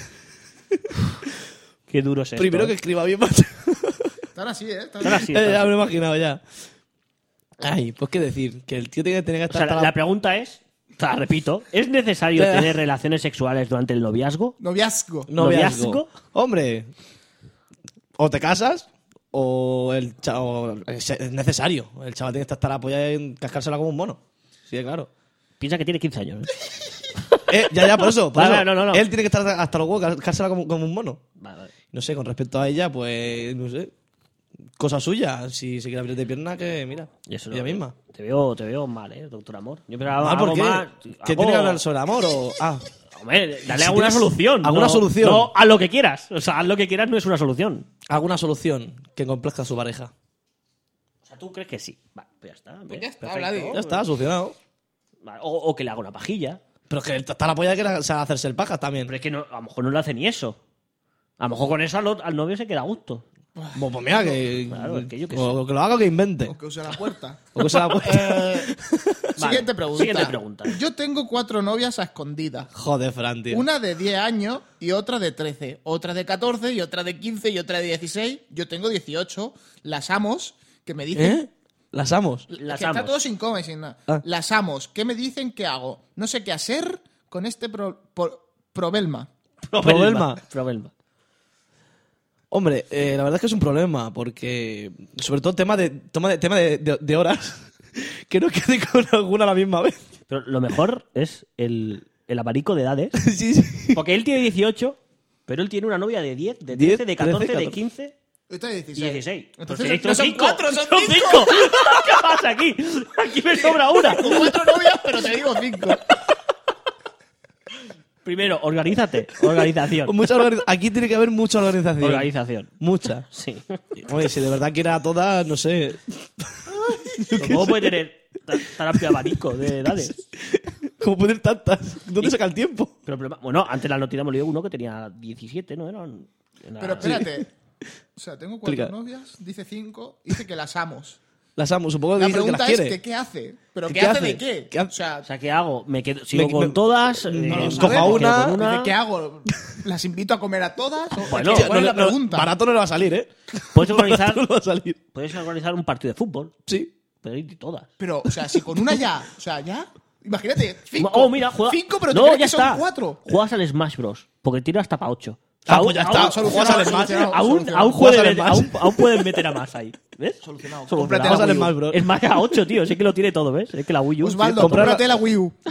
Qué duro es esto. Primero ¿eh? que escriba bien, macho. Están así, ¿eh? Están Están así. así, Eh, están ya así. me lo he imaginado ya. Ay, pues qué decir. Que el tío tiene que tener que O estar... sea, la, hasta la pregunta es, te la repito, ¿es necesario Ya. tener relaciones sexuales durante el noviazgo? Noviazgo. Noviazgo. ¿Noviazgo? Hombre, o te casas o el chaval... Es necesario. El chaval tiene que estar apoyado en cascársela como un mono. Sí, claro. Piensa que tiene quince años. ¿eh? Eh, ya, ya, por eso. Por Vale, eso. no, no, no. Él tiene que estar hasta los huevos, cascársela como, como un mono. Vale, vale. No sé, con respecto a ella, pues, no sé. Cosa suya. Si se quiere abrir de pierna, que mira. Y eso ella no- misma. Te veo, te veo mal, ¿eh, doctor Amor? Yo esperaba Ah, ¿por algo qué? más. ¿Que algo- tiene que hablar sobre amor o...? Ah, Hombre, dale Si alguna tienes solución. alguna no- solución. No, haz lo que quieras. O sea, haz lo que quieras no es una solución. alguna solución que complazca a su pareja. O sea, tú crees que sí. Vale, pues ya está. Pues ¿ves? ya está, Perfecto. Vladi. Ya está, solucionado. Vale, O, o que le haga una pajilla. Pero que está la polla que era- sabe hacerse el pajas también. Pero es que no, a lo mejor no le hace ni eso. A lo mejor con eso al, ot- al novio se queda a gusto. Pues, pues mira, que, Claro, es que yo qué o que lo haga o que invente. O que use la puerta. O que se la puerta. Eh, siguiente pregunta. Siguiente pregunta. Yo tengo cuatro novias a escondidas. Joder, Fran, tío. Una de diez años y otra de trece. Otra de catorce y otra de quince y otra de dieciséis. Yo tengo dieciocho. Las amos, que me dicen... ¿Eh? Las amos. Las que está amos. todo sin coma y sin nada. Ah. Las amos, ¿qué me dicen que hago? No sé qué hacer con este pro- por- problema. Problema. Problema. Hombre, eh, la verdad es que es un problema, porque sobre todo tema de tema de, tema de, de- de horas, que no quede con alguna a la misma vez. Pero lo mejor es el, el abanico de edades. Sí, sí. Porque él tiene dieciocho, pero él tiene una novia de diez, de diez, trece, de catorce, trece, de quince Esta de y dieciséis. dieciséis. Entonces, Pues no son cinco. cuatro, son cinco. cinco. ¿Qué pasa aquí? Aquí me sobra una. Con cuatro novias, pero te digo cinco. Primero, organízate. Organización. Mucha organiza- Aquí tiene que haber mucha organización. Organización. Mucha. Sí. Oye, si de verdad quiere a todas, no sé. ¿Cómo puede tener tan, tan amplio abanico de edades? ¿Cómo poner tantas? ¿Dónde saca el tiempo? Pero el problema- bueno, antes la noticia hemos leído uno que tenía diecisiete, ¿no? Eran, era- Pero espérate. O sea, tengo cuatro Explica. novias, dice cinco, dice que las amos. Las amo, supongo que La dice que las pregunta es quiere. que qué hace. ¿Pero ¿Qué qué, hace hace? de qué? ¿Qué ha- O sea, O sea, ¿qué hago? ¿Me quedo, sigo Me- con me- todas? no Eh, lo me sabemos. quedo Coja con una, una? dice, ¿qué hago? ¿Las invito a comer a todas? ¿O Bueno, ¿qué- No, ¿Cuál es la no, no, pregunta? barato no le va a salir, ¿eh? Puedes organizar, Barato no le va a salir. puedes organizar un partido de fútbol, Sí. pero ir todas. Pero, o sea, si con una ya, o sea, ya. Imagínate, cinco. Oh, mira, juega. Cinco, pero no, te crees ya que son está. cuatro. Juegas al Smash Bros. Porque tira hasta para ocho. Ah, pues ya está. solucionado, Juegas al Smash. solucionado. Aún, solucionado. aún, Juegas puede al meter- Smash. aún, aún pueden meter a más ahí. ¿Ves? Solucionado. Solucionado. Cómprate Juegas la al Wii U. Smash, bro. Es más a ocho, tío. Sí que lo tiene todo, ¿ves? Es que la Wii U. Osvaldo, comprar la- cómprate la Wii U.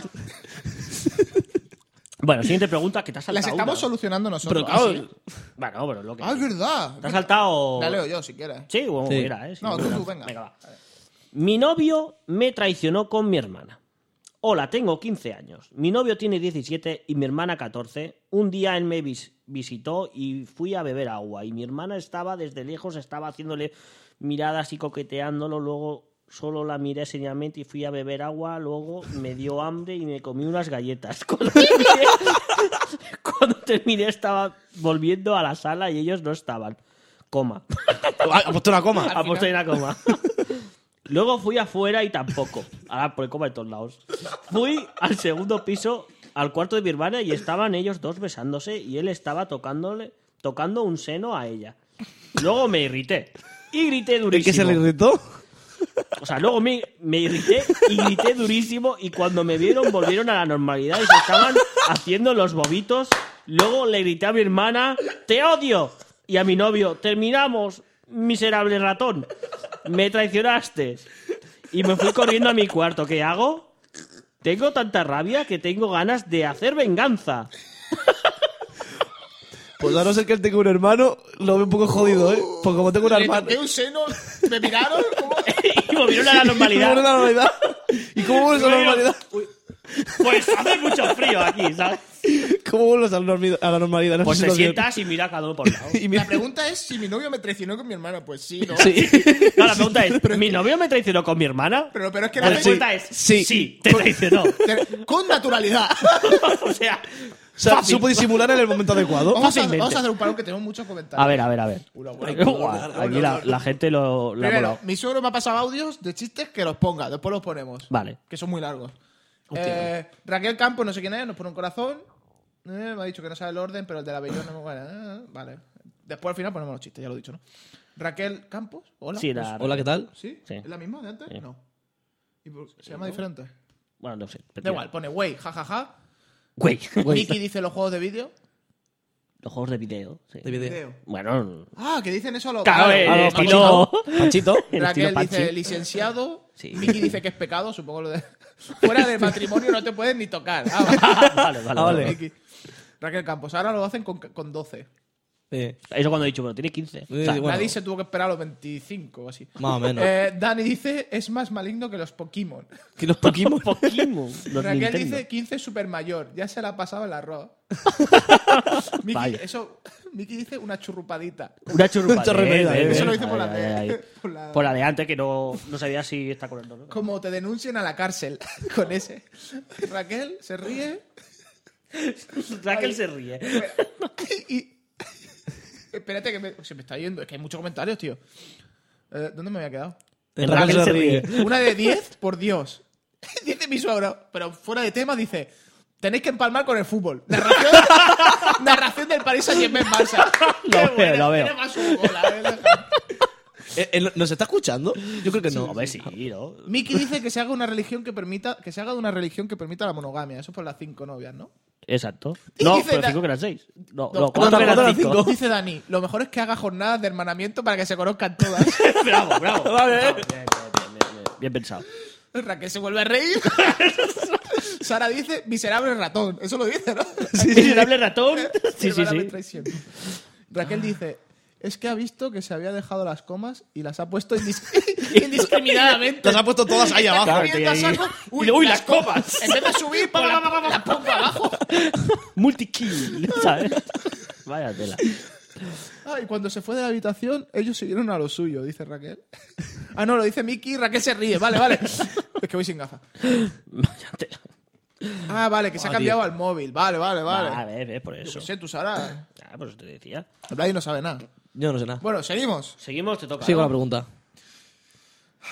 Bueno, siguiente pregunta, que te has Las saltado estamos una. solucionando nosotros. Pero claro, ¿Ah, sí? Bueno, pero lo que... Ah, es verdad. ¿Te has saltado...? La leo yo, si quieres. Sí, o Sí. mira, ¿eh? Si No, tú, quieres. tú, venga. va. Mi novio me traicionó con mi hermana. Hola, tengo quince años. Mi novio tiene diecisiete y mi hermana catorce. Un día él me vis- visitó y fui a beber agua. Y mi hermana estaba desde lejos, estaba haciéndole miradas y coqueteándolo. Luego solo la miré seriamente y fui a beber agua. Luego me dio hambre y me comí unas galletas. Cuando terminé, cuando terminé estaba volviendo a la sala y ellos no estaban. Coma. ha puesto una coma. Ha puesto ahí una coma. Luego fui afuera y tampoco. Ahora por coma de todos lados. Fui al segundo piso, al cuarto de mi hermana, y estaban ellos dos besándose y él estaba tocándole, tocando un seno a ella. Luego me irrité. Y grité ¿En durísimo. qué se le irritó? O sea, luego me, me irrité y grité durísimo y cuando me vieron volvieron a la normalidad y se estaban haciendo los bobitos. Luego le grité a mi hermana, ¡te odio! Y a mi novio, ¡terminamos, miserable ratón! Me traicionaste. Y me fui corriendo a mi cuarto. ¿Qué hago? Tengo tanta rabia que tengo ganas de hacer venganza. Pues a no ser que él tenga un hermano, lo veo un poco jodido, ¿eh? Porque como tengo un Le hermano... toqué un seno, me miraron. ¿Cómo? Y volvieron a la ¿Cómo vuelve normalidad. a la normalidad? ¿Y cómo vuelves a la normalidad? Pues hace mucho frío aquí, ¿sabes? ¿Cómo vuelves a la normi- a la normalidad? en esa Pues te situación? sientas y mira cada uno por lado. Y mira- La pregunta es si mi novio me traicionó con mi hermana. Pues sí, ¿no? Sí. No, la pregunta es, ¿mi novio me traicionó con mi hermana? Pero, pero es que La la respuesta es, Sí. sí, te traicionó. Te- con naturalidad. O sea, O sea, fácil. supo disimular en el momento adecuado. Vamos a, Fácilmente. vamos a hacer un paro que tenemos muchos comentarios. A ver, a ver, a ver. Una buena- Guau, Aquí la, la gente lo, lo ha Primero, molado. mi suegro me ha pasado audios de chistes que los ponga, después los ponemos. Vale. Que son muy largos. Eh, Raquel Campos, no sé quién es, nos pone un corazón. Eh, me ha dicho que no sabe el orden, pero el de la bellona no. Bueno, eh, vale. Después al final ponemos los chistes, ya lo he dicho, ¿no? Raquel Campos, hola. Sí, la- Hola, ¿qué tal? ¿Sí? Sí. ¿Es la misma de antes? Sí. No. ¿Y por- ¿Se llama diferente? Bueno, no sé. Da igual, pone wey, jajaja. Güey. Miki dice los juegos de vídeo. Los juegos de video. Sí. De video. Video. Bueno, Ah, que dicen eso a los. claro, vale, el vale, estilo... Panchito. el Raquel estilo dice Pachi. licenciado. Sí. Miki dice que es pecado, supongo lo de. Fuera del matrimonio no te puedes ni tocar. Ah, vale. Vale, vale, Ah, vale. vale. Miki. Raquel Campos, ahora lo hacen con, con doce. Eh, Eso cuando he dicho, pero tiene quince. O sea, Eh, bueno. Nadie se tuvo que esperar a los veinticinco o así. Más o menos. Eh, Dani dice, es más maligno que los Pokémon. ¿Que los Pokémon? Pokémon. Los Raquel Nintendo. dice quince super mayor, ya se la ha pasado el arroz. Miki, Vaya. eso, Miki dice una churrupadita. Una churrupa. Un chorremeda, Eh, eh, Eso lo eh. dice por la, Ay, ay, ay. por la- Por la de antes, que no, no sabía si está correcto. ¿no? Como te denuncien a la cárcel con ese. Raquel se ríe Raquel se ríe. y... Espérate que me, se me está yendo. Es que hay muchos comentarios, tío. Eh, ¿Dónde me había quedado? En Raquel Raquel se ríe. Una de diez, por Dios. Dice mi suegro, pero fuera de tema, dice: tenéis que empalmar con el fútbol. Narración, narración del Paris Saint-Germain Barça. Lo Qué veo, bueno, lo veo. tiene más un gol, a ver, deja. Eh, eh, ¿Nos está escuchando? Yo creo que no. A ver, sí, ¿no? Miki dice que se haga una religión que permita que se haga de una religión que permita la monogamia. Eso por las cinco novias, ¿no? Exacto. Y No, dice pero Da- cinco que eran seis. No, No, no, cuatro que cuatro eran eran cinco. Dice Dani, lo mejor es que haga jornadas de hermanamiento para que se conozcan todas. Bravo, bravo. Vale. Bravo, bien, bien, bien, bien, bien. Bien pensado. Raquel se vuelve a reír. Sara dice, miserable ratón. Eso lo dice, ¿no? Miserable ratón. Sí, sí, Hermana, me sí. traicionó. Raquel dice, es que ha visto que se había dejado las comas y las ha puesto indis- indiscriminadamente. Las ha puesto todas ahí abajo. Claro, Comiendo a estoy ahí. saco. Y- uy, las comas. En vez de subir, pa, pa, pa, pa, pa, la pongo abajo. Multikill, ¿sabes? Vaya tela. Ah, y cuando se fue de la habitación, ellos siguieron a lo suyo, dice Raquel. Ah, no, lo dice Miki, Raquel se ríe. Vale, vale. Es que voy sin gafas. Vaya tela. Ah, vale, que se ha Ah, cambiado al móvil. Vale, vale, vale. Vale, ves, por Yo eso. qué sé, tú Sara. Ah, pues te decía. El Blay no sabe nada. Yo no sé nada. Bueno, seguimos. Seguimos, te toca. Sigo ¿no? la pregunta.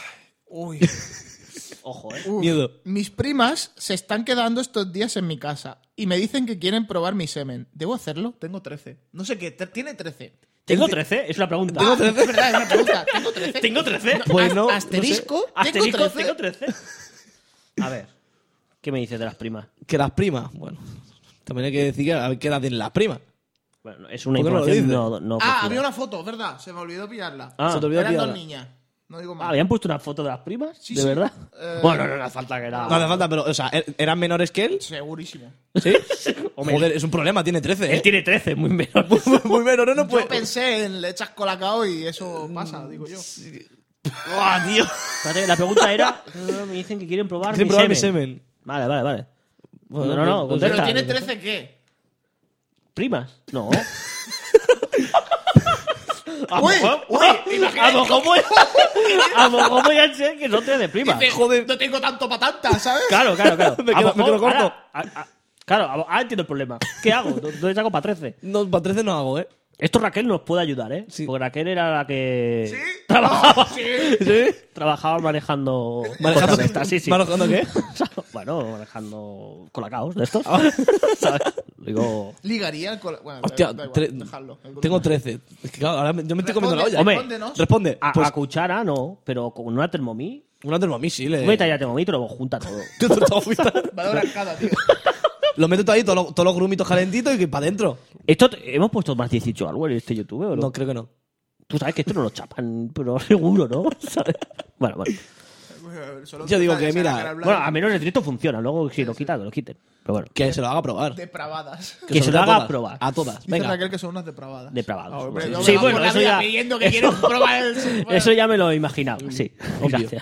Uy. Ojo, ¿eh? Uf. Miedo. Mis primas se están quedando estos días en mi casa y me dicen que quieren probar mi semen. ¿Debo hacerlo? Tengo trece. No sé qué, te- tiene trece. ¿Tengo trece? Es una pregunta. Ah, es verdad, es una pregunta. ¿Tengo trece? ¿Tengo trece? Pues no, A- asterisco, no ¿tengo Asterisco, trece? tengo trece. A ver, ¿qué me dices de las primas? Que las primas, bueno. También hay que decir que a ver qué edad tienen las primas. Bueno, es una ¿Por qué no lo información dices? no, no Ah, oportuna. había una foto, ¿verdad? Se me olvidó pillarla. Ah. Se te olvidó Eran dos pillarla. niñas. No digo Ah, más. ¿habían puesto una foto de las primas? Sí, ¿De sí. verdad? Eh, Bueno, no, no hace falta que era... No hace falta, pero, o sea, ¿er- ¿eran menores que él? Segurísimo. ¿Sí? Hombre, Joder, es un problema, tiene trece, ¿eh? Él tiene trece, muy menor. Muy menor, no Yo puede. pensé en le echas colacao y eso pasa, digo yo. ¡Buah, tío! Espérate, la pregunta era... eh, me dicen que quieren probar, Quieren mi, probar mi semen. semen. Vale, vale, vale. Bueno, no, no, pues- contesta. ¿Pero tiene trece qué? ¿Primas? No. A Uy, lo mejor- uy, a imagínate. lo mejor voy- a lo mejor voy a ser que son tres de primas. Dice, joder, no tengo tanto para tantas, ¿sabes? Claro, claro, claro. Me A quedo- lo me quedo mejor corto. ahora- a- a- Claro, ahora entiendo el problema. ¿Qué hago? ¿Dónde saco para trece? No, para trece no hago, ¿eh? Esto Raquel nos puede ayudar, ¿eh? Sí. Porque Raquel era la que ¿Sí? trabajaba, Sí. ¿Sí? trabajaba manejando ¿Manejando cosas de estas, sí, sí. ¿Manejando qué? Bueno, manejando colacaos de estos. ¿Sabes? Digo... Ligaría con... Bueno, Hostia, da igual, tre- dejadlo. El tengo trece. Es que claro, ahora me- yo me estoy comiendo la olla. Hombre, Respóndenos. Responde. A, Pues a cuchara no, pero con una Thermomix, una Thermomix, sí. Le... tú metes ya Thermomix y lo junta todo. Va a dar arcada, tío. Lo meto todo ahí, todos los, todos los grumitos calentitos y que para adentro. Esto te- ¿Hemos puesto más dieciocho algo en este YouTube o no? No, creo que no. Tú sabes que esto no lo chapan, pero seguro, ¿no? ¿Sabes? Bueno, bueno. Solo Yo digo saca- que, saca mira, cara al Bueno, blanco. a menos el directo funciona. Luego, si lo quitan, que lo quiten. Pero bueno, Que se lo haga probar. Depravadas. que se lo lo dé a haga todas. probar. A todas. Dice Venga. Raquel que son unas depravadas. Depravados. Ah, hombre, Bueno, yo sí, me va bueno, por la eso vida ya... pidiendo que quieren probar el... Eso ya me lo imaginaba, sí. Obvio. Gracias.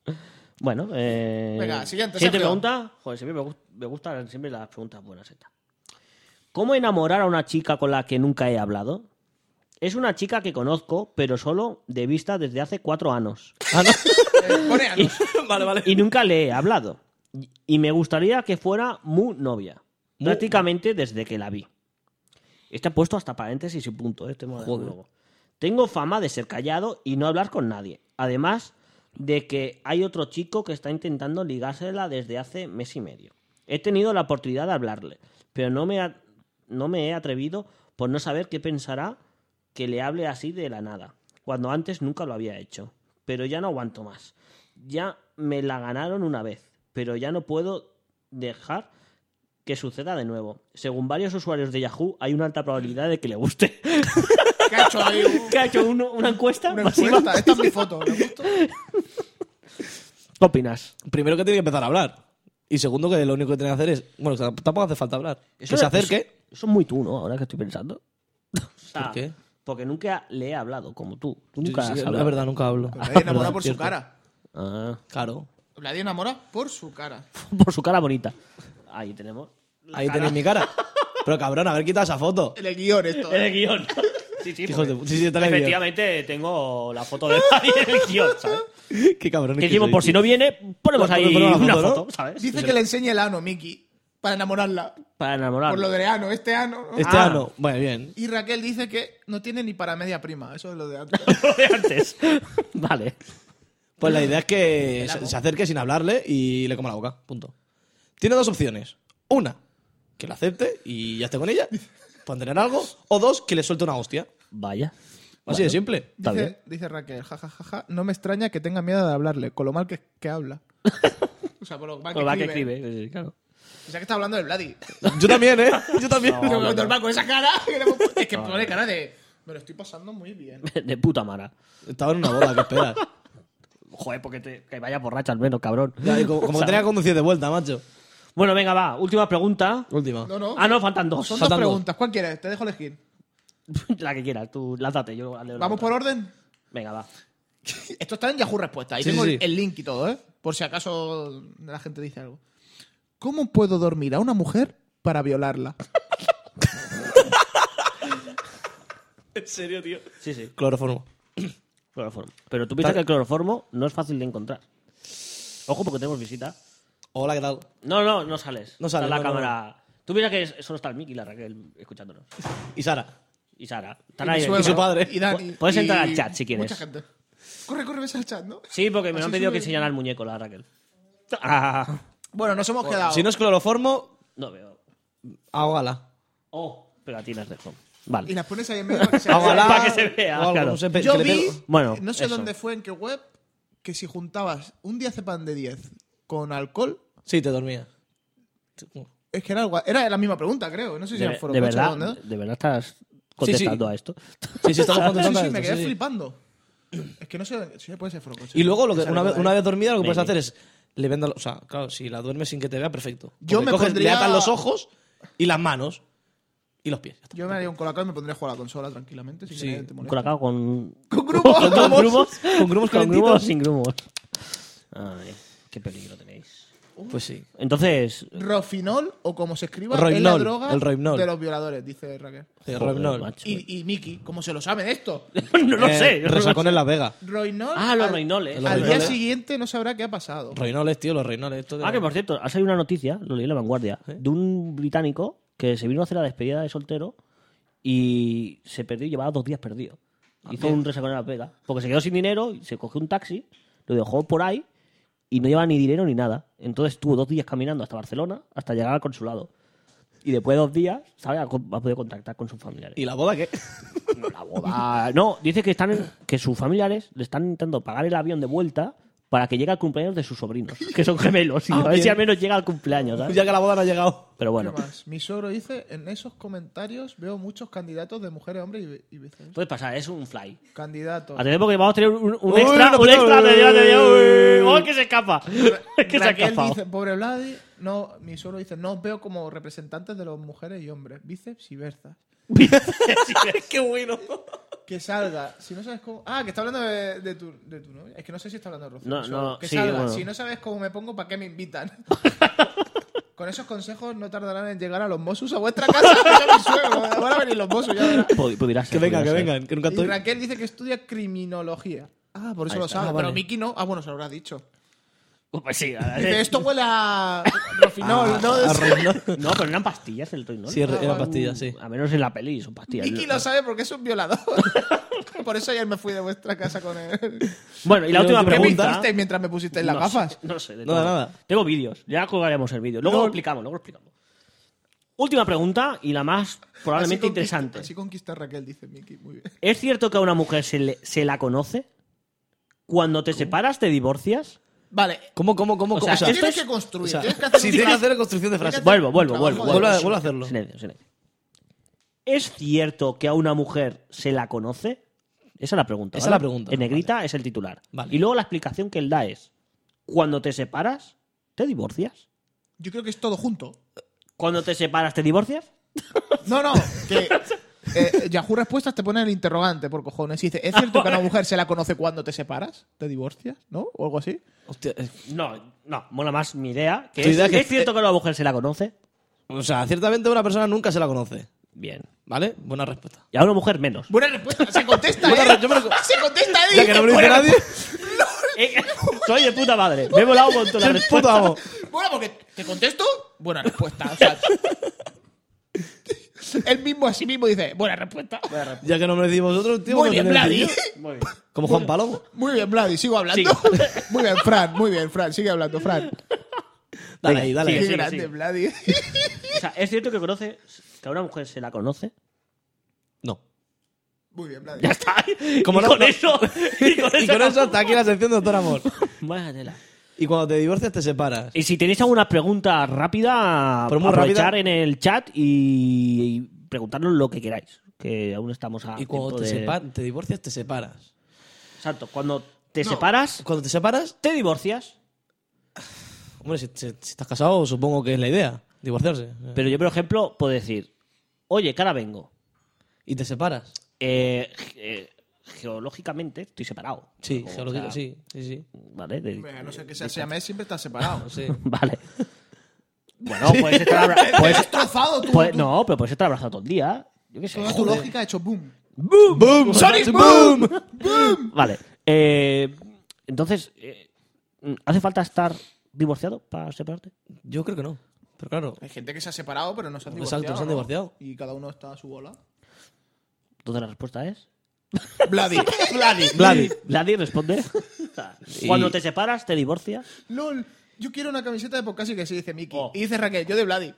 Bueno, eh... Venga, siguiente, Siguiente Sergio. pregunta. Joder, siempre me, gust- me gustan siempre las preguntas buenas estas. ¿Cómo enamorar a una chica con la que nunca he hablado? Es una chica que conozco, pero solo de vista desde hace cuatro años. Ah, no. Eh, pone anos. Vale, vale. Y nunca le he hablado. Y- Y me gustaría que fuera mu novia. Mu- Prácticamente desde que la vi. Este ha puesto hasta paréntesis y punto. ¿eh? Este mola Joder. luego. Tengo fama de ser callado y no hablar con nadie. Además de que hay otro chico que está intentando ligársela desde hace mes y medio. He tenido la oportunidad de hablarle, pero no me, ha- no me he atrevido por no saber qué pensará que le hable así de la nada, cuando antes nunca lo había hecho. Pero ya no aguanto más. Ya me la ganaron una vez, pero ya no puedo dejar que suceda de nuevo. Según varios usuarios de Yahoo, hay una alta probabilidad de que le guste. ¿Qué ha hecho ahí? un- ¿Qué ha hecho uno- una encuesta? Una masiva? encuesta. Esta es mi foto. ¿Me gusta? ¿Qué opinas? Primero que tiene que empezar a hablar. Y segundo que lo único que tiene que hacer es... Bueno, o sea, tampoco hace falta hablar. Que se acerque. Eso, eso es muy tú, ¿no? Ahora que estoy pensando. O sea, ¿Por qué? Porque nunca le he hablado, como tú. Tú nunca Sí, sí, has es hablado. verdad, nunca hablo. Nadie enamora Verdad, por su cierto. cara. Ah, Claro. Nadie enamora por su cara. por su cara bonita. Ahí tenemos. la Ahí cara. tenéis mi cara. Pero cabrón, haber quitado esa foto. En el guión esto. En ¿eh? el guión. Sí, sí, Hijos de porque pu- sí, sí, está en el guión. efectivamente tengo la foto de Dani en el guión, ¿sabes? Qué cabrón. Que dijimos, por si no viene, ponemos ahí Ponemos la una foto, ¿no? foto, ¿sabes? Dice que le enseñe el ano, Miki, para enamorarla. Para enamorar. Por lo de ano, este ano. ¿no? Este Ah. ano. Bueno, bien. Y Raquel dice que no tiene ni para media prima. Eso es lo de antes. Lo de antes. Vale. Pues la idea es que El se, amo. se acerque sin hablarle y le coma la boca. Punto. Tiene dos opciones. Una, que la acepte y ya esté con ella. Para tener algo. O dos, que le suelte una hostia. Vaya. Así de simple. Está bien. Dice, dice Raquel, jajajaja, no me extraña que tenga miedo de hablarle, con lo mal que, que habla. O sea, por lo mal que Pues va que escribe. escribe, sí, claro. O sea que está hablando del Vladi. Yo también, ¿eh? Yo también. No, no, no. Normal, con esa cara. que le hemos puesto- Es que pone cara de... Me lo estoy pasando muy bien. De puta mara. Estaba en una boda, ¿qué esperas? Joder, porque te, que vaya borracha al menos, cabrón. Ya, y como como que ¿Sabes? tenía que conducir de vuelta, macho. Bueno, venga, va. Última pregunta. Última. No, no. Ah, no, faltan dos. Son faltan dos dos. preguntas. ¿Cuál quieres? Te dejo elegir. La que quieras, tú lánzate. Yo leo la ¿Vamos otra. por orden? Venga, va. Esto está en Yahoo Respuesta. Ahí Sí, tengo sí, el- sí. el link y todo, ¿eh? Por si acaso la gente dice algo. ¿Cómo puedo dormir a una mujer para violarla? ¿En serio, tío? Sí, sí. Cloroformo. Cloroformo. Pero tú piensas que el cloroformo no es fácil de encontrar. Ojo, porque tenemos visita. Hola, ¿qué tal? No, no, no sales. No sale, Está la no, no, cámara. Tú piensas que es- solo está el Mickey y la Raquel escuchándonos. Y Sara. Y Sara. Están Y mi ahí. suegra, su padre. y Dani, Puedes y entrar al chat si quieres. Mucha gente. Corre, corre, ves al chat, ¿no? Sí, porque me Así han pedido sube- que enseñara el muñeco, la Raquel. Ah, Bueno, nos hemos quedado. Si no es cloroformo, no veo. ahógala. Oh, pegatinas de foam. Vale. Y las pones ahí en medio para que se Ahógala. Para que se vea, o algo, claro. no sé, pe- Yo que le vi, pego. Bueno, no sé eso. dónde fue, en qué web, que si juntabas un diazepam de diez con alcohol, Sí, te dormía. es que era, algo- era la misma pregunta, creo. No sé si De, era Foro de Coche o verdad, dónde. de verdad estás contestando Sí, sí. a esto. Sí, sí, estamos Sí, contestando sí, a me esto, quedé sí, sí. flipando. Es que no sé si puede ser Foro Coche. Y luego, lo que, Esa una, vez, cosa, una ¿eh? vez dormida, lo que puedes Venga. hacer es le vendas, o sea, claro, si la duermes sin que te vea, perfecto. Yo Porque me coges, pondría- le atas los ojos y las manos y los pies. Ya está. Yo me haría un colacao y me pondría a jugar a la consola tranquilamente. Sin Sí. que nadie te moleste. Colacao con... Con grumos. con grumos. Con grumos Con calentitos. grumos sin grumos. Ay, qué peligro tenéis. Pues sí. Entonces... Rofinol, o como se escriba, Rohypnol, es la droga el Rohypnol. de los violadores, dice Raquel. Sí, joder, Rohypnol. macho. Y, y Miki, ¿cómo se lo sabe de esto? no lo Eh, sé. no lo Resacón sé. en La Vega. Roinol. Ah, los al- Roinoles. Los Al día Roinoles. siguiente no sabrá qué ha pasado. Roinoles, tío, los Roinoles. Esto de- Ah, que por cierto, ha salido una noticia, lo leí en La Vanguardia, ¿Eh? de un británico que se vino a hacer la despedida de soltero y se perdió y llevaba dos días perdido. Hizo un resacón en La Vega. Porque se quedó sin dinero, y se cogió un taxi, lo dejó por ahí y no llevaba ni dinero ni nada. Entonces estuvo dos días caminando hasta Barcelona hasta llegar al consulado. Y después de dos días, ¿sabes? Ha, ha podido contactar con sus familiares. ¿Y la boda qué? No, la boda. No, dice que están en- que sus familiares le están intentando pagar el avión de vuelta para que llegue al cumpleaños de sus sobrinos, que son gemelos, y a ver bien. si al menos llega al cumpleaños, ¿sabes? Ya que la boda no ha llegado. Pero bueno, ¿Qué más? Mi suegro dice, en esos comentarios veo muchos candidatos de mujeres, hombres y, y viceversa. puede pasar, es un fly. Candidatos. Atención porque vamos a tener un, un Uy, extra, no, un no, extra, no, atención, no, atención, no, uy, no. ¡oh, que se escapa! que se ha Raquel escapado. dice, pobre Vladi, no, mi suegro dice, no os veo como representantes de las mujeres y hombres, bíceps y berzas. ¡Qué bueno! Que salga, si no sabes cómo... Ah, que está hablando de, de tu, de tu novia. Es que no sé si está hablando de Rocío. No, mi no, suegro. Que sí, salga, bueno. si no sabes cómo me pongo, ¿para qué me invitan? Con esos consejos no tardarán en llegar a los Mossos a vuestra casa. Dice mi suegro. Van a venir los Mossos, ya verás. Pu- pudiera ser, Que venga, que pudiera ser. vengan, que nunca Y estoy. Raquel dice que estudia criminología. Ah, por eso Ahí lo está. sabe. Ah, Pero vale. Miki no. Ah, bueno, se lo habrá dicho. Pues sí, a ver. Dice, esto huele a Rofinol, ¿no? A Rohypnol. No, pero eran pastillas el Rohypnol. Sí, era- era pastillas, sí. A menos en la peli son pastillas. Miki lo sabe porque es un violador. Por eso ayer me fui de vuestra casa con él. Bueno, y la Y última la ¿Qué me pregunta... hicisteis mientras me pusisteis las no gafas? Sé, no sé, de Nada, todo. nada. Tengo vídeos, ya colgaremos el vídeo. Luego lo explicamos, luego lo explicamos. Última pregunta y la más probablemente Así conquista- interesante. Así conquista a Raquel, dice Miki. Muy bien. ¿Es cierto que a una mujer se, le- se la conoce? Cuando te separas, te divorcias. Vale. ¿Cómo, cómo, cómo? O cómo? sea, O sea, esto Tienes es- que construir. o sea, tienes que hacer si un tienes que trabajo. hacer construcción de frases. Vuelvo, un vuelvo, trabajo vuelvo, de vuelvo. Vuelve a, eso. vuelve a hacerlo. Silencio, silencio. ¿Es cierto que a una mujer se la conoce? Esa es la pregunta. Esa ¿vale? es la pregunta, En negrita es el titular. Vale. Y luego la explicación que él da es: cuando te separas, ¿te divorcias? Yo creo que es todo junto. Cuando te separas, ¿te divorcias? No, no, que eh, Yahoo Respuestas te pone el interrogante por cojones. Y dice, ¿es cierto que a una mujer se la conoce cuando te separas? ¿Te divorcias? ¿No? O algo así. Hostia, eh, No, no, mola más mi idea. Que Tu es, idea que- ¿es cierto que a una mujer se la conoce? o sea, ciertamente una persona nunca se la conoce. Bien. ¿Vale? Buena respuesta. Y a una mujer menos. Buena respuesta. Se contesta, Buena ¿eh? re- yo me lo- Se contesta, ¿eh? Ya que no me lo dice Buena nadie. Eh, soy de puta madre. Me he volado un montón la Soy el puto respuesta. amo. Bueno, porque te contesto, buena respuesta. O sea, él mismo así mismo dice, buena respuesta. Ya que no me lo decís vosotros, tío. Muy me lo bien, tenéis que Vladi. decir yo. Muy bien. Como Juan Palomo. Muy bien, Vladi, sigo hablando. Muy bien, Fran, muy bien, Fran, sigue hablando, Fran. Dale ahí, dale sigue, ahí. Qué sigue, grande, sigue. Vladi. O sea, ¿es cierto que conoce que a una mujer se la conoce? No. Muy bien, Vladi. Ya está. Como y no- con no- eso. Y con, Y con eso hasta aquí la sección de Doctor Amor. Vaya tela. Y cuando te divorcias te separas. Y si tenéis alguna pregunta rápida, Pero muy aprovechar rápida. en el chat y, y preguntarnos lo que queráis. Que aún estamos a Y cuando tiempo te, de... sepa- te divorcias te separas. Exacto. Cuando te No. separas, Cuando te separas, te divorcias. hombre, si, si- si estás casado, supongo que es la idea. Divorciarse. Pero yo, por ejemplo, puedo decir, oye, que ahora vengo. Y te separas. Eh, ge- geológicamente estoy separado. Sí, O geológica, sea, sí, sí, sí. Vale, de- Hombre, a no ser que sea siamés, siempre estás separado. No sé. vale. Bueno, puedes estar abrazado. Te has destrozado tú. Puedes- tú- no, pero puedes estar abrazado todo el día. Yo qué sé. Toda tu joder. lógica ha hecho boom. ¡Boom! ¡Boom! ¡Sonic ¡Boom! Vale. Eh, entonces, eh, ¿hace falta estar divorciado para separarte? Yo creo que no. Pero claro. Hay gente que se ha separado, pero no se han Exacto, divorciado. no se han ¿no? divorciado. Y cada uno está a su bola. Entonces la respuesta es... Vladi. Vladi. Vladi. Vladi responde. O sea, Y- Cuando te separas, te divorcias. LOL, yo quiero una camiseta de podcast y que sí, dice Miki. Oh. Y dice Raquel, yo de Vladi.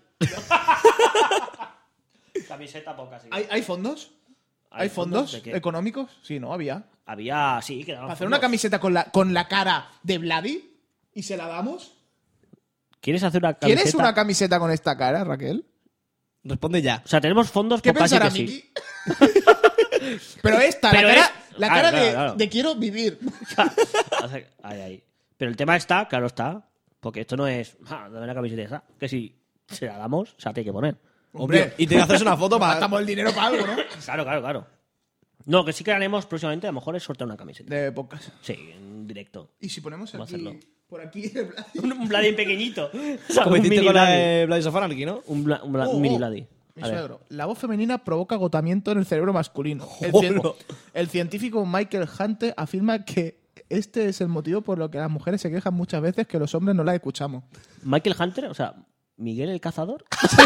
Camiseta poca, sí. ¿Hay, ¿Hay fondos? ¿Hay ¿Hay fondos, fondos de qué? económicos? Sí, no, había. Había, sí, que Para hacer una camiseta con la, con la cara de Vladi y se la damos. ¿Quieres hacer una camiseta? ¿Quieres una camiseta con esta cara, Raquel? Responde ya. O sea, tenemos fondos ¿Qué por casi pensará que sí. Miki? Pero esta, Pero la cara, es- la Claro, cara claro, de, claro. de quiero vivir. Ahí, ahí. Pero el tema está, claro está, porque esto no es, ah, dame la camiseta esa, que si se la damos, o sea, te hay que poner. Hombre, y te haces una foto para... Gastamos el dinero para algo, ¿no? Claro, claro, claro. No, que sí que haremos próximamente, a lo mejor es sortear una camiseta. De podcast. Sí, en directo. Y si ponemos Vamos a aquí, hacerlo. por aquí el Vladi. Un, un Vladi pequeñito. O sea, Como un hiciste mini con la Vladi. de Bloody of Anarchy, ¿no? Un, bla- un, bla- Oh, un mini oh. Vladi. Mi A ver. suegro. La voz femenina provoca agotamiento en el cerebro masculino. El, cien- Jolo. el científico Michael Hunt afirma que este es el motivo por lo que las mujeres se quejan muchas veces que los hombres no las escuchamos. Michael Hunter, o sea, Miguel el Cazador.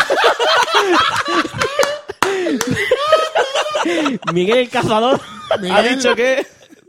Miguel el Cazador Ha dicho que...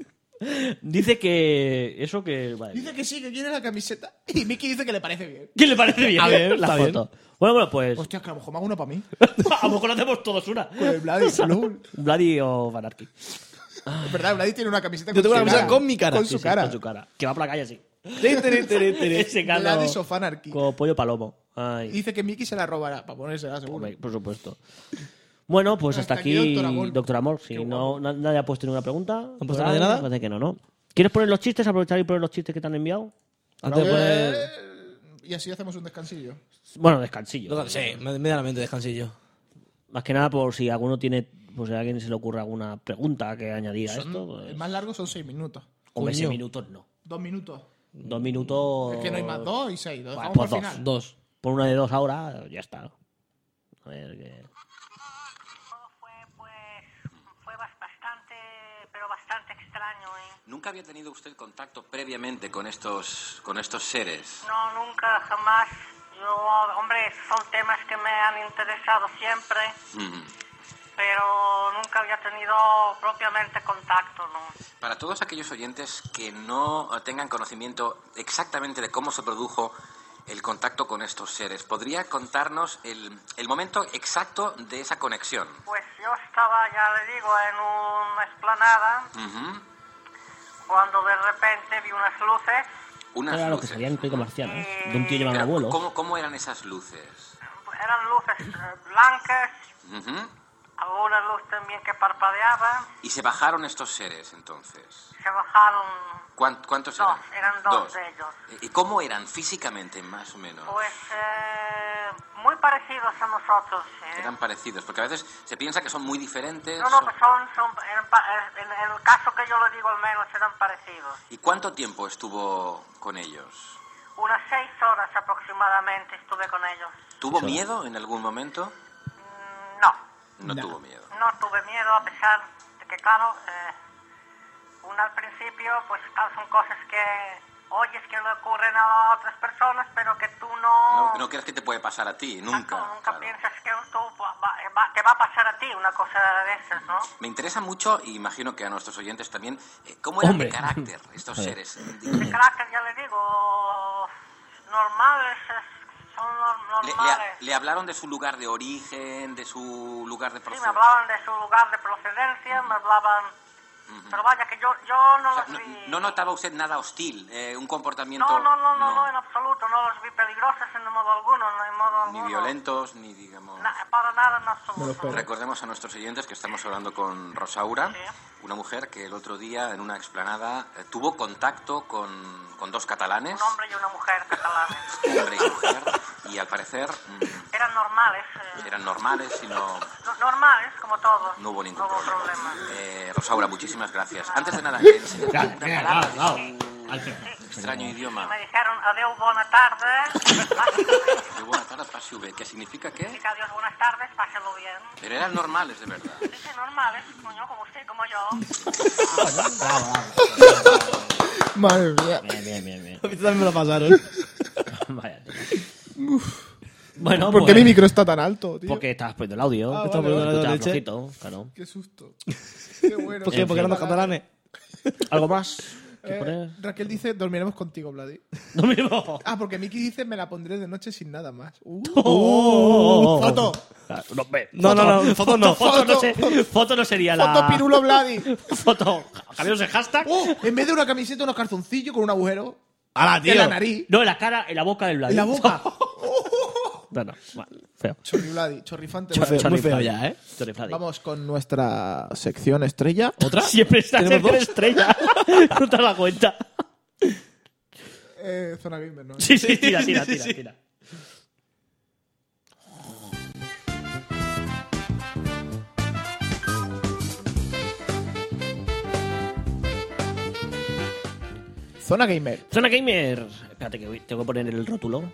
dice que eso que... Vale. Dice que sí, que quiere la camiseta. Y Miki dice que le parece bien. ¿Qué le parece bien? A ver, la está bien. foto. Bueno, bueno, pues Hostia, que a lo mejor me hago una para mí. a lo mejor hacemos todos una. Con el Vladi. Salud. Vladi o Anarchy. Es verdad, Vladi tiene una camiseta Yo tengo su una camiseta cara. con mi cara. Con Sí, su sí, cara. con su cara. Que va por la calle así. Tiri, tiri, tiri, tiri. Ese caldo Vladi of Anarchy. como pollo palomo. Ay, Y dice que Miki se la robará para ponérsela, seguro. hombre, por supuesto. Bueno, pues hasta, Hasta aquí, aquí, Doctor Amor. Doctor Amor. Si Qué no, guapo. na- nadie ha puesto ninguna pregunta. ¿Han puesto por nadie ahí, nada? Parece que no, ¿no? ¿Quieres poner los chistes? Aprovechar y poner los chistes que te han enviado. Antes de poner... Eh, Y así hacemos un descansillo. Bueno, descansillo. Sí, medianamente descansillo. Más que nada por si alguno tiene, pues si a alguien se le ocurre alguna pregunta que añadir a Son- esto. Pues, El más largo son seis minutos. hombre, seis coño. minutos no. Dos minutos. Dos minutos. Es que no hay más. Dos y seis. Lo Bueno, dejamos pues por dos. final. Dos. Por una de dos ahora, ya está. A ver qué. Fue, pues, fue bas- bastante, pero bastante extraño, ¿eh? ¿Nunca había tenido usted contacto previamente con estos, con estos seres? No, nunca, jamás. Yo, hombre, son temas que me han interesado siempre, Mm. pero nunca había tenido propiamente contacto, ¿no? Para todos aquellos oyentes que no tengan conocimiento exactamente de cómo se produjo el contacto con estos seres, ¿podría contarnos el, el momento exacto de esa conexión? Pues yo estaba, ya le digo, en una explanada, Ujú. cuando de repente vi unas luces. Unas Era lo que luces. salía en Código Marciano, ¿eh? De un tío llamado Pero, abuelo. ¿cómo, ¿Cómo eran esas luces? Eran luces eh, blancas, Ujú. alguna luz también que parpadeaba. Y se bajaron estos seres entonces. Se bajaron ¿Cuán- ¿Cuántos dos, eran? eran dos, de ellos. ¿Y cómo eran físicamente, más o menos? Pues eh, muy parecidos a nosotros. ¿eh? Eran parecidos, porque a veces se piensa que son muy diferentes. No, no, pues son, son eran pa- eh, en, en el caso que yo lo digo al menos eran parecidos. ¿Y cuánto tiempo estuvo con ellos? Unas seis horas aproximadamente estuve con ellos. ¿Tuvo miedo en algún momento? Mm, No, No, tuvo miedo. no tuve miedo a pesar de que, claro, eh, uno al principio, pues claro, son cosas que oyes que le ocurren a otras personas, pero que tú no... No, no crees que te puede pasar a ti, nunca. Nunca claro. piensas que tú va- va- va- te va a pasar a ti una cosa de esas, ¿no? Me interesa mucho, y imagino que a nuestros oyentes también, eh, cómo eran Hombre. de carácter estos A ver. seres. De carácter, ya le digo, normales, es- son nor- Le, le- normales. le hablaron de su lugar de origen, de su lugar de Sí, me procedencia. hablaban de su lugar de procedencia, me hablaban... Pero vaya, que yo, yo no O sea, los no, vi... no notaba usted nada hostil, eh, un comportamiento No, no, no, no, no, en absoluto, no los vi peligrosos en modo alguno, no, en modo ni alguno. violentos, ni digamos... Na- para nada en absoluto. Recordemos a nuestros oyentes que estamos hablando con Rosaura, una mujer que el otro día en una explanada eh, tuvo contacto con, con dos catalanes, Un hombre y una mujer catalanes. hombre y mujer, y al parecer mm, Eran normales, eh, eran normales y no, no- normales como todos. no hubo ningún No hubo problema. problema. Eh, Rosaura, muchísimas gracias. Antes de nada, eh, enseñadme Claro, una venga, palabra claro, de su extraño idioma. Me dijeron adiós, buenas tardes. De buena tarde, paseo B, que significa qué? Dice adiós, buenas tardes, páselo bien. Pero eran normales, de verdad. Sí, sí, normales, coño, como usted, como yo. Madre mía. Bien, bien, bien, bien. A mí también me lo pasaron. Vaya. Bueno, ¿Por qué pues- mi micro está tan alto, tío? Porque estás poniendo el audio. Ah, Estás vale, poniendo vale. el Leche. flojito, claro. Qué susto. Qué bueno. ¿Por qué? Porque eran los catalanes. ¿Algo más que Eh, poner? Raquel dice, dormiremos contigo, Vladi. Dormiremos. Ah, porque Miki dice, me la pondré de noche sin nada más. Uh, Oh. ¡Foto! Claro, no, ve, No, no, no, foto no. Foto no, Foto. sé- foto no sería la... ¡Foto pirulo Vladi! Foto. Cambiamos el hashtag. Oh, en vez de una camiseta, unos calzoncillos con un agujero. ¡Hala, En la nariz. No, en la cara, en la boca del Vladi. En la boca. No, no, vale, feo. Chorri Vladi, chorrifante. Chorri- Vladi. Muy feo Vladi. ya, ¿eh? Chorri Vladi. Vamos con nuestra sección estrella. ¿Otra? Siempre estás ¿Tenemos en dos? estrella. No te das cuenta. Eh, Zona Gamer, ¿no? Sí, sí, tira, tira, Sí, tira, sí. tira. Zona Gamer. Zona Gamer. Espérate que voy- tengo que poner el rótulo.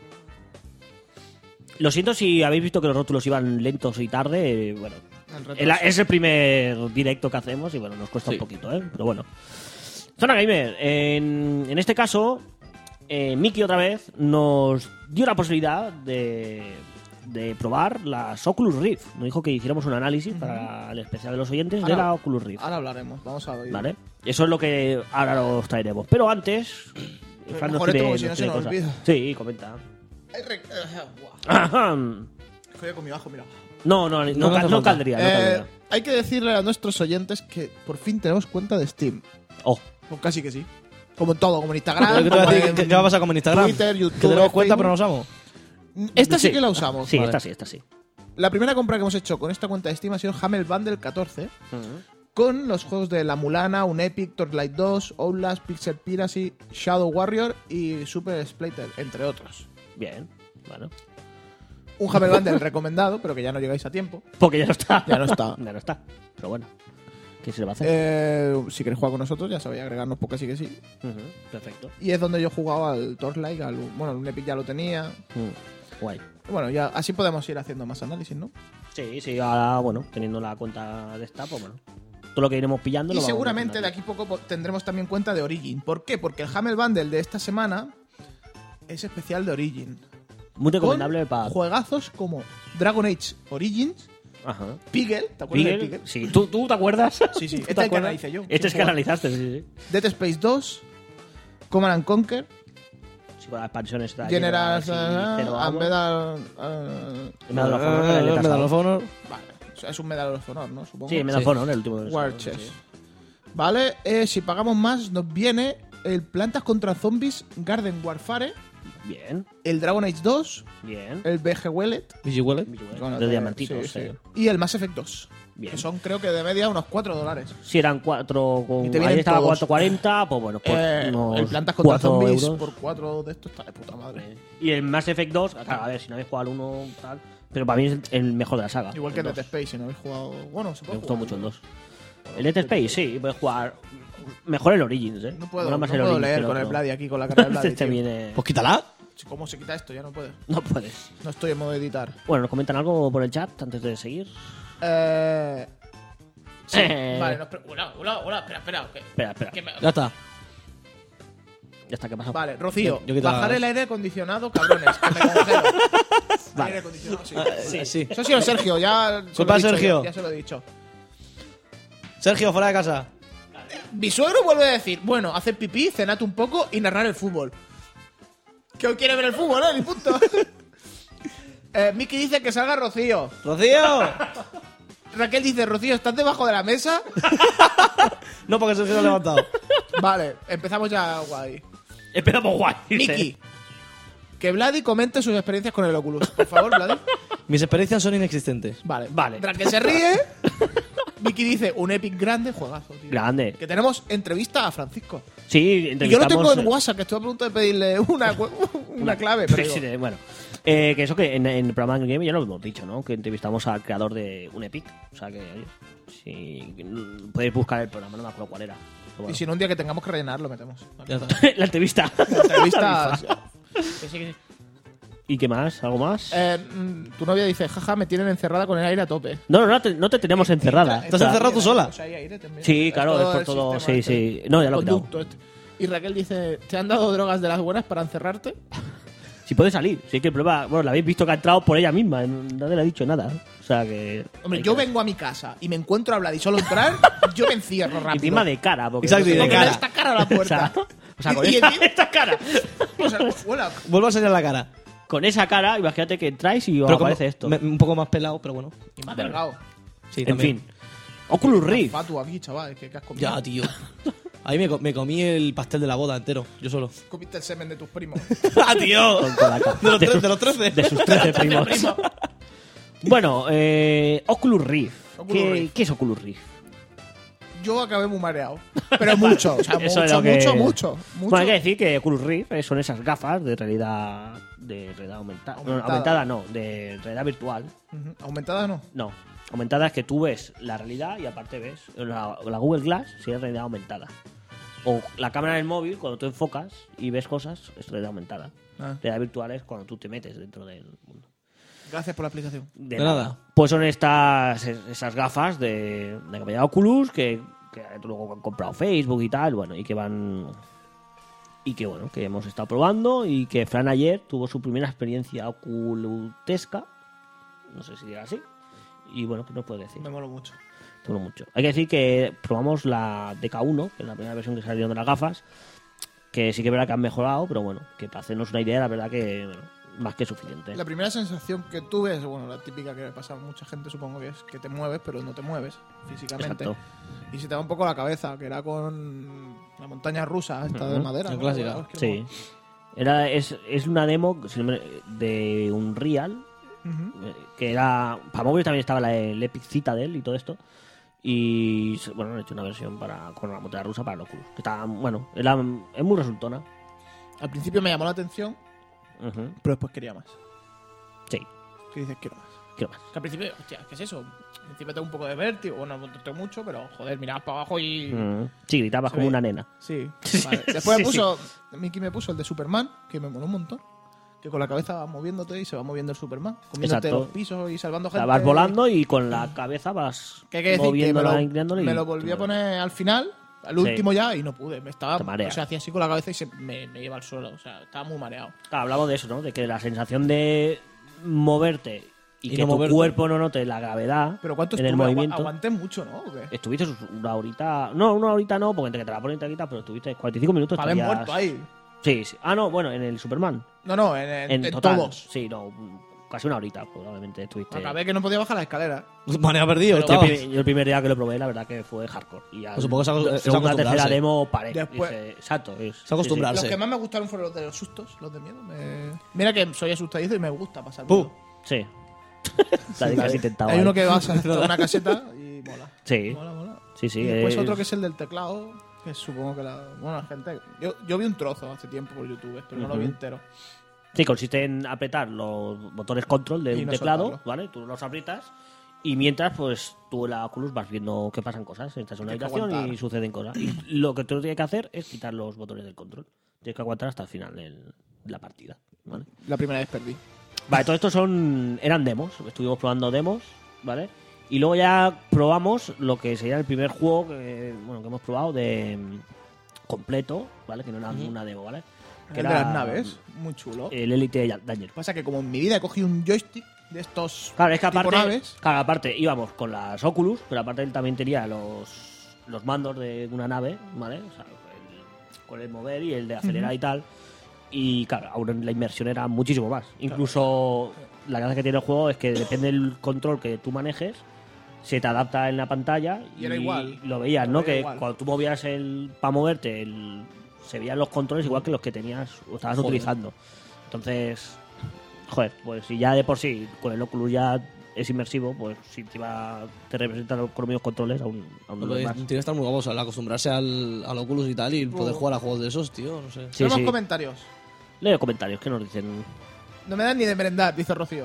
Lo siento si habéis visto que los rótulos iban lentos y tarde. eh, Bueno, El retraso. el- es el primer directo que hacemos y bueno, nos cuesta Sí. un poquito, ¿eh? Pero bueno. Zona Gamer. En, en este caso, eh, Miki otra vez nos dio la posibilidad de, de probar las Oculus Rift. Nos dijo que hiciéramos un análisis para el especial de los oyentes de Ahora- la Oculus Rift. Ahora hablaremos, vamos a oír. ¿Vale? Eso es lo que ahora os traeremos. Pero antes. Fran nos mejor esto pide- porque si no nos se pide nos cosas. olvida. Sí, comenta. Ay, re- eh, buah. Ajá. Joder, con mi bajo, mira. No, no, no, No ca- hace no falta. caldría, no Eh, caldría. hay que decirle a nuestros oyentes que por fin tenemos cuenta de Steam. Oh, Pues casi que sí. Como en todo, como en Instagram. ¿Qué te voy a como decir? en ¿Qué, qué va a pasar con Instagram? Twitter, YouTube, que tenemos cuenta, Facebook. pero no usamos. Esta sí, Sí. que la usamos. sí, Vale. esta sí, esta sí. La primera compra que hemos hecho con esta cuenta de Steam ha sido Hammer Bundle catorce. Con los juegos de La Mulana, Un Epic, Torchlight dos, Outlast, Pixel Piracy, Shadow Warrior y Super Splatter, entre otros. Bien, bueno. Un Hammer Bundle recomendado, pero que ya no llegáis a tiempo. Porque ya no está. Ya no está. Ya no está. Pero bueno. ¿Qué se le va a hacer? Eh, si queréis jugar con nosotros, ya sabéis agregarnos porque sí que sí. Ujú, perfecto. Y es donde yo jugaba al Torchlight, al, bueno, el Un Epic ya lo tenía. Mm, guay. Bueno, ya así podemos ir haciendo más análisis, ¿no? Sí, sí, ahora, bueno, teniendo la cuenta de esta, pues bueno. Todo lo que iremos pillando Y lo vamos seguramente de metiendo aquí poco po- tendremos también cuenta de Origin. ¿Por qué? Porque el Hammer Bundle de esta semana es especial de Origin. aquí. Muy recomendable Con para. juegazos como Dragon Age Origins, Ajá. Pigel, ¿te acuerdas de Pigel, Pigel? sí. ¿Tú, ¿Tú te acuerdas? Sí, sí. ¿Tú Este te es el que acuerdas? analicé yo. Este es que Jugar. analizaste, sí, sí. Dead Space dos, Command and Conquer, Sí, con las expansiones. está General sí, uh, cero, and vamos. Medal... uh, Medal of Honor, el Eh, Letters Medal of of Honor. vale, o sea, es un Medal of Honor, ¿no? Supongo. Sí, Medal of Honor, el último. de War los- Chest. sí. Vale, eh, si pagamos más, nos viene el Plantas contra Zombies Garden Warfare, Bien, el Dragon Age dos, bien. el B G Wallet ¿V G Wallet? bueno, de de- diamantitos, sí, sí. sí. y el Mass Effect dos. Bien. Que son, creo que de media, unos cuatro dólares. Si eran cuatro con. Y te Ahí vienen estaba todos. cuatro cuarenta, pues bueno, por Eh, unos el Plantas contra cuatro Zombies euros. por cuatro de estos está de puta madre. Y el Mass Effect dos, claro, a ver, si no habéis jugado al uno, tal. Pero para mí es el mejor de la saga. Igual que el Dead dos. Space, si no habéis jugado. Bueno, se Me puede gustó jugar. mucho el dos. El Dead Space, sí, puedes jugar. Mejor el Origins, ¿eh? No puedo, Mola no más el puedo Origins leer que con el otro. Bloody aquí, con la cara de Bloody. Este tío. viene. Pues quítala. ¿Cómo se quita esto? Ya no puedes. No puedes. No estoy en modo editar. Bueno, ¿nos comentan algo por el chat antes de seguir? Eh. Sí. Eh. Vale, nos pre- hola, hola, hola, espera, espera. que- Espera, espera. que me- Ya está. Ya está, ¿qué pasa? Vale, Rocío, Yo- yo quito bajar la- el aire acondicionado, cabrones, que me congelo. Aire acondicionado, sí. Sí, sí. Eso ha sido Sergio, ya. se Culpa lo he de dicho Sergio. yo, Ya se lo he dicho. Sergio, fuera de casa. Mi suegro vuelve a decir, bueno, hacer pipí, cenate un poco y narrar el fútbol. Que hoy quiere ver el fútbol, ¿eh? Y punto. eh, Miki dice que salga Rocío. ¡Rocío! Raquel dice, Rocío, ¿estás debajo de la mesa? No, porque Sergio lo ha levantado. Vale, empezamos ya guay. Empezamos guay. dice. Miki, que Vladi comente sus experiencias con el Oculus. Por favor, Vladi. Mis experiencias son inexistentes. Vale. Vale. Tras que se ríe, Miki dice, un Epic grande, juegazo, tío. Grande. Que tenemos entrevista a Francisco. Sí, Y yo lo entrevistamos. tengo en eh, WhatsApp, que estoy a punto de pedirle una, una clave, pero Sí, digo, sí, bueno. Eh, que eso que en, en el programa de Game ya lo hemos dicho, ¿no? Que entrevistamos al creador de un Epic. O sea que, oye, si mm, podéis buscar el programa, no me acuerdo cuál era. Pero y bueno. si no, un día que tengamos que rellenar, lo metemos. Ya está. La entrevista. La entrevista... que sí, que sí. ¿Y qué más? ¿Algo más? Eh, mm, tu novia dice, jaja, me tienen encerrada con el aire a tope. No, no, no te, no te tenemos encerrada. Estás encerrado tú sola. O sea, hay aire también. Sí, claro, es por el todo. sistema Sí, este, sí. No, ya lo he quitado. conducto este. Y Raquel dice, ¿te han dado drogas de las buenas para encerrarte? Si puede salir. Si es que el problema... Bueno, la habéis visto que ha entrado por ella misma. Nadie le ha dicho nada. O sea que... Hombre, yo vengo a mi casa y me encuentro a Vlad y solo entrar, yo me encierro rápido. Y encima de cara. Porque Exacto, y de Porque cara. me da esta cara a la puerta. O sea, con Y- y esta, encima- esta cara. O sea, hola. Vuelvo a enseñar la cara. Con esa cara, imagínate que entráis y os Pero como- aparece esto. me- un poco más pelado, pero bueno. Y me ha cargado. Sí, En también. fin. Oculus Rift. Fatu aquí, chaval. ¿Qué, qué has comido? Ya, tío. Ahí me, co- me comí el pastel de la boda entero, yo solo. Comiste el semen de tus primos. ¡Ah, tío! Con toda la cara. De los, De tre- sus- de los trece. De sus trece primos. Primo. Bueno, eh, Oculus Rift. Oculus ¿Qué, Rift. ¿Qué es Oculus Rift? Yo acabé muy mareado. Pero mucho. O sea, Eso es mucho, lo que- mucho, mucho, mucho. Bueno, hay que decir que Oculus Rift eh, son esas gafas de realidad de realidad aumentada. No, Aumentada. aumentada no, de realidad virtual. Ujú. ¿Aumentada no? No, aumentada es que tú ves la realidad y aparte ves la, la Google Glass si es realidad aumentada. O la cámara del móvil, cuando tú enfocas y ves cosas, es realidad aumentada. Ah. Realidad virtual es cuando tú te metes dentro del mundo. Gracias por la explicación. De, De nada. nada. Pues son estas esas gafas de, de la compañía Oculus que, que luego han comprado Facebook y tal, bueno, y que van y que bueno, que hemos estado probando y que Fran ayer tuvo su primera experiencia oculutesca, no sé si diga así, y bueno, ¿qué nos puede decir? Me mola mucho. Te mola mucho. Hay que decir que probamos la D K uno, que es la primera versión que salieron de las gafas, que sí que es verdad que han mejorado, pero bueno, que para hacernos una idea, la verdad que bueno, más que suficiente. La primera sensación que tuve es, bueno, la típica que le pasa a mucha gente, supongo que es que te mueves, pero no te mueves físicamente. Exacto. Y se te va un poco la cabeza, que era con la montaña rusa esta de Ujú. madera. La ¿no? clásica. Es que Sí. Era, es, es una demo si no me- de un Real, Ujú. eh, que era... Para móviles también estaba la, el Epic Citadel y todo esto. Y se- bueno, han hecho una versión para con la montaña rusa para el Oculus. Que está, bueno, era, es muy resultona. Al principio me llamó la atención, Ujú. pero después quería más. Sí, ¿Qué dices? Quiero más. quiero más. Que al principio, hostia, ¿qué es eso? Encima tengo un poco de vértigo, bueno, no tengo mucho, pero joder, mirabas para abajo y... Mm. Sí, gritabas Se como ve. una nena. Sí, vale. Después Sí, me puso, Mickey me puso el de Superman, que me moló un montón. Que con la cabeza vas moviéndote y se va moviendo el Superman. Comiéndote Exacto. los pisos y salvando O sea, gente. vas volando y con la cabeza vas Que hay que decir que me moviéndola, lo, inclinándola y me lo volví a poner al final, al Sí. último ya, y no pude. Me estaba, Te marea. o sea, hacía así con la cabeza y se, me, me iba al suelo. O sea, estaba muy mareado. Claro, hablamos de eso, ¿no? De que la sensación de moverte y, Y que no tu moverte. cuerpo no note la gravedad Pero ¿cuánto en el estuve? Agu- movimiento. Aguanté mucho, ¿no? ¿O qué? Estuviste una horita... No, una horita no, porque entre que te la ponen y te la quitan, pero estuviste cuarenta y cinco minutos. Para haber estarías- muerto ahí. Sí, sí. Ah, no, bueno, en el Superman. No, no, en, en, En, en total. todos. Sí, no, casi una horita probablemente estuviste. Acabé que no podía bajar la escalera. Manera perdido, Yo, estaba. el primer- yo el primer día que lo probé, la verdad que fue hardcore. Y ya Pues supongo que es algo- es segunda, tercera acostumbrarse. demo paré. Después- Dije, exacto. Es, Es acostumbrarse. Los que más me gustaron fueron los de los sustos, los de miedo. Me- Mira que soy asustadizo y me gusta pasar Puh. miedo. Sí. sí. La que has intentado. Hay ahí. uno que vas a una caseta y mola. Sí. Mola, mola. Sí, sí. Y después es- otro que es el del teclado, que supongo que la, bueno, la gente... Yo, yo vi un trozo hace tiempo por YouTube, pero no lo vi Ujú. entero. Sí, consiste en apretar los botones control de Y un no teclado, soltarlo. ¿vale? Tú los aprietas y mientras, pues tú en la Oculus vas viendo que pasan cosas. Estás en una Tienes que habitación y aguantar. suceden cosas. Y lo que tú tienes que hacer es quitar los botones del control. Tienes que aguantar hasta el final de la partida, ¿vale? La primera vez perdí. Vale, todo esto son eran demos. Estuvimos probando demos, ¿vale? Y luego ya probamos lo que sería el primer juego que, bueno, que hemos probado de mm, completo, ¿vale? Que no era una demo, ¿vale? Que El de las naves, muy chulo. el Elite Dangerous. Pasa que como en mi vida he cogido un joystick de estos Claro, es que tipo aparte, naves, claro, aparte íbamos con las Oculus, pero aparte él también tenía los, los mandos de una nave, ¿vale? O sea, el- con el mover y el de acelerar Ujú. y tal. Y claro, aún la inmersión era muchísimo más. Incluso la gracia que tiene el juego es que depende del control que tú manejes, se te adapta en la pantalla Y era igual. lo veías, Lo ¿no? veía Que igual. cuando tú movías el para moverte, el, se veían los controles igual que los que tenías o estabas Joder. utilizando. Entonces, joder, pues si ya de por sí con el Oculus ya es inmersivo, pues si te, va, te representan con los mismos controles aún, aún Pues más. tiene que estar muy guapo, o sea, el acostumbrarse al, al Oculus y tal y poder Oh. jugar a juegos de esos, tío, no sé. Sí, tenemos sí. comentarios. Leo comentarios, ¿qué nos dicen? No me dan ni de merendar, dice Rocío.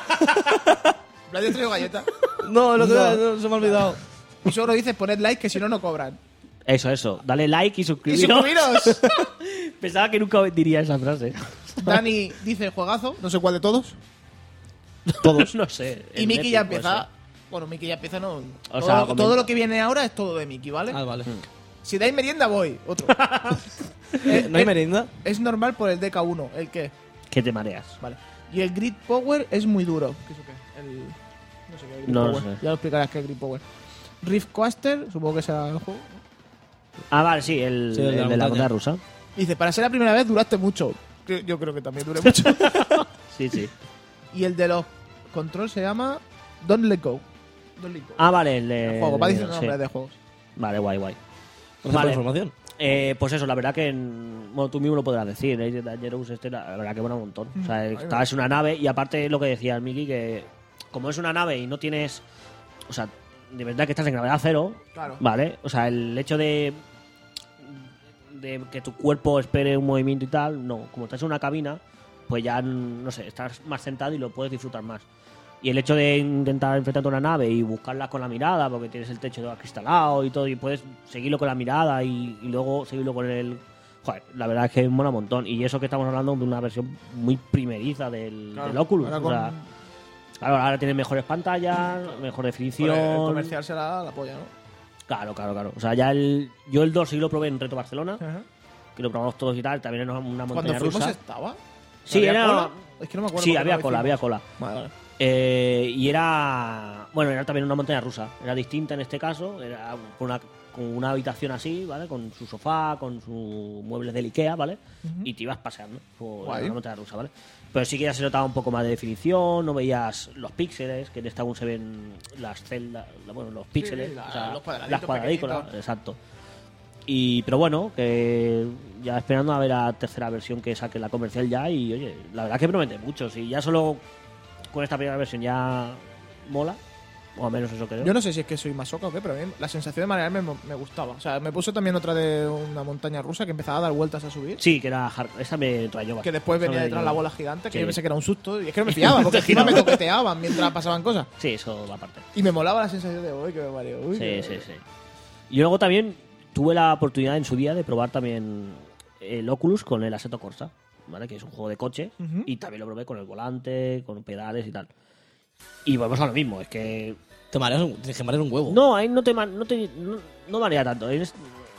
¿Me has traído galleta? No, lo que No. no, se me ha olvidado. Y solo dice poned like que si no, no cobran. Eso, eso. Dale like y ¡Y suscribiros. suscribiros! Pensaba que nunca diría esa frase. Dani dice juegazo, no sé cuál de todos. Todos. No sé. Y el Miki ya Netflix empieza. puede Bueno, Miki ya empieza, no. O todo, sea, comenta. todo lo que viene ahora es todo de Miki, ¿vale? Ah, vale. Si dais merienda, voy. Otro. Eh, ¿No hay eh, merienda? Es normal por el D K uno. ¿El qué? que te mareas. Vale. Y el Grid Power es muy duro. ¿Qué es eso qué? El... No sé qué es el Grid No lo Power. sé. Ya lo explicarás qué es el Grid Power. Rift Coaster, supongo que será el juego. Ah, vale, sí, el, Sí, el de el la de la montaña. montaña rusa. Dice, para ser la primera vez duraste mucho. Que Yo creo que también dure mucho. Sí, sí. Y el de los control se llama Don't Let Go. Don't Let Go. Ah, vale, el de... el juego, va diciendo sí. nombres de juegos. Vale, guay, guay. Gracias por la Vale. información. Eh, pues eso, la verdad que en- bueno, tú mismo lo podrás decir, ¿eh? Dangerous este, la la verdad que mola un montón. O sea, Mm, esta es una nave y aparte lo que decía el Miki, que como es una nave y no tienes, o sea, de verdad que estás en gravedad cero, Claro. ¿vale? O sea, el hecho de de que tu cuerpo espere un movimiento y tal, no, como estás en una cabina, pues ya, no sé, estás más sentado y lo puedes disfrutar más. Y el hecho de intentar enfrentarte a una nave y buscarla con la mirada, porque tienes el techo todo acristalado y todo, y puedes seguirlo con la mirada y, y luego seguirlo con el... Joder, la verdad es que mola un montón. Y eso que estamos hablando de una versión muy primeriza del, Claro, del Oculus. ahora O con- sea, claro, ahora tienes mejores pantallas, mejor definición. Joder, el comercial será la polla, ¿no? Claro, claro, claro. O sea, ya el... Yo el dos sí lo probé en Reto Barcelona, Ajá. que lo probamos todos y tal, también era una Cuando montaña fuimos rusa. estaba. Sí, ¿Había era... cola? Es que no me acuerdo. Sí, por qué había no lo cola, hicimos. había cola. Vale, vale. Eh, y era... Bueno, era también una montaña rusa. Era distinta en este caso. Era con una, con una habitación así, ¿vale? Con su sofá, con sus muebles del Ikea, ¿vale? Ujú. Y te ibas paseando por Guay. una montaña rusa, ¿vale? Pero sí que ya se notaba un poco más de definición, no veías los píxeles, que en esta aún se ven las celdas, la- bueno, los píxeles, la- o sea, los cuadraditos las cuadrículas, pequeñitos. exacto. Y, pero bueno, que ya esperando a ver la tercera versión que saque la comercial ya y, oye, la verdad que promete mucho. Si ya solo con esta primera versión ya mola, o al menos eso creo. Yo no sé si es que soy masoca o qué, pero a mí la sensación de marearme me, me gustaba. O sea, me puso también otra de una montaña rusa que empezaba a dar vueltas a subir. Sí, que era hard- esa me trayó bastante. Que después Esa venía me detrás dio- la bola gigante, que Sí. yo pensé que era un susto. Y es que no me fiaba, porque encima me toqueteaban mientras pasaban cosas. Sí, eso va aparte. Y me molaba la sensación de, uy, que me mareo. Uy, Sí, que me sí, mareo". sí. Y luego también tuve la oportunidad en su día de probar también el Oculus con el Assetto Corsa, ¿vale? Que es un juego de coche. Ujú. Y también lo probé con el volante, con pedales y tal. Y volvemos a lo mismo, es que... Te mareas, un- tienes que marear un huevo. No, ahí no te, ma- no te no, no marea tanto. Es-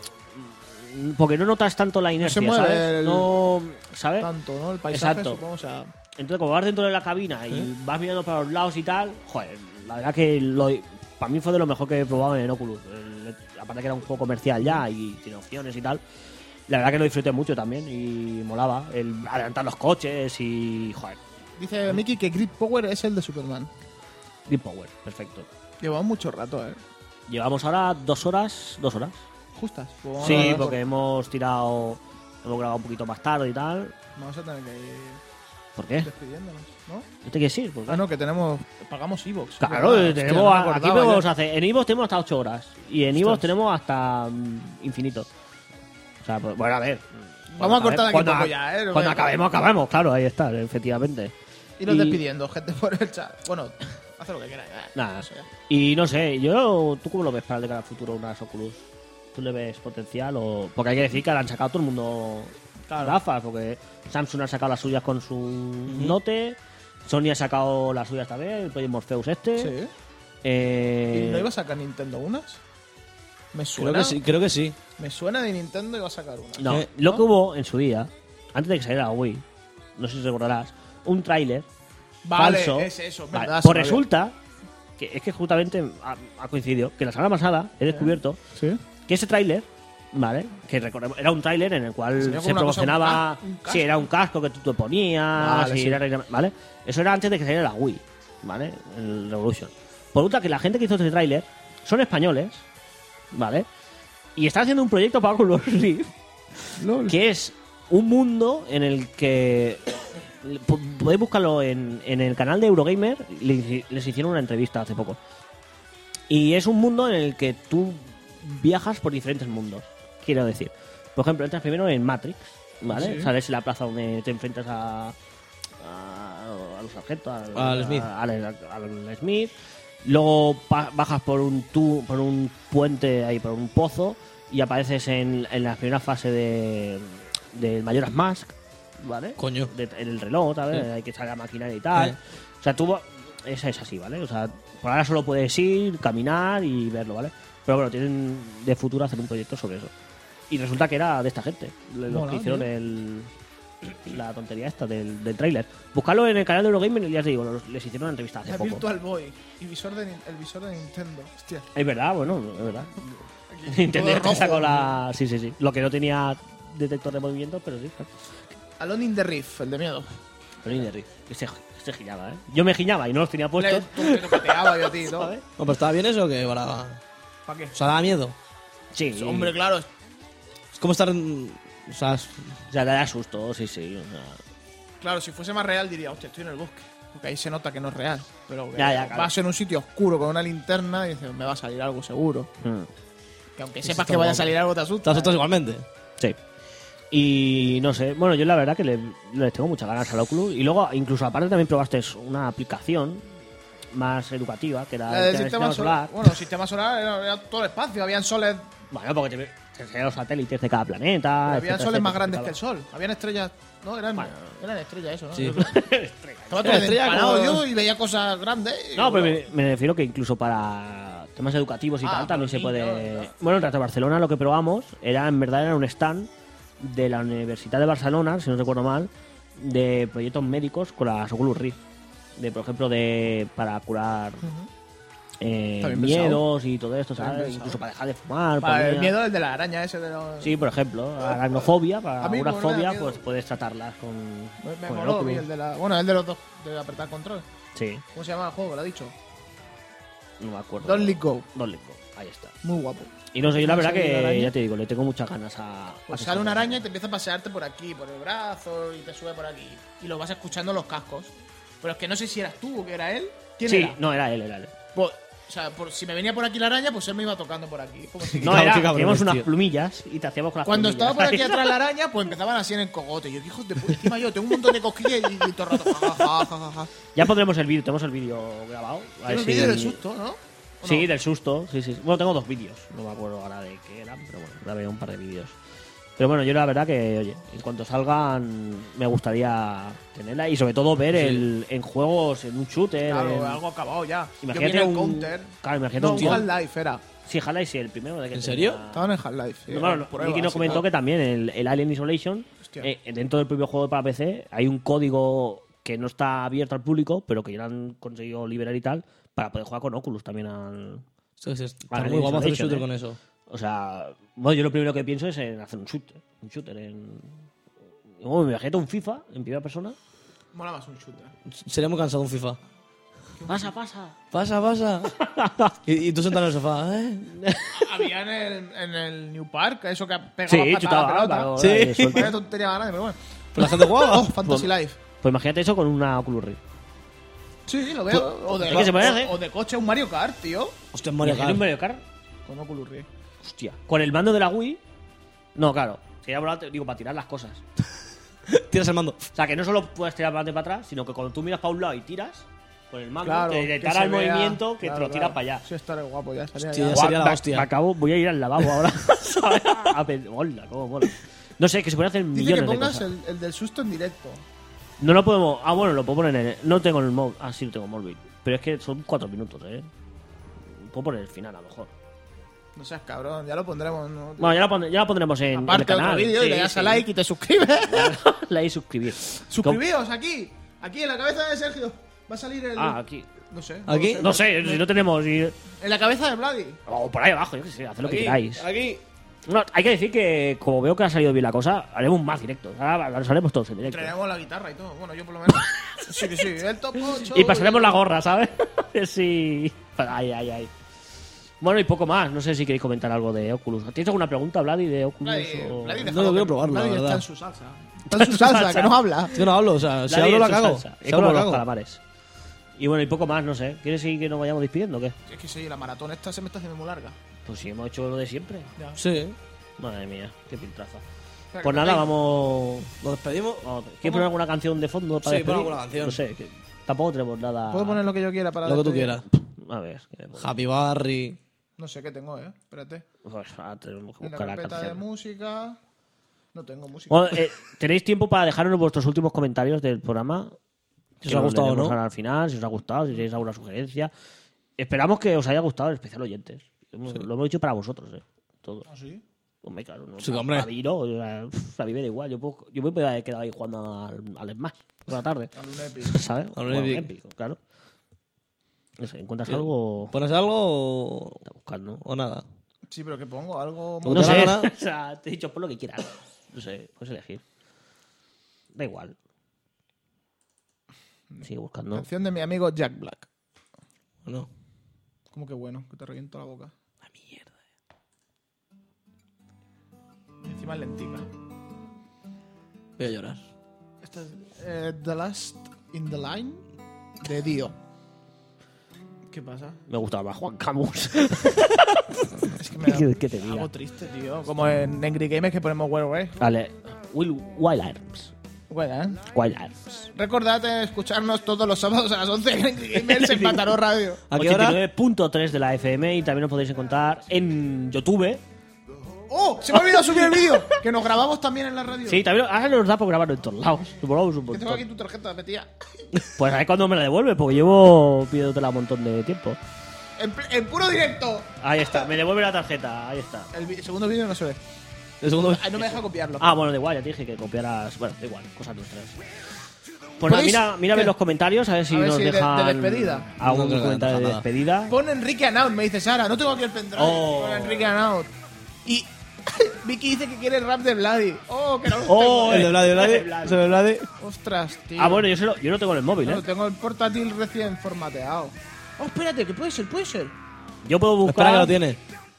porque no notas tanto la inercia, mueve ¿sabes? el- No, ¿sabes? Tanto, ¿no? El paisaje, Exacto. supongo, o sea... Entonces, como vas dentro de la cabina y vas mirando para los lados y tal, joder, la verdad que lo, para mí fue de lo mejor que he probado en el Oculus. El- aparte que era un juego comercial ya y tiene opciones y tal. La verdad que lo disfruté mucho también y molaba. El adelantar los coches y, joder, Dice Mickey que Grid Power es el de Superman. Deep Power, perfecto. Llevamos mucho rato, ¿eh? Llevamos ahora dos horas, dos horas. Justas. Pues vamos Sí, a- porque hemos tirado, hemos grabado un poquito más tarde y tal. Vamos a tener que ir ¿Por qué? despidiéndonos, ¿no? ¿No te quieres ir? ¿Por qué? Ah, no, que tenemos... Pagamos Evox. Claro, tenemos, aquí podemos hacer, en Ivox tenemos hasta ocho horas y en Ivox Ostras. tenemos hasta mm, infinito. O sea, pues, bueno, a ver. Vamos a cortar aquí cuando, un poco ya, ¿eh? No Cuando me- acabemos, acabemos, claro, ahí está, efectivamente. Iros Y- despidiendo, gente, por el chat. Bueno, haz lo que queráis. eh. Nada. Eso ya. Y no sé, yo, ¿tú cómo lo ves para el de cara al futuro unas Oculus? ¿Tú le ves potencial o...? Porque hay que decir que le han sacado todo el mundo gafas, porque Samsung ha sacado las suyas con su Note, Sony ha sacado las suyas también, el Project Morpheus este. Sí. Eh, ¿Y no iba a sacar Nintendo unas? Me Creo suena. que sí, creo que sí. Me suena de Nintendo iba a sacar una. No, Eh, lo que hubo en su día, antes de que saliera la Wii, no sé si recordarás, un tráiler Vale, falso. es eso, es Vale, verdad, se pues me había- resulta que es que justamente ha, ha coincidido que la semana pasada he descubierto Sí. que ese tráiler, ¿vale? Que recordemos, era un tráiler en el cual Sería como se una cosa, un promocionaba, ca- un casco. sí, era un casco que tú te ponías, Vale, y sí. era- ¿vale? Eso era antes de que saliera la Wii, ¿vale? El Revolution. Por otra que la gente que hizo ese tráiler son españoles, ¿vale? Y están haciendo un proyecto para Oculus Rift que es un mundo en el que po- podéis buscarlo en, en el canal de Eurogamer, les, les hicieron una entrevista hace poco. Y es un mundo en el que tú viajas por diferentes mundos, quiero decir. Por ejemplo, entras primero en Matrix, ¿vale? Sí. Sales en la plaza donde te enfrentas a, a, a los sargentos, al, Al Smith. a- al- al Smith. Luego pa- bajas por un tu- por un puente ahí, por un pozo, y apareces en, en la primera fase de del Majora's Mask, ¿vale? Coño. De- en el reloj, ¿sabes? Sí. Hay que echar la maquinaria y tal. Sí. O sea, tú... Esa es así, ¿vale? O sea, por ahora solo puedes ir, caminar y verlo, ¿vale? Pero bueno, tienen de futuro hacer un proyecto sobre eso. Y resulta que era de esta gente, los Mola, que hicieron tío. el, la tontería esta del, del tráiler. Buscarlo en el canal de Eurogamer y ya os digo, los- les hicieron una entrevista hace El poco. Virtual Boy y visor de, Nin- el visor de Nintendo. Hostia. Es verdad, bueno, es verdad. Aquí, Nintendo todo te sacó rojo. la... Sí, sí, sí. Lo que no tenía detector de movimiento, pero sí. claro. Alone in the Rift, el de miedo. Pero ni de Riff. Este, este giñaba, ¿eh? Yo me giñaba y no los tenía puestos. Tú que toqueteaba yo a ti, ¿no? ¿Sabes? No, pero ¿estaba bien eso o qué? Para... ¿Para qué? O sea, daba miedo. Sí. Hombre, claro. Es como estar... en- O sea, es- O sea, te da susto, sí, sí. O sea, Claro, si fuese más real diría, hostia, estoy en el bosque. Porque ahí se nota que no es real. Pero que Ya, ya, claro. vas en un sitio oscuro con una linterna y dices, me va a salir algo seguro. mm. Que aunque Eso sepas está que vaya a guapo. salir algo te asusta. te asustas ¿eh? igualmente. Sí. Y no sé, bueno, yo la verdad que le, le tengo muchas ganas al Oculus. Y luego, incluso aparte, también probaste una aplicación más educativa, que era La del el sistema solar. Bueno, el sistema solar era, era todo el espacio. Habían soles, Bueno, porque te, te enseñan los satélites de cada planeta. habían etcétera, soles más etcétera, grandes que el sol. Habían estrellas. No, eran, Bueno. eran estrellas eso, ¿no? Sí. Estaba todo Era estrella empanado como- yo y veía cosas grandes. y No, pero bueno, me, me refiero que incluso para temas educativos y Ah, tal también se para niños, puede... ¿no? Bueno, en Teatro Barcelona lo que probamos era, en verdad, era un stand de la Universidad de Barcelona, si no recuerdo mal, de proyectos médicos con las Oculus Rift. De, por ejemplo, de para curar eh, Está bien miedos y todo esto, Está bien ¿sabes? pensado. Incluso para dejar de fumar. para el ponía- miedo del de la araña ese de los... Sí, por ejemplo, aracnofobia, para A mí alguna como no me da fobia, miedo. pues puedes tratarlas con, Me, me con el moló a mí Oculus. el de la... Bueno, el de los dos, de apretar control. Sí, ¿Cómo se llama el juego? ¿Lo ha dicho? no me acuerdo. Don't Let Go. Don't Let Go, ahí está. Muy guapo. Y no sé, yo la verdad ¿Sale la que, araña? ya te digo, le tengo muchas ganas a... Pues a sale ese una juego. araña y te empieza a pasearte por aquí, por el brazo, y te sube por aquí. Y lo vas escuchando en los cascos. Pero es que no sé si eras tú o que era él. ¿Quién Sí, era? no, era él, era él. Pues, o sea, por- si me venía por aquí la araña, pues él me iba tocando por aquí. Como si- No, cabrón, era, qué cabrón teníamos es, unas tío. plumillas y te hacíamos con las Cuando plumillas. estaba por aquí atrás la araña, pues empezaban así en el cogote. Yo, ¿qué hijos de puta? Encima yo tengo un montón de cosquillas y, y todo el rato. Ja, ja, ja, ja, ja. Ya pondremos el vídeo, tenemos el vídeo grabado. A ver Tiene un si- vídeo del susto, ¿no? ¿O Sí, no? del susto, sí, sí. Bueno, tengo dos vídeos, no me acuerdo ahora de qué eran, pero bueno, grabé un par de vídeos. Pero bueno, yo la verdad que, oye, en cuanto salgan, me gustaría tenerla y sobre todo ver el, en juegos, en un shooter. Claro, en- algo acabado ya. Imagínate Yo vi el un- Counter. Claro, imagínate No, un- un Half-Life era. Sí, Half-Life sí, el primero. De que ¿En serio? tenía- Estaban en Half-Life. sí, No, bueno, eran pruebas Miki nos y comentó tal. que también el, el Alien Isolation, Hostia. eh, dentro del propio juego para P C, hay un código que no está abierto al público, pero que ya lo han conseguido liberar y tal, para poder jugar con Oculus también al... Sí, sí, está al muy Alien guapo hacer Isolation, shooter ¿eh? con eso. O sea, bueno, yo lo primero que pienso es en hacer un shooter. Un shooter en... Bueno, me imagino un FIFA en primera persona. Mola más un shooter. Sería muy cansado un FIFA. Pasa, pasa. Pasa, pasa. y, y tú sentado en el sofá, ¿eh? Había en el, en el New Park, eso que pegaba Sí, patada a la chutaba, pelota. pero Sí. ahora, eh, suelta. Vaya tontería más grande, pero bueno. Pero la gente jugaba. Oh, Fantasy Life. Pues imagínate eso con una Oculus Rift. Sí, lo veo. O de, ¿Es que se parece? o, o de coche un Mario Kart, tío. Hostia, Mario Imagínate un Kart. Mario Kart. Con Oculus Rift. Hostia. Con el mando de la Wii. No, claro. Sería volante, digo, para tirar las cosas. Tiras el mando. O sea, que no solo puedes tirar para adelante y para atrás, sino que cuando tú miras para un lado y tiras, con el mando, Claro, te que detectará se el vea- movimiento que claro, te lo tiras claro. para allá. Sí, estaría guapo ya. Estaría Hostia, ya. ya sería la Me- hostia. Me acabo, voy a ir al lavabo ahora. ¿Sabes? A pe- Hola, cómo mola. No sé, que se puede hacer Dice millones que de pongas cosas. el, el del susto en directo. No lo podemos. Ah, bueno, lo puedo poner en el. No tengo el móvil. Ah, sí, lo tengo en móvil. Pero es que son cuatro minutos, ¿eh? Puedo poner el final, a lo mejor. No seas cabrón, ya lo pondremos. ¿no? Bueno, ya lo, pon- ya lo pondremos en, Aparte en el canal. otro vídeo y Sí, le das sí. a like y te suscribes. Like y suscribir. Suscribíos aquí. Aquí en la cabeza de Sergio. Va a salir el. Ah, aquí. No sé. ¿Aquí? No sé, si no tenemos. si- En la cabeza de Vladi. O por ahí abajo, yo qué sé, haced lo que Aquí, queráis. Aquí. No, hay que decir que, como veo que ha salido bien la cosa, haremos más directos. Ahora los haremos todos en directo. Traeremos la guitarra y todo. Bueno, yo por lo menos. Sí, que sí. El top ocho. Y pasaremos la gorra, ¿sabes? sí. Ay, ay, ay. Bueno, y poco más. No sé si queréis comentar algo de Oculus. ¿Tienes alguna pregunta, Vladi, de Oculus? Vladi, o- Vladi, No, déjalo yo quiero que- probarlo, la Vladi está verdad. en su salsa. Está en su salsa, que no habla. Yo no hablo, o sea, si Vladi hablo en la su cago. salsa. Si Es hablo como la los cago. calamares. Y bueno, y poco más, no sé. ¿Quieres seguir que nos vayamos despidiendo o qué? Es que sí, la maratón esta se me está haciendo muy larga. Pues sí, hemos hecho lo de siempre. Ya. Sí. Madre mía, qué pintraza. Espera, Pues que nada, me- vamos... Nos despedimos. vamos- ¿Quieres poner alguna canción de fondo para Sí, pon despedir? alguna canción. No sé, que tampoco tenemos nada... Puedo poner lo que yo quiera para Lo que tú despedir? quieras. A ver, ¿qué ponemos? Happy Barry. No sé qué tengo, eh. Espérate. Pues ahora tenemos que En la buscar la carpeta de canción. música. No tengo música. Bueno, eh, tenéis tiempo para dejarnos vuestros últimos comentarios del programa. Si os ha gustado o leeremos no. ahora al final, si os ha gustado, si tenéis alguna sugerencia. Esperamos que os haya gustado el especial oyentes. Hemos- Lo hemos hecho para vosotros, eh. Todo. ¿Ah, sí? Hombre, claro, no. Sí, hombre. A mí no, o sea, pff, a mí me da igual. Yo, puedo, yo me puedo haber quedado ahí jugando al, al Smash por la tarde. Al un Epic. ¿Sabes? Al un Bueno, Epic. épico, claro. No sé, ¿encuentras algo? ¿Pones algo o, Está buscando. o nada? Sí, pero que pongo algo... No te sé, da la gana. o sea, te he dicho por lo que quieras. No sé, puedes elegir. Da igual. Sigue buscando. Canción de mi amigo Jack Black. No. ¿Cómo que bueno? Que te reviento la boca. La mierda. Y encima es lentica. Voy a llorar. Esta es eh, The Last in the Line de Dio. ¿Qué pasa? Me gustaba más Juan Camus. Es que me da ¿Qué- qué te diga? algo triste, tío. Como en Angry Games que ponemos Where Away. Vale. Will Wild Arms. Bueno, ¿eh? Wild Arms. Recordad eh, escucharnos todos los sábados a las once en Angry Gamers en Mataró Radio. ¿A qué hora? ochenta y nueve punto tres de la F M y también nos podéis encontrar en YouTube. ¡Oh! Se me ha olvidado subir el vídeo. Que nos grabamos también en la radio. Sí, también ahora nos da por grabarlo en todos lados. Nos volvamos un Que tengo aquí montón. tu tarjeta metida. Pues a ver cuándo me la devuelve, porque llevo pidiéndotela un montón de tiempo. En, pl- en puro directo. Ahí está, me devuelve la tarjeta, ahí está. El vi- segundo vídeo no se ve. El segundo... Ay, no me deja copiarlo. Ah, bueno, da igual, ya te dije que copiaras. Bueno, da igual, cosas nuestras. Pues nada, ¿Podéis- mira, mira a ver qué? los comentarios, a ver si A ver nos si de- de dejan. despedida. Algún No, no, no, comentario no, de nada. despedida. Pon Enrique Anaut, me dice Sara. No tengo aquí el pendrive. Oh. Pon Enrique Anaut. Y Vicky dice que quiere el rap de Vladi. Oh, que no lo Oh, tengo. El de Vladi, Vladi. El de Vladi. Se ve Vladi. Ostras, tío. Ah, bueno, yo, se lo, yo no tengo en el móvil, No, ¿eh? tengo el portátil recién formateado. Oh, espérate, que puede ser, puede ser. Yo puedo buscar. Espera que lo tiene.